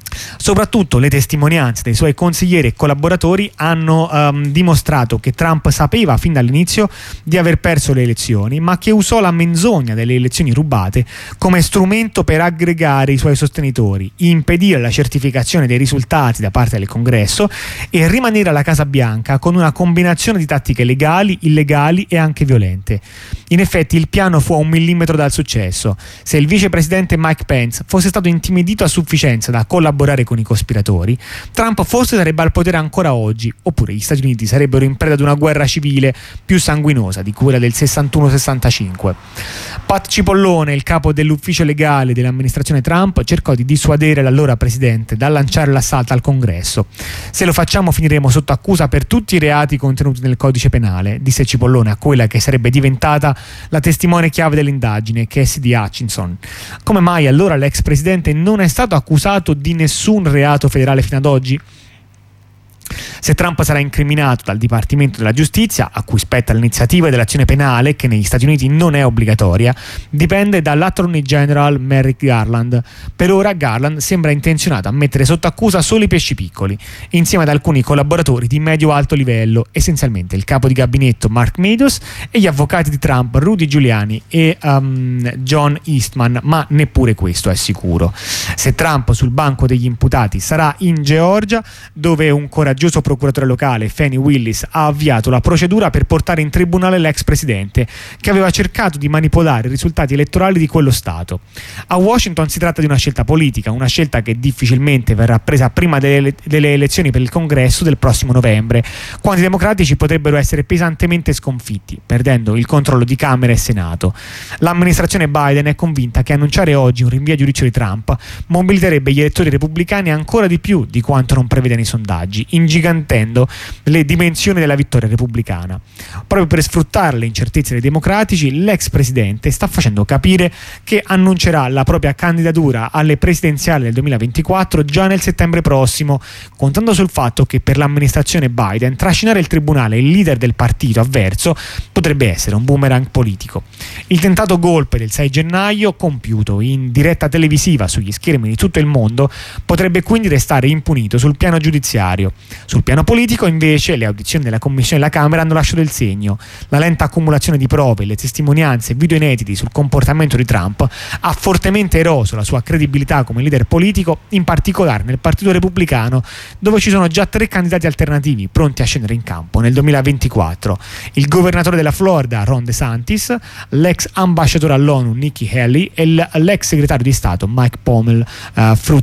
S1: Soprattutto le testimonianze dei suoi consiglieri e collaboratori hanno um, dimostrato che Trump sapeva fin dall'inizio di aver perso le elezioni, ma che usò la menzogna delle elezioni rubate come strumento per aggregare i suoi sostenitori, impedire la certificazione dei risultati da parte del Congresso e rimanere alla Casa Bianca con una combinazione di tattiche legali, illegali e anche violente. In effetti il piano fu a un millimetro dal successo. Se il vicepresidente Mike Pence fosse stato intimidito a sufficienza da collaborare con i cospiratori, Trump forse sarebbe al potere ancora oggi, oppure gli Stati Uniti sarebbero in preda ad una guerra civile più sanguinosa di quella del sessantuno sessantacinque. Pat Cipollone, il capo dell'ufficio legale dell'amministrazione Trump, cercò di dissuadere l'allora presidente dal lanciare l'assalto al Congresso. Se lo facciamo finiremo sotto accusa per tutti i reati contenuti nel codice penale, disse Cipollone a quella che sarebbe diventata la testimone chiave dell'indagine, Cassidy Hutchinson. Come mai allora l'ex presidente non è stato accusato di nessun reato federale fino ad oggi? Se Trump sarà incriminato dal Dipartimento della Giustizia, a cui spetta l'iniziativa dell'azione penale, che negli Stati Uniti non è obbligatoria, dipende dall'Attorney General Merrick Garland. Per ora Garland sembra intenzionato a mettere sotto accusa solo i pesci piccoli, insieme ad alcuni collaboratori di medio-alto livello, essenzialmente il capo di gabinetto Mark Meadows e gli avvocati di Trump Rudy Giuliani e um, John Eastman, ma neppure questo è sicuro. Se Trump sul banco degli imputati sarà in Georgia, dove un coraggioso procuratore locale, Fani Willis, ha avviato la procedura per portare in tribunale l'ex presidente, che aveva cercato di manipolare i risultati elettorali di quello stato. A Washington si tratta di una scelta politica, una scelta che difficilmente verrà presa prima delle, delle elezioni per il Congresso del prossimo novembre, quando i democratici potrebbero essere pesantemente sconfitti, perdendo il controllo di Camera e Senato. L'amministrazione Biden è convinta che annunciare oggi un rinvio a giudizio di Trump mobiliterebbe gli elettori repubblicani ancora di più di quanto non prevedano i sondaggi, ingigantendo le dimensioni della vittoria repubblicana. Proprio per sfruttare le incertezze dei democratici, l'ex presidente sta facendo capire che annuncerà la propria candidatura alle presidenziali del duemilaventiquattro già nel settembre prossimo, contando sul fatto che per l'amministrazione Biden trascinare il tribunale il leader del partito avverso potrebbe essere un boomerang politico. Il tentato golpe del sei gennaio, compiuto in diretta televisiva sugli schermi di tutto il mondo, potrebbe quindi restare impunito sul piano giudiziario. Sul piano politico, invece, le audizioni della Commissione della Camera hanno lasciato il segno. La lenta accumulazione di prove, le testimonianze e video inediti sul comportamento di Trump ha fortemente eroso la sua credibilità come leader politico, in particolare nel Partito Repubblicano, dove ci sono già tre candidati alternativi pronti a scendere in campo nel duemilaventiquattro. Il governatore della Florida, Ron DeSantis, l'ex ambasciatore all'ONU, Nikki Haley, e l'ex segretario di Stato, Mike Pommel. Uh, frut-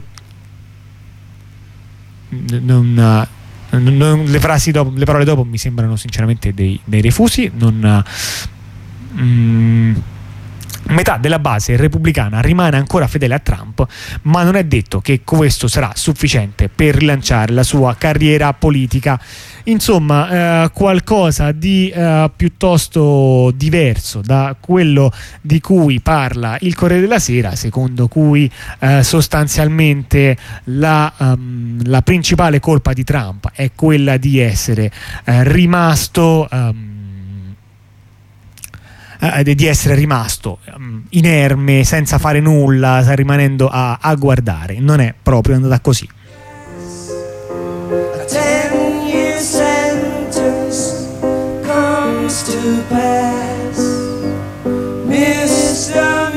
S1: non, uh, non, le frasi dopo, le parole dopo mi sembrano sinceramente dei, dei refusi. Non, uh, mm, metà della base repubblicana rimane ancora fedele a Trump, ma non è detto che questo sarà sufficiente per rilanciare la sua carriera politica. Insomma, eh, qualcosa di eh, piuttosto diverso da quello di cui parla il Corriere della Sera, secondo cui eh, sostanzialmente la, um, la principale colpa di Trump è quella di essere eh, rimasto um, di essere rimasto um, inerme, senza fare nulla, rimanendo a, a guardare. Non è proprio andata così.
S6: A ten-year sentence comes to pass, misdemeanor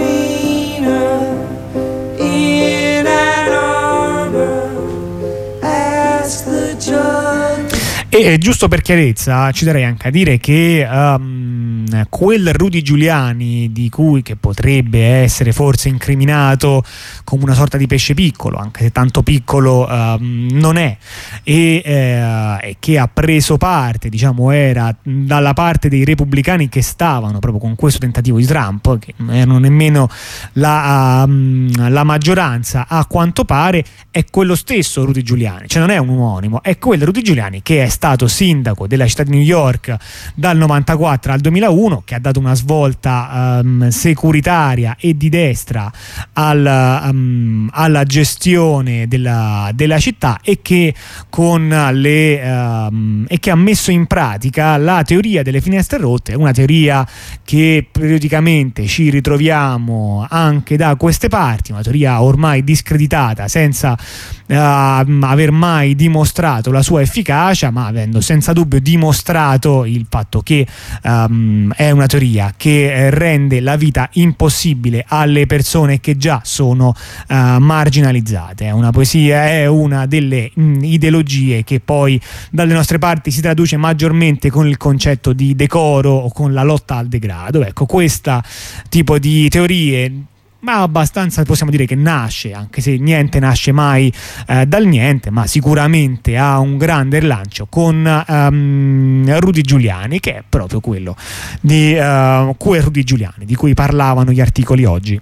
S6: in Ann Arbor, ask the judge.
S1: E giusto per chiarezza ci darei anche a dire che um, quel Rudy Giuliani di cui che potrebbe essere forse incriminato come una sorta di pesce piccolo, anche se tanto piccolo um, non è, e eh, che ha preso parte, diciamo, era dalla parte dei repubblicani che stavano proprio con questo tentativo di Trump, che non erano nemmeno la, um, la maggioranza a quanto pare, è quello stesso Rudy Giuliani, cioè non è un omonimo, è quel Rudy Giuliani che è stato stato sindaco della città di New York dal novantaquattro al duemilauno, che ha dato una svolta um, securitaria e di destra al, um, alla gestione della, della città, e che con le um, e che ha messo in pratica la teoria delle finestre rotte, una teoria che periodicamente ci ritroviamo anche da queste parti, una teoria ormai discreditata senza uh, aver mai dimostrato la sua efficacia, ma avendo senza dubbio dimostrato il fatto che um, è una teoria che rende la vita impossibile alle persone che già sono uh, marginalizzate. È una poesia, è una delle mh, ideologie che poi dalle nostre parti si traduce maggiormente con il concetto di decoro o con la lotta al degrado. Ecco, questo tipo di teorie, ma abbastanza possiamo dire che nasce, anche se niente nasce mai eh, dal niente, ma sicuramente ha un grande rilancio con um, Rudy Giuliani, che è proprio quello di uh, quel Rudy Giuliani di cui parlavano gli articoli oggi.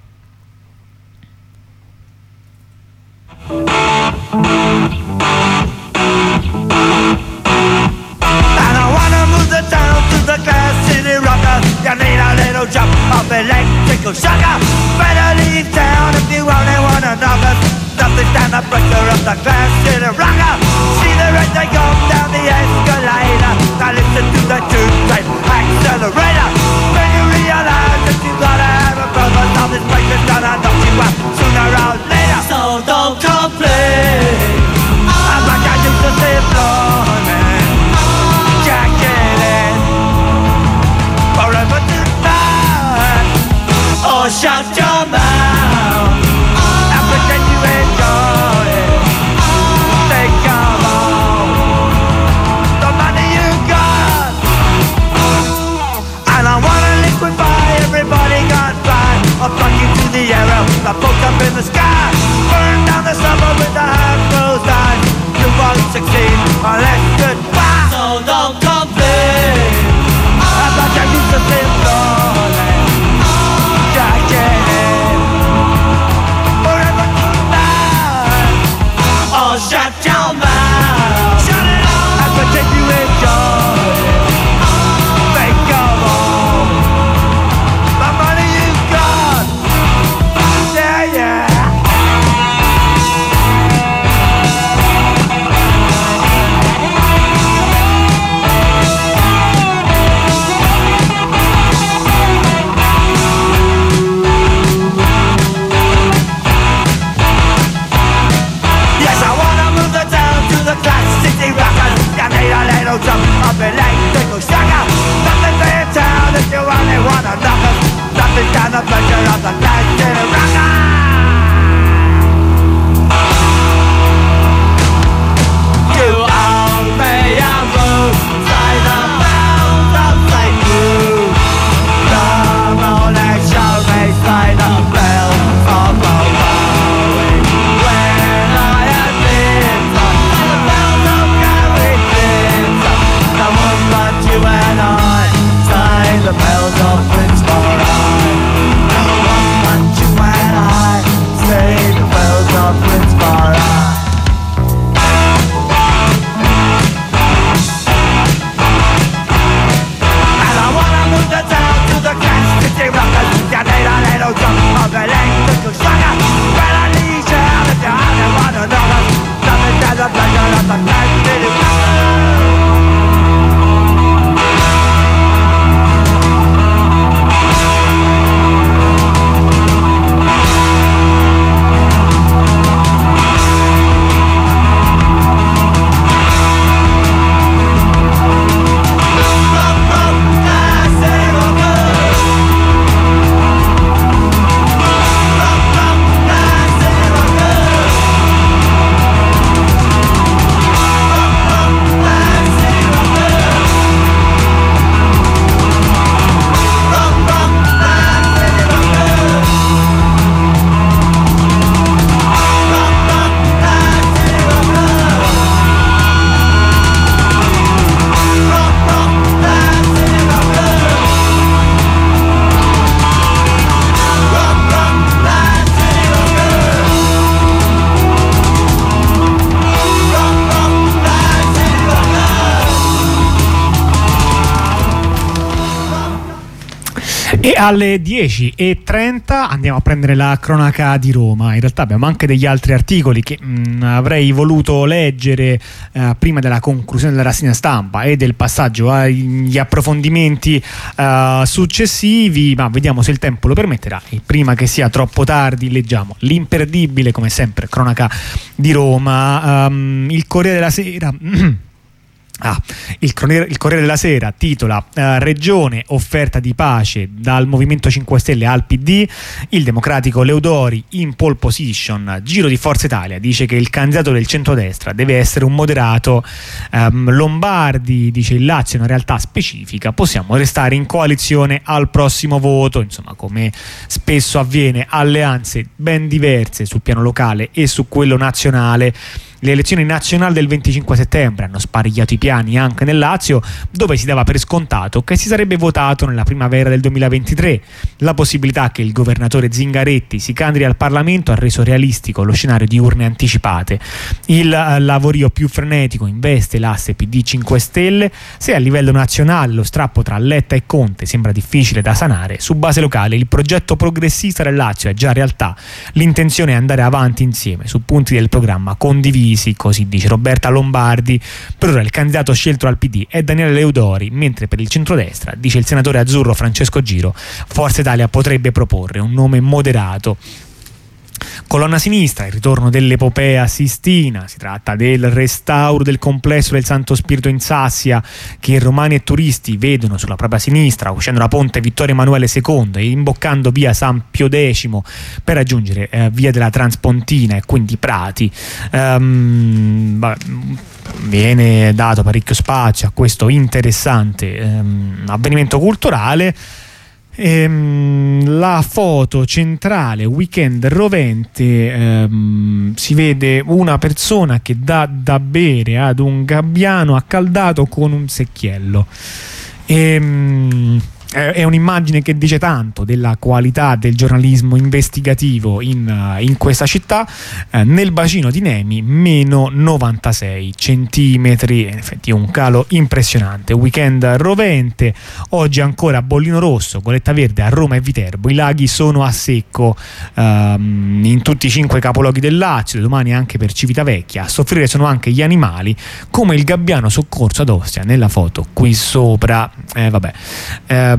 S7: You need a little drop of electrical sugar. Better leave town if you only want another. Nothing stand the pressure of the glass in a rocker. See the red they go down the escalator. Now listen to the two-type accelerator. When you realize that you gotta have a brother, now this place is gonna knock you out sooner or later. So don't complain about I used to live morning. Jack it in forever tonight. Or shut your mouth and pretend you enjoy it. Think of all the money you got, and I wanna liquefy everybody gone by. I'll plug you to the arrow, the boat up in the sky. Burn down the suburb with the half-closed eyes. You won't succeed unless goodbye. So don't complain about your use of this morning. Jack it in forever tonight. Oh, shut your mouth. Shut it up and pretend you enjoy it. Think of all the money you've got. Yeah, yeah. Yes, I wanna move the town to the Class City Rockers. You need a little drop of electrical sugar. Nothing for your town if you only wanna knock us. Nothing down the pressure of the Class City Rockers. You owe me a move, say the bells of Saint Jude. Come on and show me, say the bells of Bowie. When I am Windsor, the bells of Gary Windsor. The one but you and I, say the bells of Windsor. The one but
S1: E alle dieci e trenta andiamo a prendere la cronaca di Roma. In realtà abbiamo anche degli altri articoli che mh, avrei voluto leggere eh, prima della conclusione della rassegna stampa e del passaggio agli approfondimenti eh, successivi, ma vediamo se il tempo lo permetterà. E prima che sia troppo tardi leggiamo l'imperdibile, come sempre, cronaca di Roma. Um, il Corriere della Sera... Ah, il, Corriere, il Corriere della Sera titola eh, Regione offerta di pace dal Movimento cinque Stelle al P D. Il democratico Leudori in pole position. Giro di Forza Italia dice che il candidato del centrodestra deve essere un moderato. ehm, Lombardi dice il Lazio è una realtà specifica, possiamo restare in coalizione al prossimo voto. Insomma, come spesso avviene, alleanze ben diverse sul piano locale e su quello nazionale. Le elezioni nazionali del venticinque settembre hanno sparigliato i piani anche nel Lazio, dove si dava per scontato che si sarebbe votato nella primavera del duemilaventitré. La possibilità che il governatore Zingaretti si candidi al Parlamento ha reso realistico lo scenario di urne anticipate. Il lavorio più frenetico investe l'asse P D cinque Stelle. Se a livello nazionale lo strappo tra Letta e Conte sembra difficile da sanare, su base locale il progetto progressista del Lazio è già realtà. L'intenzione è andare avanti insieme su punti del programma condivisi, così dice Roberta Lombardi. Per ora il candidato scelto al P D è Daniele Leudori, mentre per il centrodestra, dice il senatore azzurro Francesco Giro, Forza Italia potrebbe proporre un nome moderato. Colonna sinistra, il ritorno dell'epopea Sistina. Si tratta del restauro del complesso del Santo Spirito in Sassia, che romani e turisti vedono sulla propria sinistra, uscendo da ponte Vittorio Emanuele secondo e imboccando via San Pio X per raggiungere eh, via della Transpontina e quindi Prati. Um, bah, viene dato parecchio spazio a questo interessante um, avvenimento culturale. Ehm, la foto centrale, weekend rovente, ehm, si vede una persona che dà da bere ad un gabbiano accaldato con un secchiello. Ehm, è un'immagine che dice tanto della qualità del giornalismo investigativo in, in questa città. Eh, nel bacino di Nemi meno novantasei centimetri, in effetti un calo impressionante. Weekend rovente, oggi ancora bollino rosso, goletta verde a Roma e Viterbo. I laghi sono a secco ehm, in tutti i cinque capoluoghi del Lazio, domani anche per Civitavecchia. A soffrire sono anche gli animali, come il gabbiano soccorso ad Ostia nella foto qui sopra. Eh, vabbè. Ehm,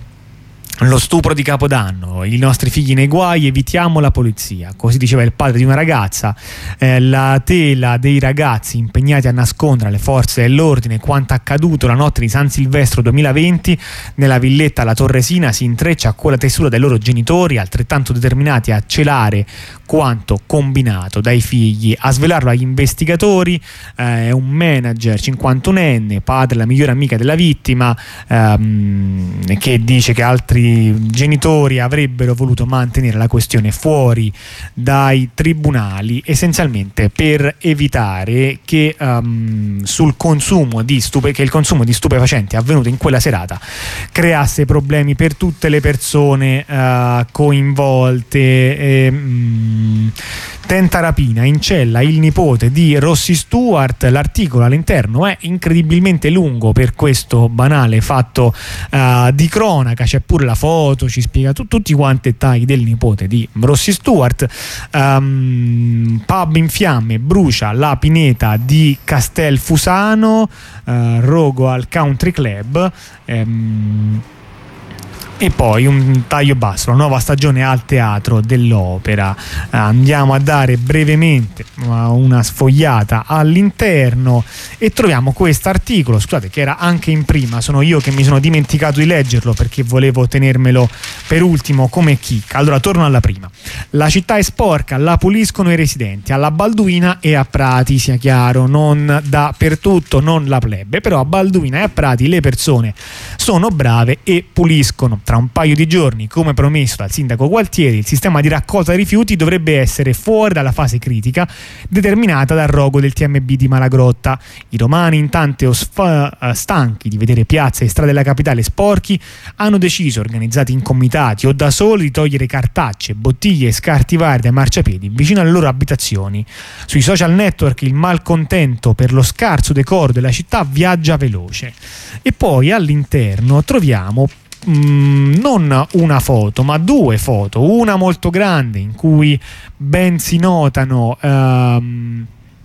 S1: Lo stupro di Capodanno, i nostri figli nei guai, evitiamo la polizia, così diceva il padre di una ragazza. Eh, la tela dei ragazzi impegnati a nascondere alle forze dell'ordine quanto accaduto la notte di San Silvestro duemilaventi nella villetta alla Torresina si intreccia con la tesura dei loro genitori, altrettanto determinati a celare quanto combinato dai figli. A svelarlo agli investigatori eh, è un manager cinquantunenne, padre della migliore amica della vittima, ehm, che dice che altri genitori avrebbero voluto mantenere la questione fuori dai tribunali, essenzialmente per evitare che, um, sul consumo di stupe- che il consumo di stupefacenti avvenuto in quella serata creasse problemi per tutte le persone uh, coinvolte. E, um, tenta rapina in cella il nipote di Rossi Stewart. L'articolo all'interno è incredibilmente lungo per questo banale fatto uh, di cronaca. C'è pure la foto, ci spiega tu, tutti quanti i dettagli del nipote di Rossi Stewart. Um, pub in fiamme, brucia la pineta di Castelfusano, uh, rogo al Country Club. Um, E poi un taglio basso, la nuova stagione al Teatro dell'Opera. Andiamo a dare brevemente una sfogliata all'interno e troviamo questo articolo, scusate, che era anche in prima, sono io che mi sono dimenticato di leggerlo perché volevo tenermelo per ultimo come chicca. Allora torno alla prima. La città è sporca, la puliscono i residenti alla Balduina e a Prati, sia chiaro, non dappertutto, non la plebe, però a Balduina e a Prati le persone sono brave e puliscono. Tra un paio di giorni, come promesso dal sindaco Gualtieri, il sistema di raccolta dei rifiuti dovrebbe essere fuori dalla fase critica determinata dal rogo del T M B di Malagrotta. I romani, intanto sf- stanchi di vedere piazze e strade della capitale sporchi, hanno deciso, organizzati in comitati o da soli, di togliere cartacce, bottiglie e scarti vari dai marciapiedi vicino alle loro abitazioni. Sui social network il malcontento per lo scarso decoro della città viaggia veloce. E poi all'interno troviamo mh, non una foto ma due foto, una molto grande in cui ben si notano ehm,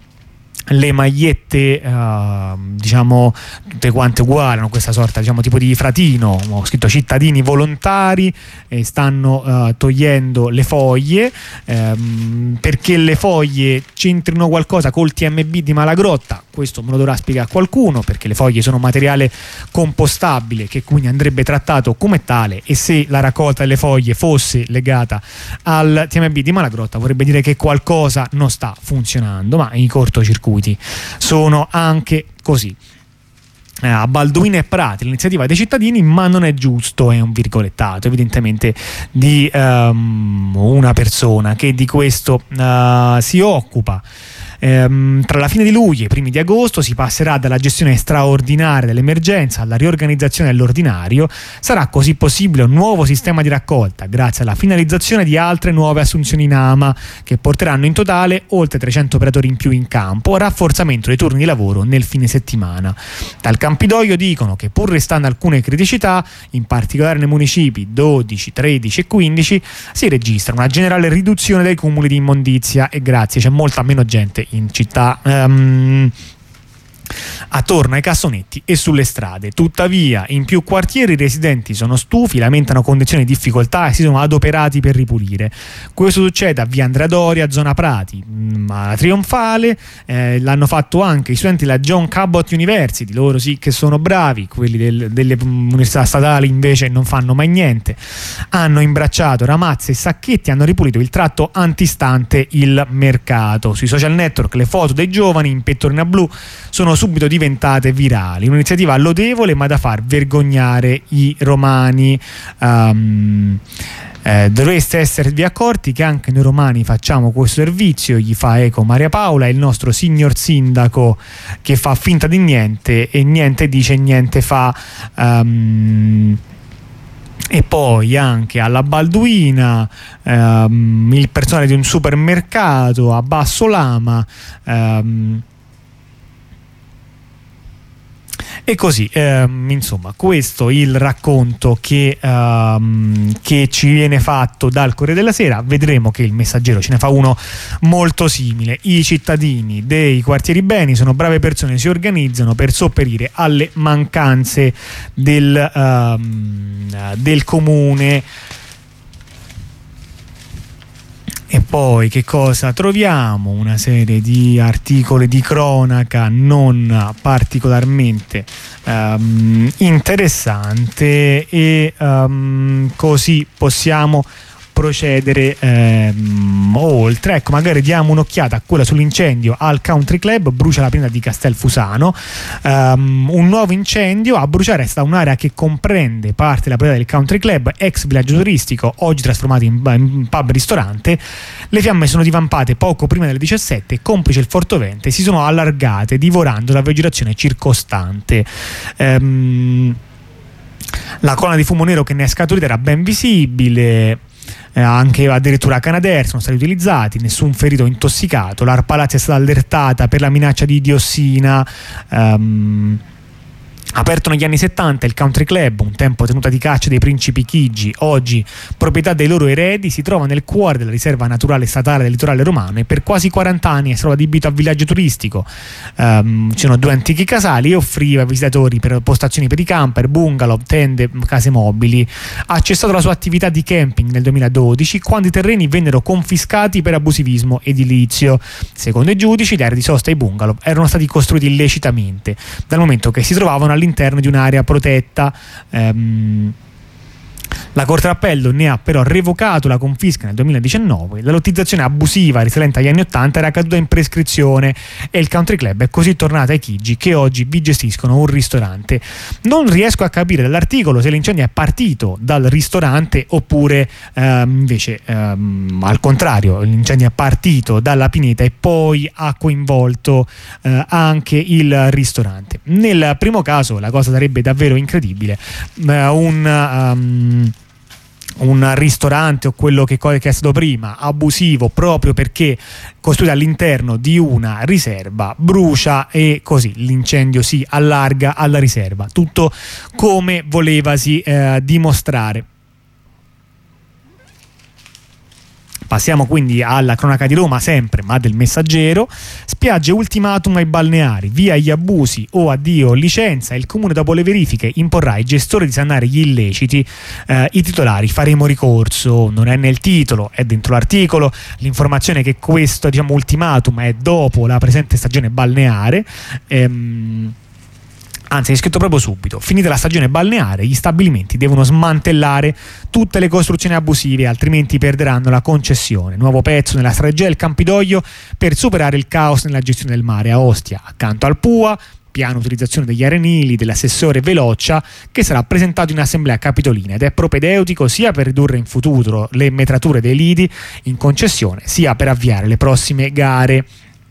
S1: le magliette uh, diciamo tutte quante uguali, hanno questa sorta diciamo tipo di fratino, ho scritto cittadini volontari, e stanno uh, togliendo le foglie um, perché le foglie c'entrino qualcosa col T M B di Malagrotta. Questo me lo dovrà spiegare qualcuno, perché le foglie sono materiale compostabile che quindi andrebbe trattato come tale, e se la raccolta delle foglie fosse legata al T M B di Malagrotta vorrebbe dire che qualcosa non sta funzionando, ma i cortocircuiti sono anche così. Eh, a Balduino e Prati l'iniziativa dei cittadini, ma non è giusto, è un virgolettato evidentemente di um, una persona che di questo uh, si occupa. Ehm, tra la fine di luglio e i primi di agosto si passerà dalla gestione straordinaria dell'emergenza alla riorganizzazione dell'ordinario. Sarà così possibile un nuovo sistema di raccolta grazie alla finalizzazione di altre nuove assunzioni in A M A che porteranno in totale oltre trecento operatori in più in campo, rafforzamento dei turni di lavoro nel fine settimana. Dal Campidoglio dicono che pur restando alcune criticità, in particolare nei municipi dodici, tredici e quindici, si registra una generale riduzione dei cumuli di immondizia e grazie c'è molta meno gente in città um, attorno ai cassonetti e sulle strade. Tuttavia in più quartieri i residenti sono stufi, lamentano condizioni di difficoltà e si sono adoperati per ripulire. Questo succede a via Andrea Doria, zona Prati, a Trionfale, eh, l'hanno fatto anche i studenti della John Cabot University, loro sì che sono bravi, quelli del, delle università statali invece non fanno mai niente. Hanno imbracciato ramazze e sacchetti, hanno ripulito il tratto antistante il mercato. Sui social network le foto dei giovani in pettorina blu sono subito diventate virali, un'iniziativa lodevole ma da far vergognare i romani. Um, eh, dovreste esservi accorti che anche noi romani facciamo questo servizio, gli fa eco Maria Paola, il nostro signor sindaco che fa finta di niente e niente dice, niente fa. Um, E poi anche alla Balduina um, il personale di un supermercato a Basso Lama. Um, E così, ehm, insomma, questo è il racconto che, ehm, che ci viene fatto dal Corriere della Sera. Vedremo che il Messaggero ce ne fa uno molto simile. I cittadini dei quartieri beni sono brave persone, si organizzano per sopperire alle mancanze del, ehm, del comune. E poi che cosa troviamo? Una serie di articoli di cronaca non particolarmente um, interessante e um, così possiamo procedere ehm, oltre. Ecco, magari diamo un'occhiata a quella sull'incendio al Country Club, brucia la pineta di Castelfusano. Um, un nuovo incendio, a bruciare è stata un'area che comprende parte della proprietà del Country Club, ex villaggio turistico, oggi trasformato in, in pub ristorante. Le fiamme sono divampate poco prima delle diciassette, complice il fortovente, si sono allargate divorando la vegetazione circostante. Um, la colonna di fumo nero che ne è scaturita era ben visibile. Eh, anche addirittura Canadair sono stati utilizzati, nessun ferito intossicato. L'Arpa Lazio è stata allertata per la minaccia di diossina. Um, Aperto negli anni settanta, il Country Club, un tempo tenuta di caccia dei principi Chigi, oggi proprietà dei loro eredi, si trova nel cuore della riserva naturale statale del litorale romano e per quasi quaranta anni è stato adibito a villaggio turistico. Um, ci sono due antichi casali e offriva ai visitatori per postazioni per i camper, bungalow, tende, case mobili. Ha cessato la sua attività di camping nel duemiladodici, quando i terreni vennero confiscati per abusivismo edilizio. Secondo i giudici, le aree di sosta e i bungalow erano stati costruiti illecitamente, dal momento che si trovavano all'interno di un'area protetta. ehm, La Corte d'Appello ne ha però revocato la confisca nel duemiladiciannove. La lottizzazione abusiva risalente agli anni ottanta era caduta in prescrizione e il Country Club è così tornato ai Chigi, che oggi vi gestiscono un ristorante. Non riesco a capire dall'articolo se l'incendio è partito dal ristorante oppure ehm, invece ehm, al contrario, l'incendio è partito dalla pineta e poi ha coinvolto eh, anche il ristorante. Nel primo caso la cosa sarebbe davvero incredibile. Eh, un um, un ristorante o quello che, che è stato prima abusivo proprio perché costruito all'interno di una riserva, brucia e così l'incendio si allarga alla riserva, tutto come volevasi eh, dimostrare. Passiamo quindi alla cronaca di Roma, sempre, ma del Messaggero. Spiagge ultimatum ai balneari, via gli abusi o addio licenza. Il comune, dopo le verifiche, imporrà ai gestori di sanare gli illeciti. Eh, I titolari faremo ricorso, non è nel titolo, è dentro l'articolo. L'informazione è che questo, diciamo, ultimatum è dopo la presente stagione balneare. Ehm, Anzi, è scritto proprio subito: finita la stagione balneare, gli stabilimenti devono smantellare tutte le costruzioni abusive, altrimenti perderanno la concessione. Nuovo pezzo nella strategia del Campidoglio per superare il caos nella gestione del mare a Ostia. Accanto al P U A, piano utilizzazione degli arenili dell'assessore Veloccia, che sarà presentato in assemblea capitolina ed è propedeutico sia per ridurre in futuro le metrature dei lidi in concessione, sia per avviare le prossime gare.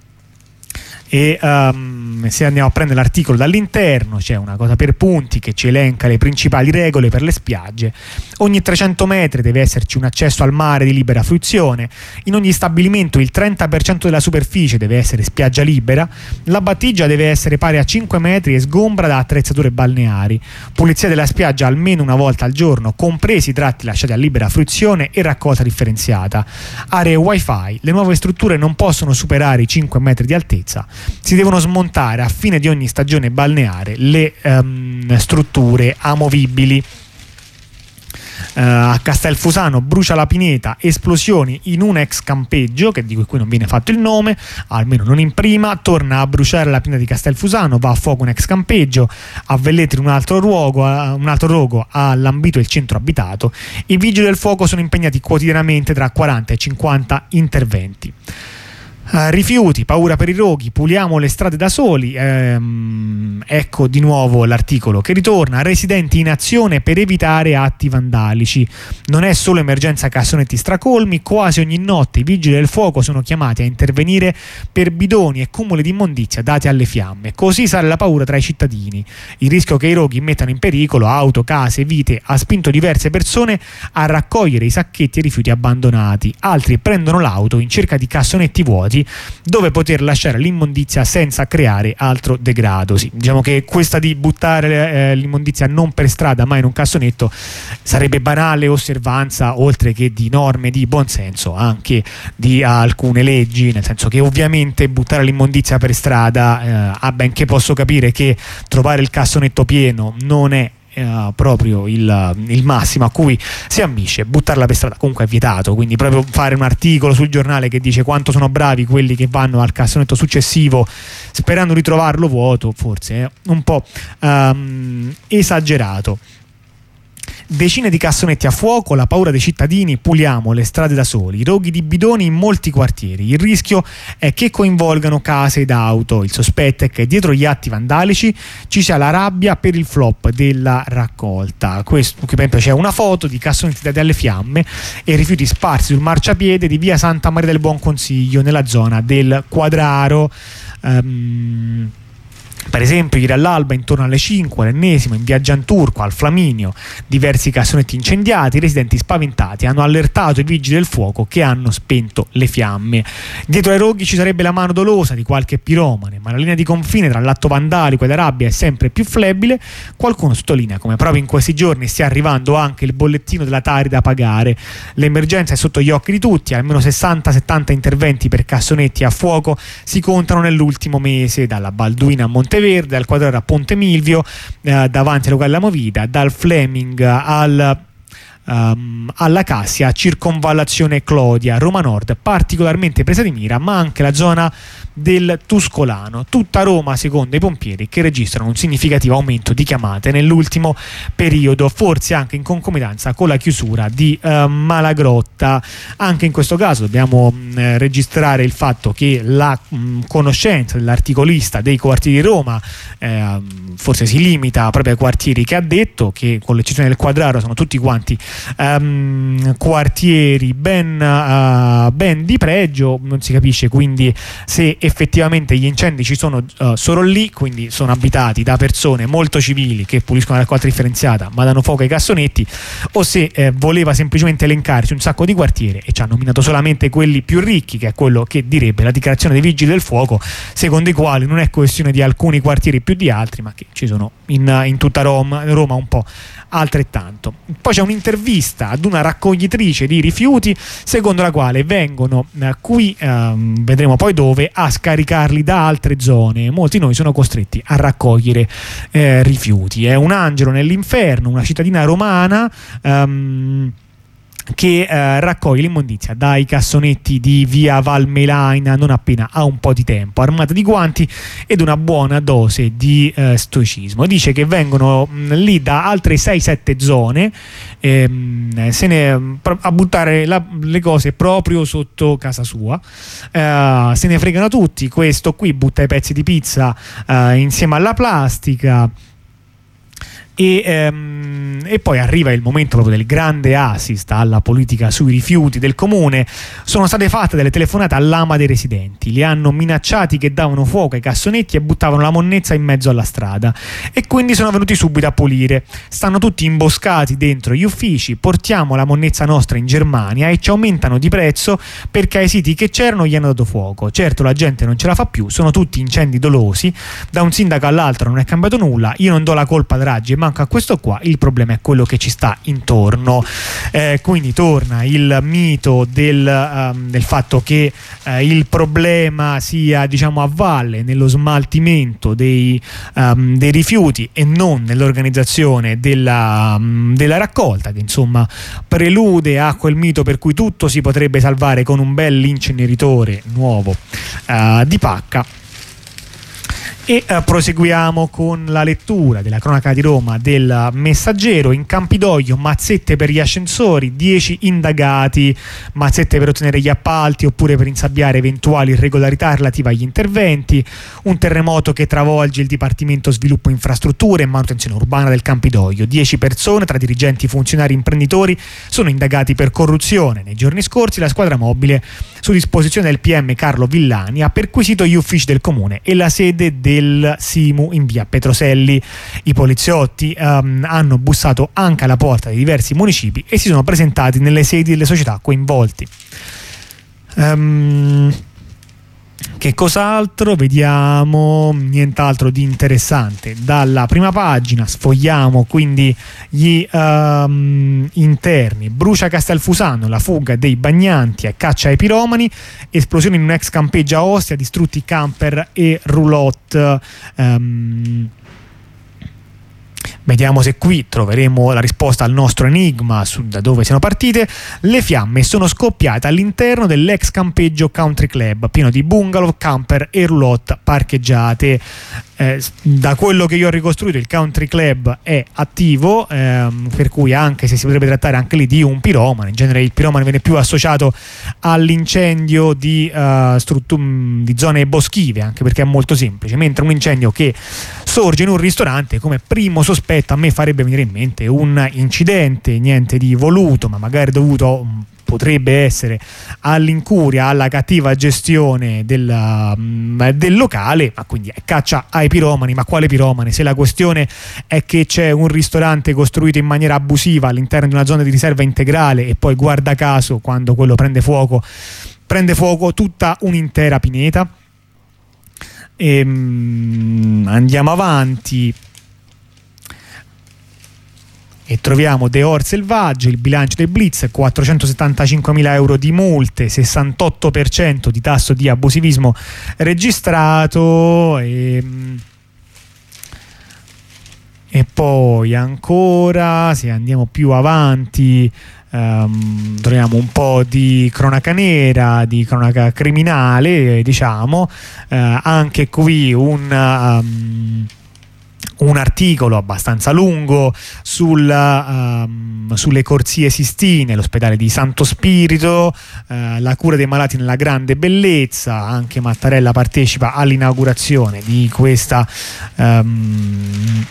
S1: E um, se andiamo a prendere l'articolo dall'interno, c'è una cosa per punti che ci elenca le principali regole per le spiagge. Ogni trecento metri deve esserci un accesso al mare di libera fruizione. In ogni stabilimento il trenta per cento della superficie deve essere spiaggia libera. La battigia deve essere pari a cinque metri e sgombra da attrezzature balneari. Pulizia della spiaggia almeno una volta al giorno, compresi i tratti lasciati a libera fruizione e raccolta differenziata. Aree wifi. Le nuove strutture non possono superare i cinque metri di altezza. Si devono smontare a fine di ogni stagione balneare le um, strutture amovibili. Uh, a Castelfusano brucia la pineta, esplosioni in un ex campeggio, che di cui non viene fatto il nome, almeno non in prima. Torna a bruciare la pineta di Castelfusano, va a fuoco un ex campeggio. A Velletri un altro rogo, un altro rogo ha lambito il centro abitato. I vigili del fuoco sono impegnati quotidianamente tra quaranta e cinquanta interventi. Uh, rifiuti, paura per i roghi, puliamo le strade da soli. Ehm, ecco di nuovo l'articolo che ritorna: residenti in azione per evitare atti vandalici. Non è solo emergenza cassonetti stracolmi, quasi ogni notte i vigili del fuoco sono chiamati a intervenire per bidoni e cumuli di immondizia dati alle fiamme. Così sale la paura tra i cittadini. Il rischio che i roghi mettano in pericolo auto, case, vite ha spinto diverse persone a raccogliere i sacchetti e rifiuti abbandonati. Altri prendono l'auto in cerca di cassonetti vuoti dove poter lasciare l'immondizia senza creare altro degrado. Sì, diciamo che questa di buttare eh, l'immondizia non per strada ma in un cassonetto sarebbe banale osservanza, oltre che di norme di buonsenso, anche di alcune leggi, nel senso che ovviamente buttare l'immondizia per strada, eh, ah, benché posso capire che trovare il cassonetto pieno non è Uh, proprio il, il massimo a cui si ambisce. Buttarla per strada comunque è vietato, quindi proprio fare un articolo sul giornale che dice quanto sono bravi quelli che vanno al cassonetto successivo sperando di trovarlo vuoto, forse è un po' um, esagerato. Decine di cassonetti a fuoco, la paura dei cittadini, puliamo le strade da soli, roghi di bidoni in molti quartieri. Il rischio è che coinvolgano case ed auto. Il sospetto è che dietro gli atti vandalici ci sia la rabbia per il flop della raccolta. Questo, qui per esempio c'è una foto di cassonetti dati alle fiamme e rifiuti sparsi sul marciapiede di via Santa Maria del Buon Consiglio nella zona del Quadraro. Um, Per esempio ieri all'alba intorno alle cinque, l'ennesimo in via Gianturco al Flaminio, diversi cassonetti incendiati. I residenti spaventati hanno allertato i vigili del fuoco che hanno spento le fiamme. Dietro ai roghi ci sarebbe la mano dolosa di qualche piromane, ma la linea di confine tra l'atto vandalico e la rabbia è sempre più flebile. Qualcuno sottolinea come proprio in questi giorni stia arrivando anche il bollettino della Tari da pagare. L'emergenza è sotto gli occhi di tutti, almeno sessanta settanta interventi per cassonetti a fuoco si contano nell'ultimo mese, dalla Balduina a Monteverde, al Quadraro a Ponte Milvio, eh, davanti al locale della Movida, dal Fleming al Um, alla Cassia, circonvallazione Clodia, Roma Nord particolarmente presa di mira, ma anche la zona del Tuscolano. Tutta Roma, secondo i pompieri, che registrano un significativo aumento di chiamate nell'ultimo periodo, forse anche in concomitanza con la chiusura di uh, Malagrotta. Anche in questo caso dobbiamo mh, registrare il fatto che la mh, conoscenza dell'articolista dei quartieri di Roma eh, forse si limita proprio ai quartieri che ha detto, che con l'eccezione del Quadraro sono tutti quanti Um, quartieri ben, uh, ben di pregio. Non si capisce quindi se effettivamente gli incendi ci sono uh, solo lì, quindi sono abitati da persone molto civili che puliscono la raccolta differenziata ma danno fuoco ai cassonetti, o se eh, voleva semplicemente elencarsi un sacco di quartieri e ci hanno nominato solamente quelli più ricchi, che è quello che direbbe la dichiarazione dei vigili del fuoco, secondo i quali non è questione di alcuni quartieri più di altri, ma che ci sono in, in tutta Roma, Roma un po' altrettanto. Poi c'è un'intervista ad una raccoglitrice di rifiuti secondo la quale vengono eh, qui, ehm, vedremo poi dove, a scaricarli da altre zone. Molti di noi sono costretti a raccogliere eh, rifiuti. È un angelo nell'inferno, una cittadina romana ehm, che eh, raccoglie l'immondizia dai cassonetti di via Valmelaina non appena ha un po' di tempo, armata di guanti ed una buona dose di eh, stoicismo. Dice che vengono mh, lì da altre sei sette zone ehm, se ne, a buttare la, le cose proprio sotto casa sua, eh, se ne fregano tutti. Questo qui butta i pezzi di pizza eh, insieme alla plastica. E, ehm, e poi arriva il momento proprio del grande assist alla politica sui rifiuti del comune. Sono state fatte delle telefonate all'ama dei residenti, li hanno minacciati che davano fuoco ai cassonetti e buttavano la monnezza in mezzo alla strada, e quindi sono venuti subito a pulire. Stanno tutti imboscati dentro gli uffici, portiamo la monnezza nostra in Germania e ci aumentano di prezzo perché ai siti che c'erano gli hanno dato fuoco. Certo, la gente non ce la fa più, sono tutti incendi dolosi, da un sindaco all'altro non è cambiato nulla, io non do la colpa a Draghi, ma a questo qua, il problema è quello che ci sta intorno. Eh, quindi torna il mito del, um, del fatto che uh, il problema sia, diciamo, a valle nello smaltimento dei, um, dei rifiuti e non nell'organizzazione della, um, della raccolta, che insomma prelude a quel mito per cui tutto si potrebbe salvare con un bel inceneritore nuovo uh, di pacca. E eh, proseguiamo con la lettura della cronaca di Roma del Messaggero. In Campidoglio mazzette per gli ascensori, dieci indagati, mazzette per ottenere gli appalti oppure per insabbiare eventuali irregolarità relative agli interventi. Un terremoto che travolge il Dipartimento Sviluppo Infrastrutture e Manutenzione Urbana del Campidoglio. dieci persone tra dirigenti, funzionari e imprenditori sono indagati per corruzione. Nei giorni scorsi la squadra mobile, su disposizione del P M Carlo Villani, ha perquisito gli uffici del comune e la sede del Simu in via Petroselli. I poliziotti um, hanno bussato anche alla porta di diversi municipi e si sono presentati nelle sedi delle società coinvolti. Um, Che cos'altro? Vediamo, nient'altro di interessante. Dalla prima pagina sfogliamo quindi gli um, interni. Brucia Castelfusano, la fuga dei bagnanti e caccia ai piromani, esplosione in un ex campeggio a Ostia, distrutti camper e roulotte. Um, Vediamo se qui troveremo la risposta al nostro enigma su da dove siano partite. Le fiamme sono scoppiate all'interno dell'ex campeggio Country Club, pieno di bungalow, camper e roulotte parcheggiate. Eh, da quello che io ho ricostruito, il Country Club è attivo, ehm, per cui anche se si potrebbe trattare anche lì di un piromane, in genere il piromane viene più associato all'incendio di, uh, struttu- di zone boschive, anche perché è molto semplice, mentre un incendio che sorge in un ristorante, come primo sospetto a me farebbe venire in mente un incidente, niente di voluto, ma magari dovuto, potrebbe essere, all'incuria, alla cattiva gestione del, del locale, ma quindi è caccia ai piromani. Ma quale piromani? Se la questione è che c'è un ristorante costruito in maniera abusiva all'interno di una zona di riserva integrale e poi, guarda caso, quando quello prende fuoco, prende fuoco tutta un'intera pineta. E, um, andiamo avanti e troviamo Deor Selvaggio, il bilancio dei Blitz, quattrocentosettantacinquemila euro di multe, sessantotto per cento di tasso di abusivismo registrato. E, e poi ancora, se andiamo più avanti, Um, troviamo un po' di cronaca nera, di cronaca criminale, diciamo, uh, anche qui un, um, un articolo abbastanza lungo sul, um, sulle corsie Sistine, l'ospedale di Santo Spirito, uh, la cura dei malati nella grande bellezza. Anche Mattarella partecipa all'inaugurazione di questa um,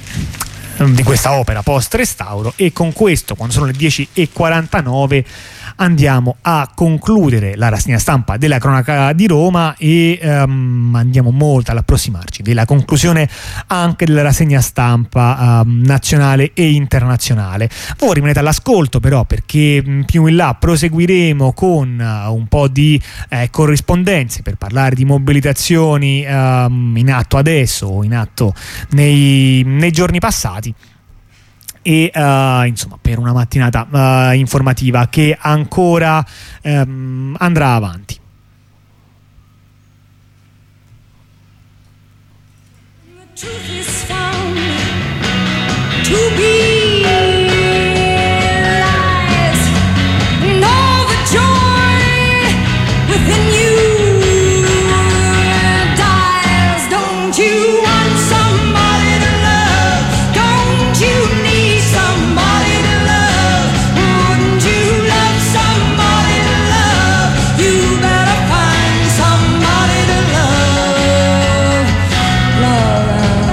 S1: di questa opera post restauro. E con questo, quando sono le dieci e quarantanove, andiamo a concludere la rassegna stampa della cronaca di Roma e um, andiamo molto ad approssimarci della conclusione anche della rassegna stampa um, nazionale e internazionale. Voi rimanete all'ascolto però, perché mh, più in là proseguiremo con uh, un po' di eh, corrispondenze per parlare di mobilitazioni um, in atto adesso o in atto nei, nei giorni passati, e uh, insomma per una mattinata uh, informativa che ancora um, andrà avanti.
S6: Truth is found to be lies, and all the joy within you dies. Don't you want somebody to love? Don't you need somebody to love? Wouldn't you love somebody to love? You better find somebody to love. Love.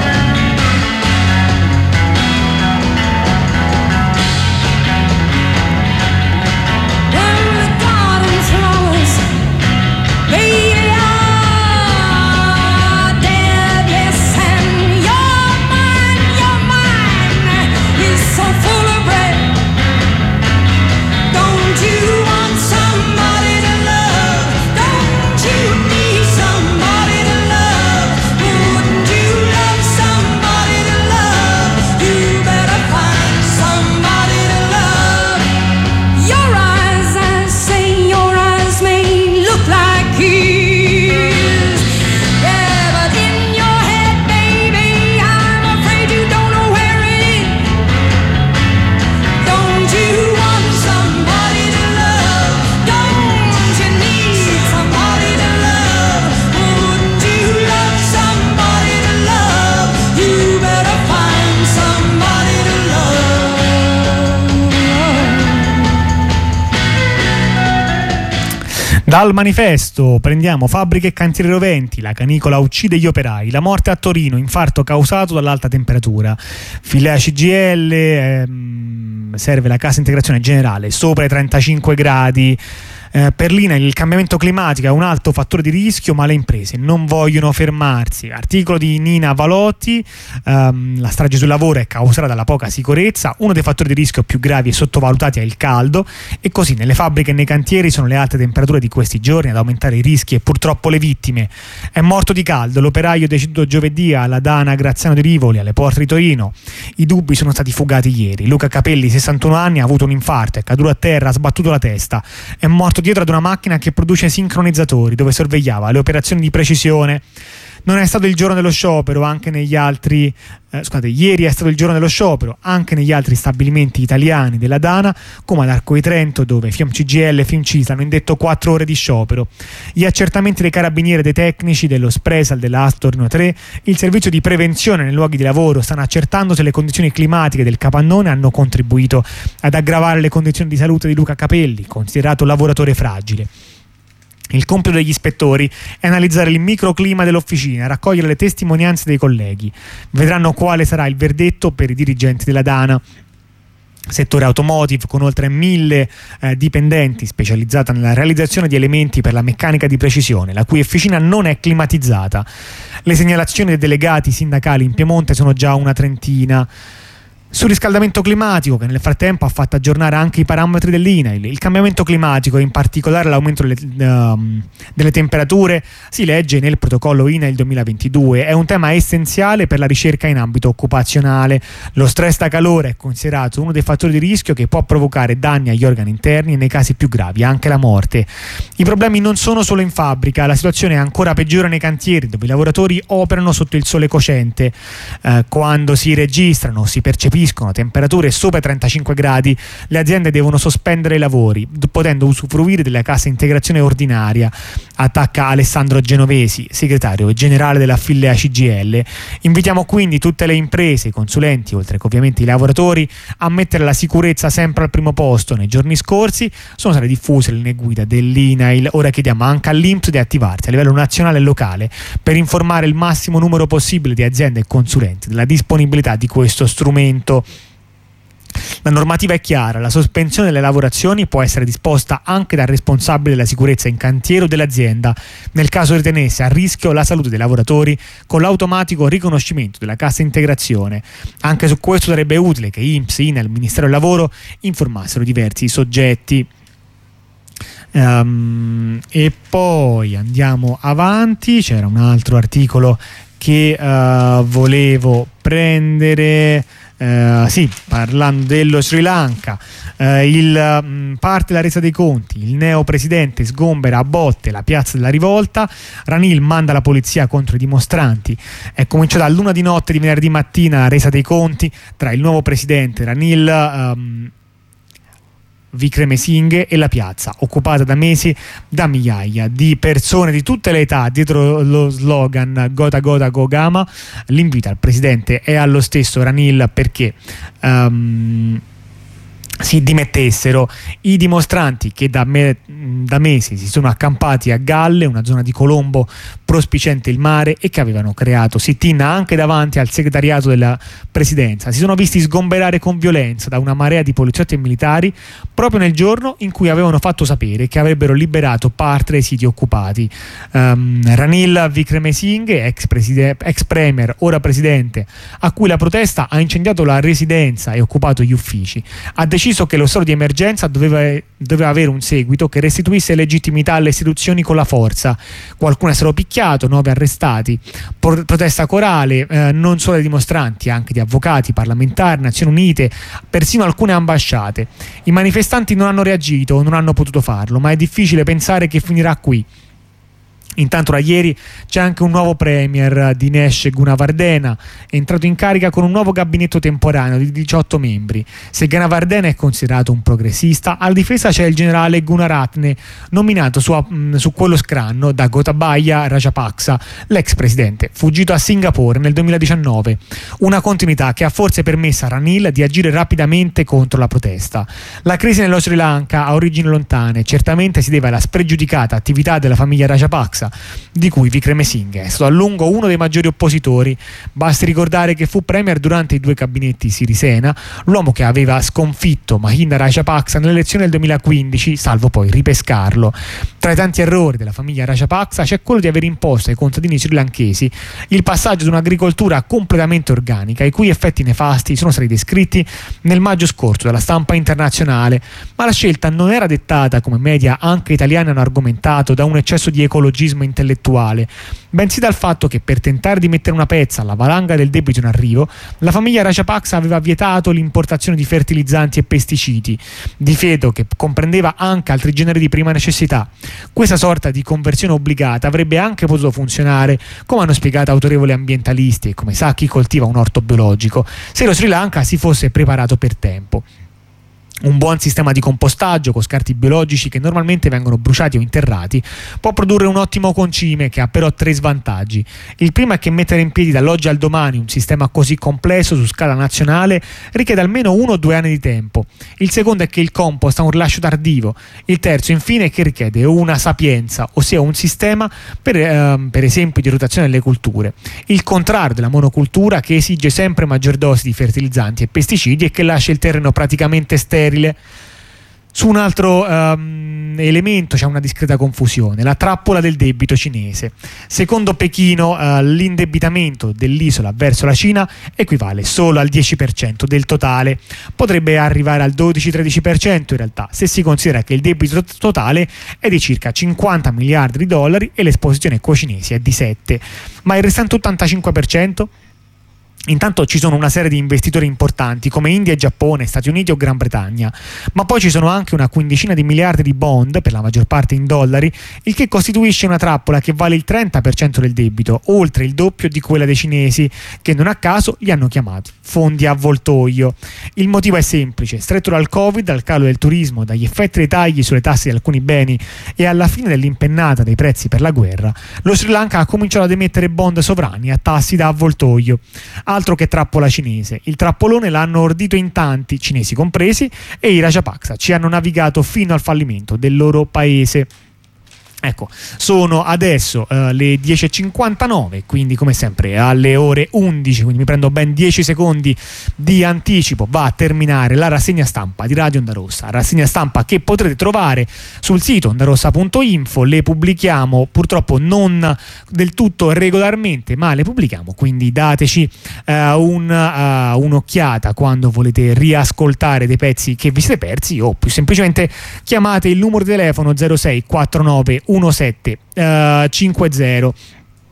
S1: Dal manifesto prendiamo fabbriche e cantieri roventi, la canicola uccide gli operai, la morte a Torino, infarto causato dall'alta temperatura, Filea C G I L, ehm, serve la cassa integrazione generale sopra i trentacinque gradi. Eh, per l'I N A I il cambiamento climatico è un alto fattore di rischio, ma le imprese non vogliono fermarsi. Articolo di Nina Valotti, ehm, la strage sul lavoro è causata dalla poca sicurezza, uno dei fattori di rischio più gravi e sottovalutati è il caldo, e così nelle fabbriche e nei cantieri sono le alte temperature di questi giorni ad aumentare i rischi e purtroppo le vittime. È morto di caldo l'operaio deceduto giovedì alla Dana Graziano di Rivoli alle porte di Torino. I dubbi sono stati fugati ieri. Luca Capelli, sessantuno anni, ha avuto un infarto, è caduto a terra, ha sbattuto la testa, è morto dietro ad una macchina che produce sincronizzatori, dove sorvegliava le operazioni di precisione. Non è stato il giorno dello sciopero anche negli altri eh, scusate, ieri è stato il giorno dello sciopero anche negli altri stabilimenti italiani della Dana, come ad Arco di Trento, dove Fiom C G I L e Fiumcisa hanno indetto quattro ore di sciopero. Gli accertamenti dei carabinieri e dei tecnici dello Spresal della A S Torino tre, il servizio di prevenzione nei luoghi di lavoro stanno accertando se le condizioni climatiche del capannone hanno contribuito ad aggravare le condizioni di salute di Luca Capelli, considerato lavoratore fragile. Il compito degli ispettori è analizzare il microclima dell'officina, raccogliere le testimonianze dei colleghi. Vedranno quale sarà il verdetto per i dirigenti della Dana. Settore automotive, con oltre mille eh, dipendenti, specializzata nella realizzazione di elementi per la meccanica di precisione, la cui officina non è climatizzata. Le segnalazioni dei delegati sindacali in Piemonte sono già una trentina. Sul riscaldamento climatico, che nel frattempo ha fatto aggiornare anche i parametri dell'I N A I L, il cambiamento climatico e in particolare l'aumento delle, um, delle temperature si legge nel protocollo I N A I L duemilaventidue, è un tema essenziale per la ricerca in ambito occupazionale. Lo stress da calore è considerato uno dei fattori di rischio che può provocare danni agli organi interni e nei casi più gravi anche la morte. I problemi non sono solo in fabbrica, la situazione è ancora peggiore nei cantieri, dove i lavoratori operano sotto il sole cocente. Eh, quando si registrano, si percepiscono temperature sopra i trentacinque gradi, le aziende devono sospendere i lavori, potendo usufruire della cassa integrazione ordinaria, attacca Alessandro Genovesi, segretario generale della Filea C G I L. Invitiamo quindi tutte le imprese, i consulenti, oltre che ovviamente i lavoratori, a mettere la sicurezza sempre al primo posto. Nei giorni scorsi sono state diffuse le linee guida dell'I N A I L, ora chiediamo anche all'I N P S di attivarsi a livello nazionale e locale per informare il massimo numero possibile di aziende e consulenti della disponibilità di questo strumento. La normativa è chiara: la sospensione delle lavorazioni può essere disposta anche dal responsabile della sicurezza in cantiere o dell'azienda, nel caso ritenesse a rischio la salute dei lavoratori, con l'automatico riconoscimento della cassa integrazione. Anche su questo sarebbe utile che I N P S, I N E L, Ministero del Lavoro informassero diversi soggetti. Um, e poi andiamo avanti, c'era un altro articolo che uh, volevo prendere, uh, sì, parlando dello Sri Lanka. Uh, il, um, parte la resa dei conti, il neo presidente sgombera a botte la piazza della rivolta, Ranil manda la polizia contro i dimostranti. È cominciata a luna di notte di venerdì mattina la resa dei conti tra il nuovo presidente Ranil um, Wickremesinghe e la piazza, occupata da mesi da migliaia di persone di tutte le età dietro lo slogan Gota Gota Gogama. L'invito al presidente è allo stesso Ranil perché um, si dimettessero. I dimostranti che da, me, da mesi si sono accampati a Galle, una zona di Colombo prospiciente il mare, e che avevano creato sit-in anche davanti al segretariato della presidenza, si sono visti sgomberare con violenza da una marea di poliziotti e militari proprio nel giorno in cui avevano fatto sapere che avrebbero liberato parte dei siti occupati. um, Ranil Wickremesinghe, ex, preside- ex premier, ora presidente, a cui la protesta ha incendiato la residenza e occupato gli uffici, ha deciso che lo stato di emergenza doveva, doveva avere un seguito che restituisse legittimità alle istituzioni con la forza. Qualcuno è stato picchiato, nove arrestati. Pro- protesta corale, eh, non solo dei dimostranti, anche di avvocati, parlamentari, Nazioni Unite, persino alcune ambasciate. I manifestanti non hanno reagito o non hanno potuto farlo, ma è difficile pensare che finirà qui. Intanto da ieri c'è anche un nuovo premier, Dinesh Gunawardena, è entrato in carica con un nuovo gabinetto temporaneo di diciotto membri. Se Gunawardena è considerato un progressista, alla difesa c'è il generale Gunaratne, nominato su, mh, su quello scranno da Gotabaya Rajapaksa, l'ex presidente, fuggito a Singapore nel duemiladiciannove. Una continuità che ha forse permesso a Ranil di agire rapidamente contro la protesta. La crisi nello Sri Lanka ha origini lontane, certamente si deve alla spregiudicata attività della famiglia Rajapaksa, di cui Wickremesinghe è stato a lungo uno dei maggiori oppositori. Basti ricordare che fu premier durante i due gabinetti Sirisena, l'uomo che aveva sconfitto Mahinda Rajapaksa nelle elezioni del duemilaquindici, salvo poi ripescarlo. Tra i tanti errori della famiglia Rajapaksa c'è quello di aver imposto ai contadini srilankesi il passaggio ad un'agricoltura completamente organica, i cui effetti nefasti sono stati descritti nel maggio scorso dalla stampa internazionale. Ma la scelta non era dettata, come media anche italiani hanno argomentato, da un eccesso di ecologismo intellettuale, bensì dal fatto che per tentare di mettere una pezza alla valanga del debito in arrivo, la famiglia Rajapaksa aveva vietato l'importazione di fertilizzanti e pesticidi, divieto che comprendeva anche altri generi di prima necessità. Questa sorta di conversione obbligata avrebbe anche potuto funzionare, come hanno spiegato autorevoli ambientalisti e come sa chi coltiva un orto biologico, se lo Sri Lanka si fosse preparato per tempo. Un buon sistema di compostaggio con scarti biologici che normalmente vengono bruciati o interrati può produrre un ottimo concime, che ha però tre svantaggi. Il primo è che mettere in piedi dall'oggi al domani un sistema così complesso su scala nazionale richiede almeno uno o due anni di tempo. Il secondo è che il compost ha un rilascio tardivo. Il terzo infine è che richiede una sapienza, ossia un sistema per, eh, per esempio di rotazione delle culture. Il contrario della monocultura, che esige sempre maggior dosi di fertilizzanti e pesticidi e che lascia il terreno praticamente sterile. Su un altro um, elemento c'è una discreta confusione: la trappola del debito cinese. Secondo Pechino, uh, l'indebitamento dell'isola verso la Cina equivale solo al dieci per cento del totale. Potrebbe arrivare al dodici-tredici per cento in realtà, se si considera che il debito totale è di circa cinquanta miliardi di dollari e l'esposizione co-cinesi è di sette. Ma il restante ottantacinque per cento? Intanto ci sono una serie di investitori importanti come India e Giappone, Stati Uniti o Gran Bretagna, ma poi ci sono anche una quindicina di miliardi di bond, per la maggior parte in dollari, il che costituisce una trappola che vale il trenta per cento del debito, oltre il doppio di quella dei cinesi, che non a caso li hanno chiamati fondi avvoltoio. Il motivo è semplice: stretto dal Covid, dal calo del turismo, dagli effetti dei tagli sulle tasse di alcuni beni e alla fine dell'impennata dei prezzi per la guerra, lo Sri Lanka ha cominciato ad emettere bond sovrani a tassi da avvoltoio. Altro che trappola cinese. Il trappolone l'hanno ordito in tanti, cinesi compresi, e i Rajapaksa ci hanno navigato fino al fallimento del loro paese. Ecco, sono adesso uh, le dieci e cinquantanove, quindi come sempre alle ore undici, quindi mi prendo ben dieci secondi di anticipo, va a terminare la rassegna stampa di Radio Onda Rossa, rassegna stampa che potrete trovare sul sito ondarossa punto info. Le pubblichiamo purtroppo non del tutto regolarmente, ma le pubblichiamo, quindi dateci uh, un, uh, un'occhiata quando volete riascoltare dei pezzi che vi siete persi, o più semplicemente chiamate il numero di telefono zero sei quattro nove uno sette cinque zero